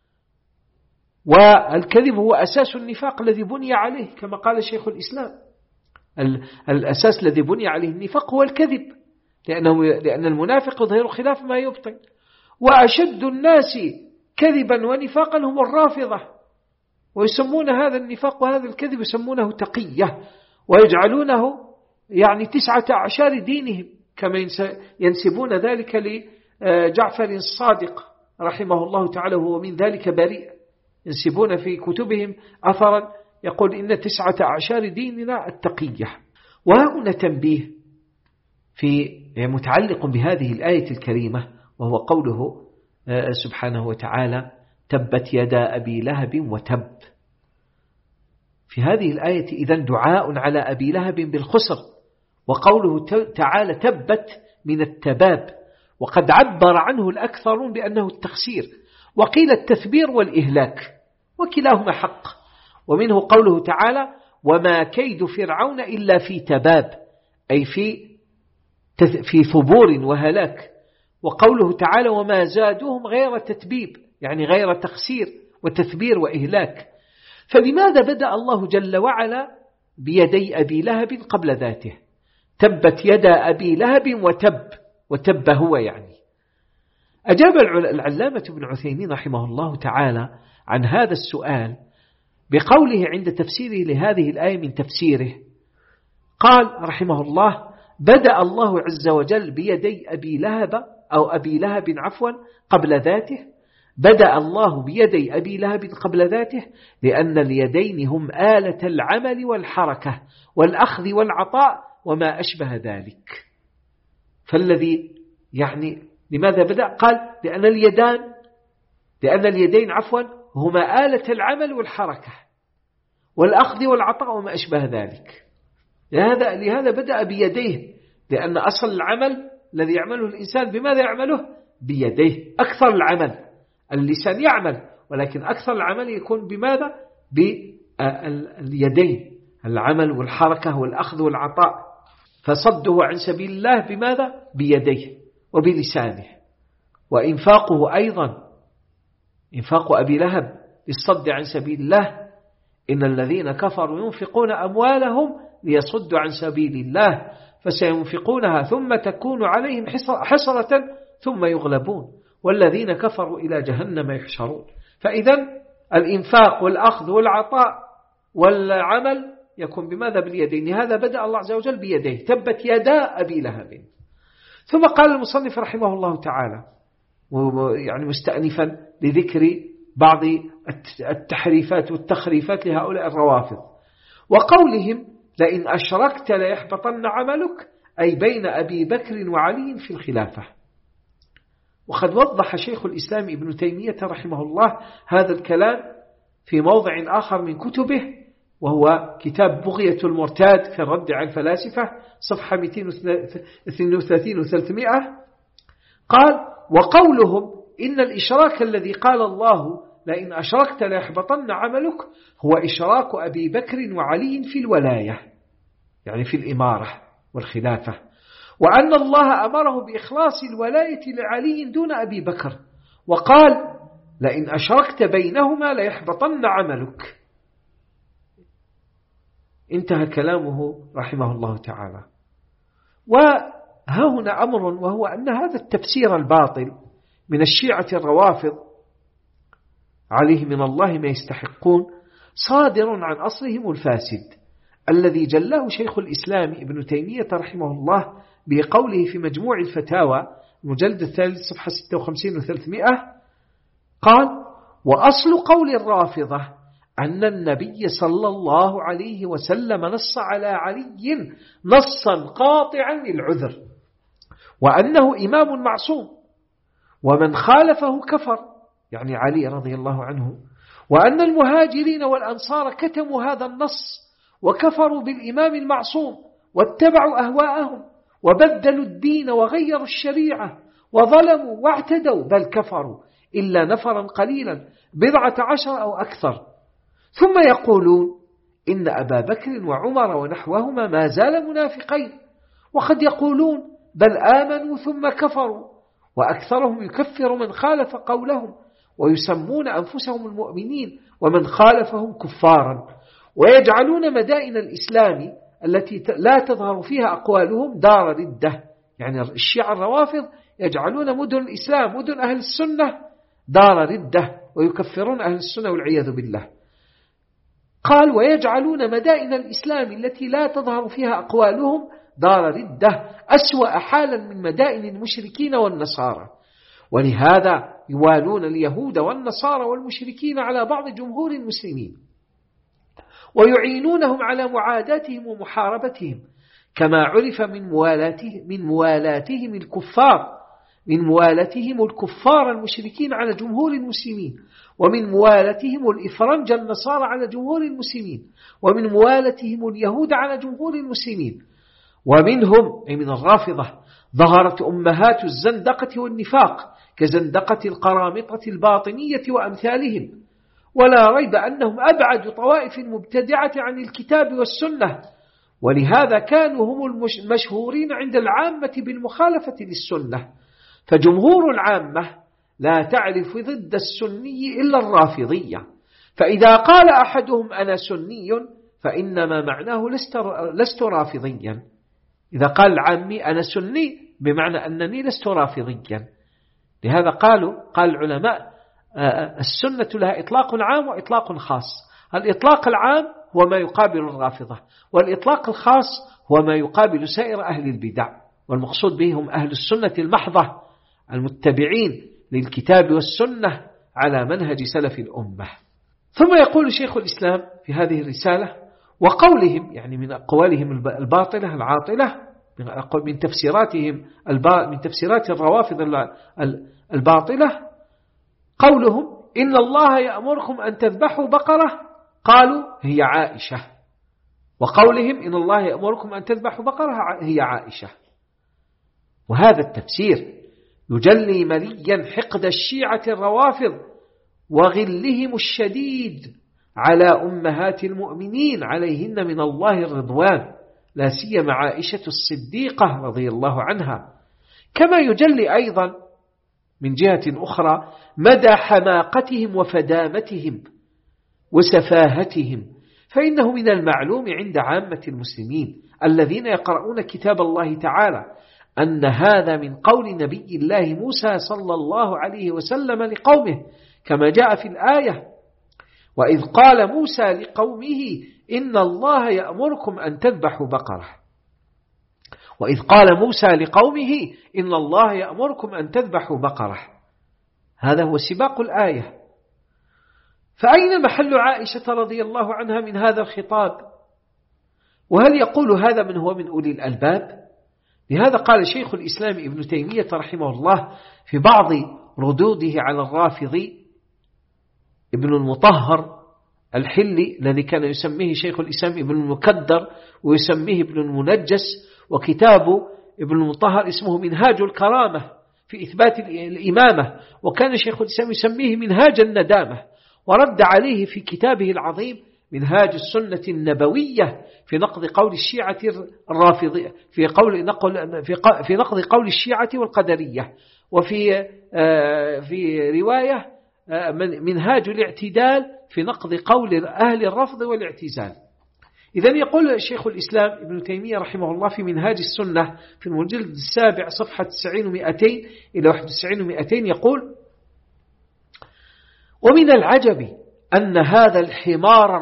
والكذب هو أساس النفاق الذي بني عليه كما قال شيخ الإسلام. الأساس الذي بني عليه النفاق هو الكذب، لأن المنافق يظهر خلاف ما يبطن، وأشد الناس كذبا ونفاقا هم الرافضة، ويسمون هذا النفاق وهذا الكذب يسمونه تقية، ويجعلونه يعني 19 دينهم كما ينسبون ذلك لجعفر الصادق رحمه الله تعالى، وهو من ذلك بريء. ينسبون في كتبهم أثرا يقول إن 19 ديننا التقية. وهنا تنبيه في متعلق بهذه الآية الكريمة، وهو قوله سبحانه وتعالى تبت يدا أبي لهب وتب. في هذه الآية إذن دعاء على أبي لهب بالخسر، وقوله تعالى تبت من التباب، وقد عبر عنه الأكثرون بأنه التخسير، وقيل التثبير والإهلاك، وكلاهما حق. ومنه قوله تعالى وما كيد فرعون إلا في تباب، أي في ثبور وهلاك. وقوله تعالى وما زادوهم غير تتبيب، يعني غير تخسير وتثبير وإهلاك. فلماذا بدأ الله جل وعلا بيدي أبي لهب قبل ذاته؟ تبت يدا أبي لهب وتب هو يعني. أجاب العلامة ابن عثيمين رحمه الله تعالى عن هذا السؤال بقوله عند تفسيره لهذه الآية من تفسيره، قال رحمه الله بدأ الله عز وجل بيدي أبي لهب قبل ذاته. بدأ الله بيدي أبي لهب قبل ذاته لأن اليدين هم آلة العمل والحركة والأخذ والعطاء وما أشبه ذلك. فالذي يعني لماذا بدأ؟ قال لأن اليدين هما آلة العمل والحركة والأخذ والعطاء وما أشبه ذلك. لهذا بدأ بيديه، لأن أصل العمل الذي يعمله الإنسان بماذا يعمله؟ بيديه. أكثر العمل اللسان يعمل، ولكن أكثر العمل يكون بماذا؟ باليدين، العمل والحركة والأخذ والعطاء. فصده عن سبيل الله بماذا؟ بيديه وبلسانه. وإنفاقه أيضا، إنفاق أبي لهب للصد عن سبيل الله، إن الذين كفروا ينفقون أموالهم ليصدوا عن سبيل الله فسينفقونها ثم تكون عليهم حسرة ثم يغلبون والذين كفروا إلى جهنم يحشرون. فإذا الإنفاق والأخذ والعطاء والعمل يكون بماذا؟ باليدين. هذا بدأ الله عز وجل بيديه تبت يدا أبي لهب. ثم قال المصنف رحمه الله تعالى يعني مستأنفا لذكر بعض التحريفات والتخريفات لهؤلاء الروافض، وقولهم لئن أشركت ليحبطن عملك، أي بين أبي بكر وعلي في الخلافة. وقد وضح شيخ الإسلام ابن تيمية رحمه الله هذا الكلام في موضع آخر من كتبه، وهو كتاب بغية المرتاد في الرد على الفلاسفة صفحة 232 و300، قال: وقولهم إن الإشراك الذي قال الله لئن أشركت ليحبطن عملك هو إشراك أبي بكر وعلي في الولاية، يعني في الإمارة والخلافة، وأن الله أمره بإخلاص الولاية لعلي دون أبي بكر، وقال: لئن أشركت بينهما ليحبطن عملك. انتهى كلامه رحمه الله تعالى. وها هنا أمر، وهو أن هذا التفسير الباطل من الشيعة الروافض عليه من الله ما يستحقون صادر عن أصلهم الفاسد الذي جله شيخ الإسلام ابن تيمية رحمه الله بقوله في مجموع الفتاوى المجلد الثالث صفحة 56 و300 قال: وأصل قول الرافضة أن النبي صلى الله عليه وسلم نص على علي نصا قاطعا للعذر، وأنه إمام معصوم، ومن خالفه كفر، يعني علي رضي الله عنه، وأن المهاجرين والأنصار كتموا هذا النص وكفروا بالإمام المعصوم واتبعوا أهواءهم وبدلوا الدين وغيروا الشريعة وظلموا واعتدوا بل كفروا إلا نفرا قليلا 17 أو أكثر، ثم يقولون إن أبا بكر وعمر ونحوهما ما زال منافقين، وقد يقولون بل آمنوا ثم كفروا، وأكثرهم يكفر من خالف قولهم ويسمون أنفسهم المؤمنين ومن خالفهم كفارا، ويجعلون مدائن الإسلام التي لا تظهر فيها أقوالهم دار ردة، يعني الشيعة الروافض يجعلون مدن الإسلام مدن أهل السنة دار ردة ويكفرون أهل السنة والعياذ بالله. قال: ويجعلون مدائن الإسلام التي لا تظهر فيها أقوالهم دار ردة أسوأ حالا من مدائن المشركين والنصارى، ولهذا يوالون اليهود والنصارى والمشركين على بعض جمهور المسلمين ويعينونهم على معاداتهم ومحاربتهم، كما عرف من موالاتهم الكفار المشركين على جمهور المسلمين، ومن موالتهم الإفرنج النصارى على جمهور المسلمين، ومن موالتهم اليهود على جمهور المسلمين. ومنهم أي من الرافضة ظهرت أمهات الزندقة والنفاق كزندقة القرامطة الباطنية وأمثالهم، ولا ريب أنهم أبعد طوائف المبتدعة عن الكتاب والسنة، ولهذا كانوا هم المشهورين عند العامة بالمخالفة للسنة، فجمهور العامة لا تعرف ضد السني إلا الرافضية، فإذا قال أحدهم أنا سني فإنما معناه لست رافضيا. إذا قال العامي أنا سني بمعنى أنني لست رافضيا. لهذا قال العلماء السنة لها إطلاق عام وإطلاق خاص. الإطلاق العام هو ما يقابل الرافضة، والإطلاق الخاص هو ما يقابل سائر أهل البدع، والمقصود بهم أهل السنة المحضة المتبعين للكتاب والسنة على منهج سلف الأمة. ثم يقول شيخ الإسلام في هذه الرسالة: وقولهم، يعني من أقوالهم الباطلة العاطلة من تفسيراتهم من تفسيرات الروافض الباطلة، قولهم إن الله يأمركم أن تذبحوا بقرة، قالوا هي عائشة، وقولهم إن الله يأمركم أن تذبحوا بقرة هي عائشة. وهذا التفسير يجلي مليا حقد الشيعة الروافض وغلهم الشديد على أمهات المؤمنين عليهن من الله الرضوان، لا سيما عائشة الصديقة رضي الله عنها، كما يجلي أيضا من جهة أخرى مدى حماقتهم وفدامتهم وسفاهتهم، فإنه من المعلوم عند عامة المسلمين الذين يقرؤون كتاب الله تعالى أن هذا من قول نبي الله موسى صلى الله عليه وسلم لقومه، كما جاء في الآية: وإذ قال موسى لقومه إن الله يأمركم أن تذبحوا بقرة. وإذ قال موسى لقومه إن الله يأمركم أن تذبحوا بقرة، هذا هو سباق الآية. فأين محل عائشة رضي الله عنها من هذا الخطاب؟ وهل يقول هذا من هو من أولي الألباب؟ لهذا قال شيخ الإسلام ابن تيمية رحمه الله في بعض ردوده على الرافضي ابن المطهر الحلي الذي كان يسميه شيخ الإسلام ابن المكدر ويسميه ابن المنجس، وكتاب ابن المطهر اسمه منهاج الكرامة في إثبات الإمامة، وكان شيخ الإسلام يسميه منهاج الندامة، ورد عليه في كتابه العظيم منهاج السنة النبوية في نقض قول الشيعة الرافضية، في نقض قول الشيعة والقدرية، وفي في رواية منهاج الاعتدال في نقض قول أهل الرفض والاعتزال. إذن يقول شيخ الإسلام ابن تيمية رحمه الله في منهاج السنة في المجلد 7 صفحة 90 إلى 91 يقول: ومن العجب أن هذا الحمار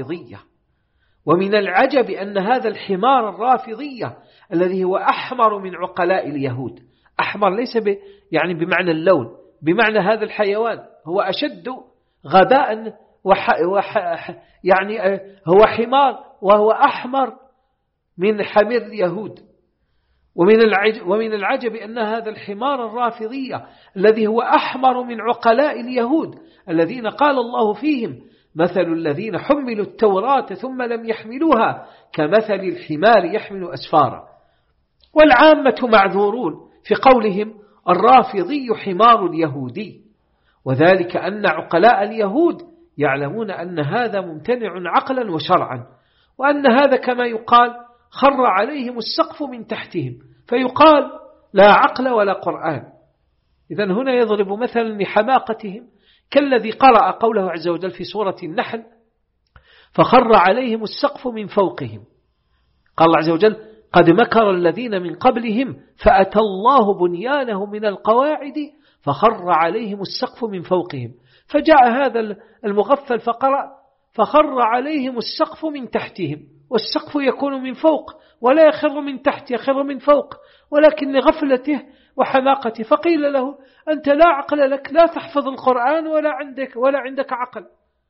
الرافضية الذي هو أحمر من عقلاء اليهود، أحمر ليس يعني بمعنى اللون، بمعنى هذا الحيوان هو أشد غباء يعني هو حمار وهو أحمر من حمير اليهود. ومن العجب أن هذا الحمار الرافضية الذي هو أحمر من عقلاء اليهود الذين قال الله فيهم: مثل الذين حملوا التوراة ثم لم يحملوها كمثل الحمار يحمل أسفارا. والعامة معذورون في قولهم الرافضي حمار اليهودي، وذلك أن عقلاء اليهود يعلمون أن هذا ممتنع عقلا وشرعا، وأن هذا كما يقال خر عليهم السقف من تحتهم، فيقال لا عقل ولا قرآن. إذن هنا يضرب مثلا لحماقتهم كالذي قرأ قوله عز وجل في سورة النحل: فخر عليهم السقف من فوقهم. قال الله عز وجل: قد مكر الذين من قبلهم فأتى الله بنيانهم من القواعد فخر عليهم السقف من فوقهم. فجاء هذا المغفل فقرأ: فخر عليهم السقف من تحتهم، والسقف يكون من فوق ولا يخر من تحت، يخر من فوق، ولكن لغفلته وحماقته فقيل له: أنت لا عقل لك، لا تحفظ القرآن ولا عندك عقل.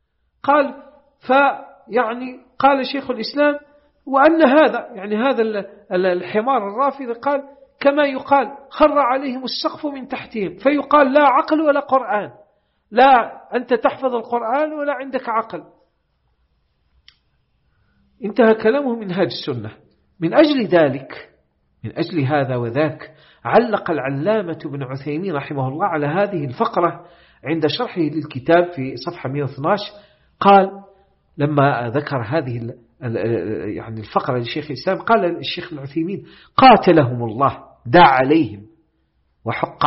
قال شيخ الإسلام: وأن هذا يعني هذا الحمار الرافض قال كما يقال خر عليهم السقف من تحتهم، فيقال لا عقل ولا قرآن، لا أنت تحفظ القرآن ولا عندك عقل. انتهى كلامه منهاج السنة. من أجل هذا وذاك علق العلامة ابن عثيمين رحمه الله على هذه الفقرة عند شرحه للكتاب في صفحة 112. قال لما ذكر هذه يعني الفقرة للشيخ الإسلام، قال الشيخ ابن عثيمين: قاتلهم الله، دع عليهم وحق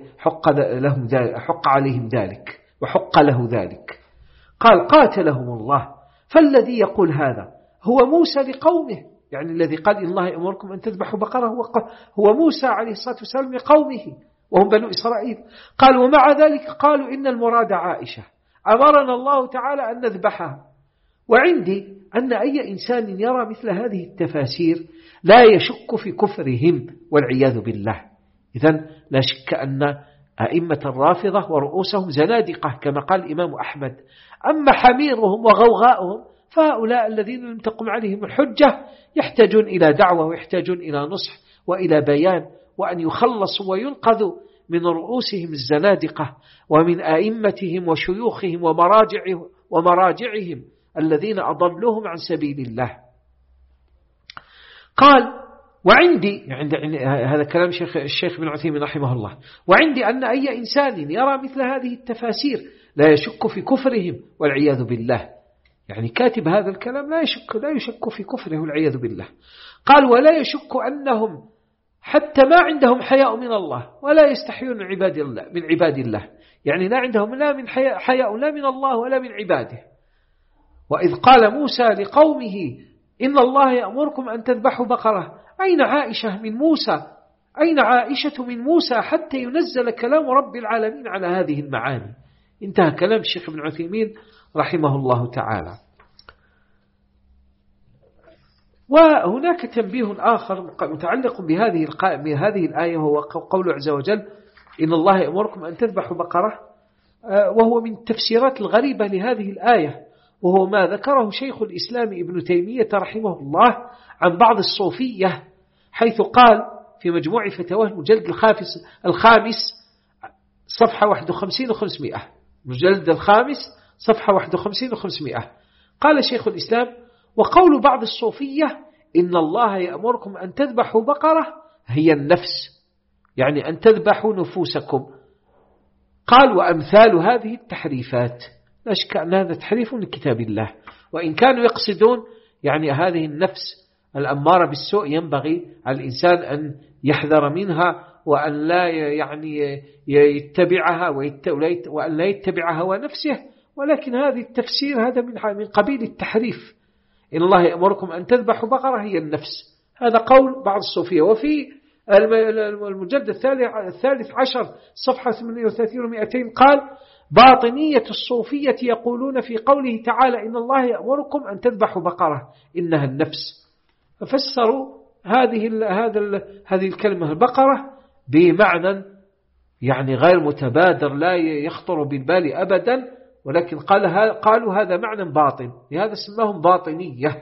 عليهم ذلك وحق له ذلك. قال: قاتلهم الله، فالذي يقول هذا هو موسى لقومه، يعني الذي قال إن الله يأمركم أن تذبحوا بقرة هو موسى عليه الصلاة والسلام لقومه وهم بنو إسرائيل. قال: ومع ذلك قالوا إن المراد عائشة، أمرنا الله تعالى أن نذبحها. وعندي أن أي إنسان يرى مثل هذه التفاسير لا يشك في كفرهم والعياذ بالله. إذن لا شك أن أئمة الرافضة ورؤوسهم زنادقة كما قال الإمام أحمد. أما حميرهم وغوغاؤهم فهؤلاء الذين لم تقم عليهم الحجة يحتاجون إلى دعوة ويحتاجون إلى نصح وإلى بيان، وأن يخلصوا وينقذوا من رؤوسهم الزنادقة ومن أئمتهم وشيوخهم ومراجعهم الذين أضلوهم عن سبيل الله. قال: وعندي هذا كلام الشيخ بن عثيمين رحمه الله: وعندي أن أي إنسان يرى مثل هذه التفاسير لا يشك في كفرهم والعياذ بالله. يعني كاتب هذا الكلام لا يشك في كفره والعياذ بالله. قال: ولا يشك أنهم حتى ما عندهم حياء من الله ولا يستحيون من عباد الله، يعني لا عندهم لا من حياء لا من الله ولا من عباده. وإذ قال موسى لقومه إن الله يأمركم أن تذبحوا بقرة، أين عائشة من موسى حتى ينزل كلام رب العالمين على هذه المعاني. انتهى كلام الشيخ ابن عثيمين رحمه الله تعالى. وهناك تنبيه آخر متعلق بهذه الآية، وهو قول عز وجل إن الله يأمركم أن تذبحوا بقرة، وهو من التفسيرات الغريبة لهذه الآية، وهو ما ذكره شيخ الإسلام ابن تيمية رحمه الله عن بعض الصوفية، حيث قال في مجموع فتاواه المجلد الخامس صفحة 51 و500، مجلد الخامس صفحة 51 و500. قال شيخ الإسلام: وقول بعض الصوفية إن الله يأمركم أن تذبحوا بقرة هي النفس، يعني أن تذبحوا نفوسكم. قال وأمثال هذه التحريفات، لا شك أن هذا تحريف من كتاب الله، وإن كانوا يقصدون يعني هذه النفس الأمارة بالسوء ينبغي على الإنسان أن يحذر منها وأن لا يعني يتبعها وأن لا يتبع هوى نفسه، ولكن هذه التفسير هذا من قبيل التحريف. إن الله يأمركم أن تذبحوا بقرة هي النفس، هذا قول بعض الصوفية. وفي المجلد 13 صفحة 38 و200 قال باطنية الصوفية يقولون في قوله تعالى إن الله يأمركم أن تذبحوا بقرة إنها النفس، ففسروا هذه الكلمة البقرة بمعنى يعني غير متبادر لا يخطر بالبال أبدا، ولكن قالوا هذا معنى باطن، لهذا سماهم باطنية.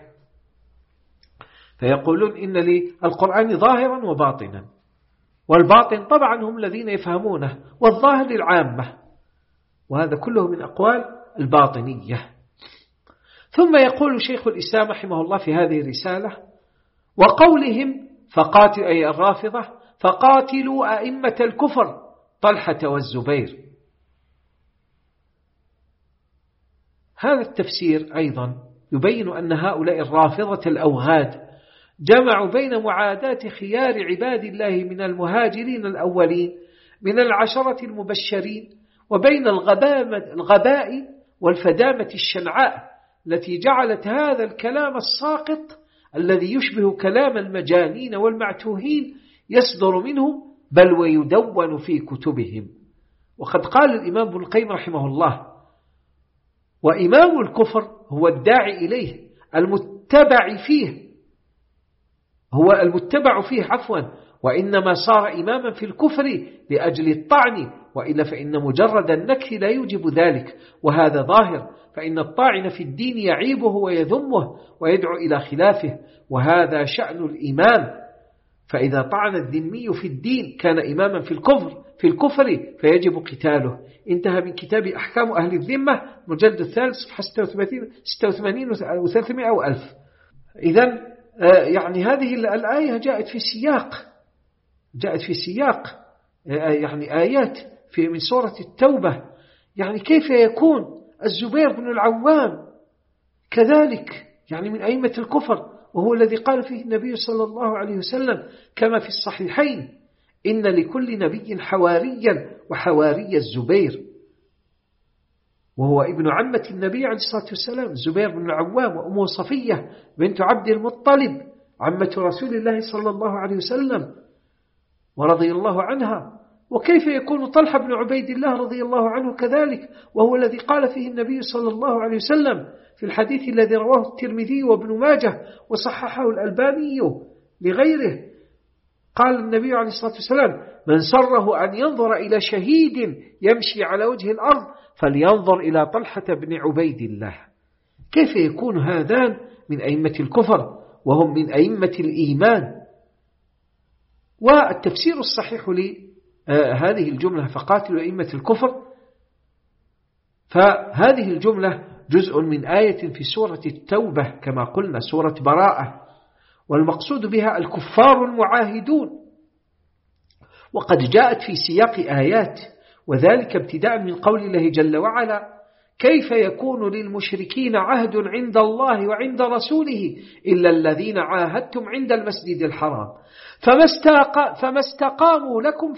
فيقولون إن للقرآن ظاهرا وباطنا، والباطن طبعا هم الذين يفهمونه، والظاهر للعامة، وهذا كله من أقوال الباطنية. ثم يقول شيخ الإسلام رحمه الله في هذه الرسالة وقولهم فقاتلوا أي الرافضة فقاتلوا أئمة الكفر طلحة والزبير. هذا التفسير أيضا يبين أن هؤلاء الرافضة الأوغاد جمعوا بين معاداة خيار عباد الله من المهاجرين الأولين من العشرة المبشرين وبين الغباء والفدامة الشنعاء التي جعلت هذا الكلام الساقط الذي يشبه كلام المجانين والمعتوهين يصدر منهم بل ويدون في كتبهم. وقد قال الإمام ابن القيم رحمه الله وإمام الكفر هو الداعي إليه المتبع فيه وإنما صار إماما في الكفر لأجل الطعن، وإلا فإن مجرد النكث لا يوجب ذلك، وهذا ظاهر، فإن الطاعن في الدين يعيبه ويذمه ويدعو إلى خلافه، وهذا شأن الإمام. فإذا طعن الذمي في الدين كان إماما في الكفر فيجب قتاله. انتهى من كتاب أحكام أهل الذمة مجلد الثالث صفحة 86 و300 أو 1000. إذن يعني هذه الآية جاءت في سياق يعني آيات من سورة التوبة. يعني كيف يكون الزبير بن العوام كذلك يعني من أئمة الكفر، وهو الذي قال فيه النبي صلى الله عليه وسلم كما في الصحيحين إن لكل نبي حواريا وحواري الزبير، وهو ابن عمة النبي عليه الصلاة والسلام الزبير بن العوام، وأمه صفية بنت عبد المطلب عمة رسول الله صلى الله عليه وسلم ورضي الله عنها. وكيف يكون طلحة بن عبيد الله رضي الله عنه كذلك، وهو الذي قال فيه النبي صلى الله عليه وسلم في الحديث الذي رواه الترمذي وابن ماجه وصححه الألباني لغيره، قال النبي عليه الصلاة والسلام من سره أن ينظر إلى شهيد يمشي على وجه الأرض فلينظر إلى طلحة بن عبيد الله. كيف يكون هذان من أئمة الكفر وهم من أئمة الإيمان؟ والتفسير الصحيح لهذه الجملة فقاتلوا أئمة الكفر، فهذه الجملة جزء من آية في سورة التوبة كما قلنا سورة براءة، والمقصود بها الكفار المعاهدون، وقد جاءت في سياق آيات، وذلك ابتداء من قول الله جل وعلا كيف يكون للمشركين عهد عند الله وعند رسوله إلا الذين عاهدتم عند المسجد الحرام فما استقاموا لكم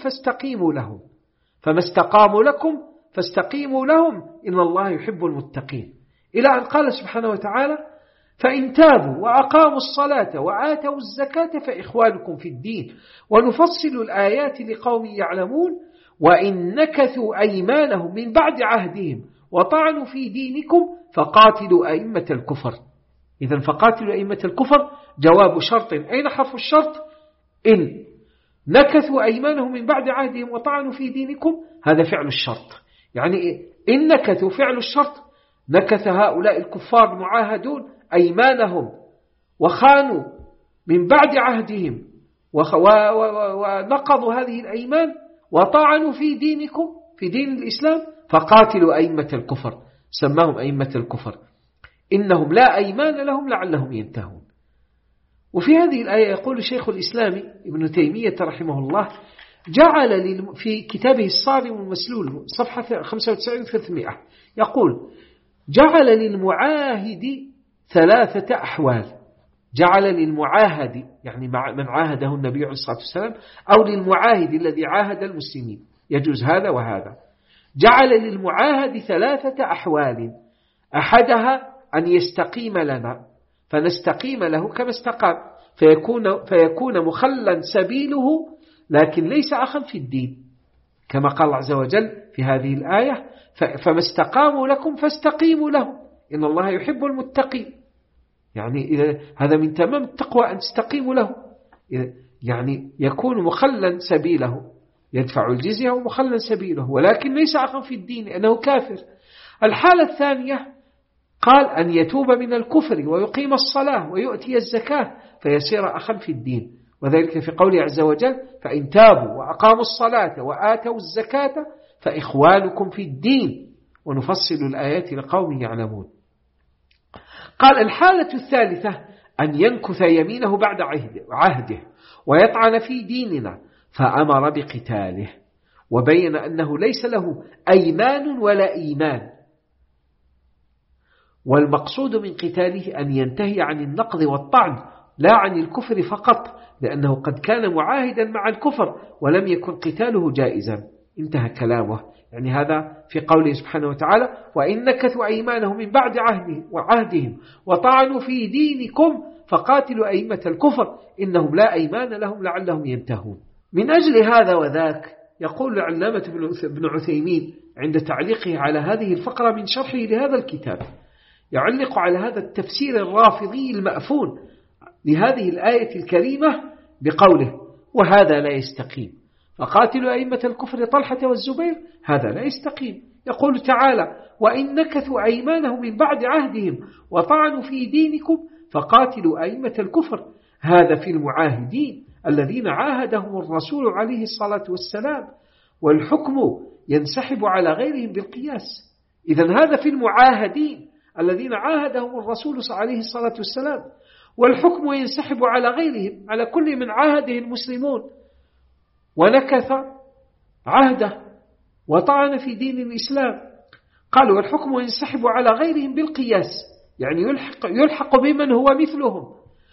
فاستقيموا لهم إن الله يحب المتقين، إلى أن قال سبحانه وتعالى فإن تابوا وأقاموا الصلاة وآتوا الزكاة فإخوانكم في الدين ونفصل الآيات لقوم يعلمون وإن نكثوا أيمانهم من بعد عهدهم وطعنوا في دينكم فقاتلوا أئمة الكفر. إذن فقاتلوا أئمة الكفر جواب شرط. أين حرف الشرط؟ إن نكثوا أيمانهم من بعد عهدهم وطعنوا في دينكم، هذا فعل الشرط. يعني إن نكثوا فعل الشرط، نكث هؤلاء الكفار المعاهدون أيمانهم وخانوا من بعد عهدهم ونقضوا هذه الأيمان وطعنوا في دينكم في دين الإسلام فقاتلوا أئمة الكفر، سماهم أئمة الكفر إنهم لا أيمان لهم لعلهم ينتهون. وفي هذه الآية يقول شيخ الإسلام ابن تيمية رحمه الله جعل في كتابه الصارم المسلول صفحة 95-300 يقول: جعل للمعاهد 3 أحوال. جعل للمعاهد يعني من عاهده النبي عليه الصلاة والسلام، أو للمعاهد الذي عاهد المسلمين، يجوز هذا وهذا. جعل للمعاهد 3 أحوال، أحدها أن يستقيم لنا فنستقيم له كما استقام، فيكون مخلا سبيله لكن ليس أخا في الدين، كما قال عز وجل في هذه الآية: فما استقاموا لكم فاستقيموا لهم إن الله يحب المتقين. يعني إذا هذا من تمام التقوى أن تستقيموا له، يعني يكون مخلا سبيله، يدفع الجزية ومخلا سبيله، ولكن ليس أخا في الدين لأنه كافر. الحالة الثانية قال أن يتوب من الكفر ويقيم الصلاة ويؤتي الزكاة فيصير أخا في الدين، وذلك في قوله عز وجل: فإن تابوا وأقاموا الصلاة وآتوا الزكاة فإخوانكم في الدين ونفصل الآيات لقوم يعلمون. قال الحالة الثالثة أن ينكث يمينه بعد عهده ويطعن في ديننا، فأمر بقتاله، وبين أنه ليس له أيمان ولا إيمان، والمقصود من قتاله أن ينتهي عن النقض والطعن لا عن الكفر فقط، لأنه قد كان معاهدا مع الكفر ولم يكن قتاله جائزا. انتهى كلامه. يعني هذا في قوله سبحانه وتعالى: وإن نكثوا أيمانهم من بعد عهدهم وطعنوا في دينكم فقاتلوا أئمة الكفر إنهم لا أيمان لهم لعلهم ينتهون. من أجل هذا وذاك يقول العلامة ابن عثيمين عند تعليقه على هذه الفقرة من شرحه لهذا الكتاب، يعلق على هذا التفسير الرافضي المأفون لهذه الآية الكريمة بقوله: وهذا لا يستقيم، فقاتلوا أئمة الكفر طلحة والزبير، هذا لا يستقيم. يقول تعالى: وإن نكثوا أيمانهم من بعد عهدهم وطعنوا في دينكم فقاتلوا أئمة الكفر، هذا في المعاهدين الذين عاهدهم الرسول عليه الصلاة والسلام، والحكم ينسحب على غيرهم بالقياس. إذن هذا في المعاهدين الذين عاهدهم الرسول عليه الصلاة والسلام، والحكم ينسحب على غيرهم، على كل من عاهده المسلمون ونكث عهده وطعن في دين الإسلام. قالوا والحكم ينسحب على غيرهم بالقياس، يعني يلحق بمن هو مثلهم.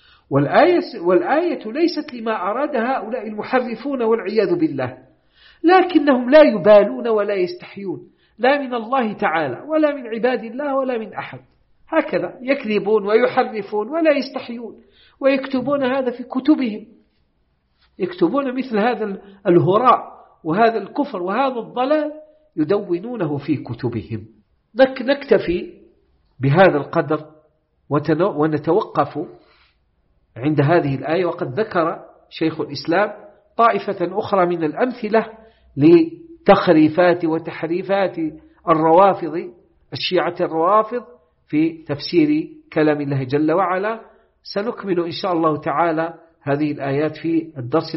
والآية ليست لما أراد هؤلاء المحرفون والعياذ بالله، لكنهم لا يبالون ولا يستحيون، لا من الله تعالى ولا من عباد الله ولا من أحد. هكذا يكذبون ويحرفون ولا يستحيون، ويكتبون هذا في كتبهم، يكتبون مثل هذا الهراء وهذا الكفر وهذا الضلال يدونونه في كتبهم. نكتفي بهذا القدر ونتوقف عند هذه الآية. وقد ذكر شيخ الإسلام طائفة أخرى من الأمثلة لتخريفات وتحريفات الروافض، الشيعة الروافض، في تفسير كلام الله جل وعلا. سنكمل إن شاء الله تعالى هذه الآيات في الدرس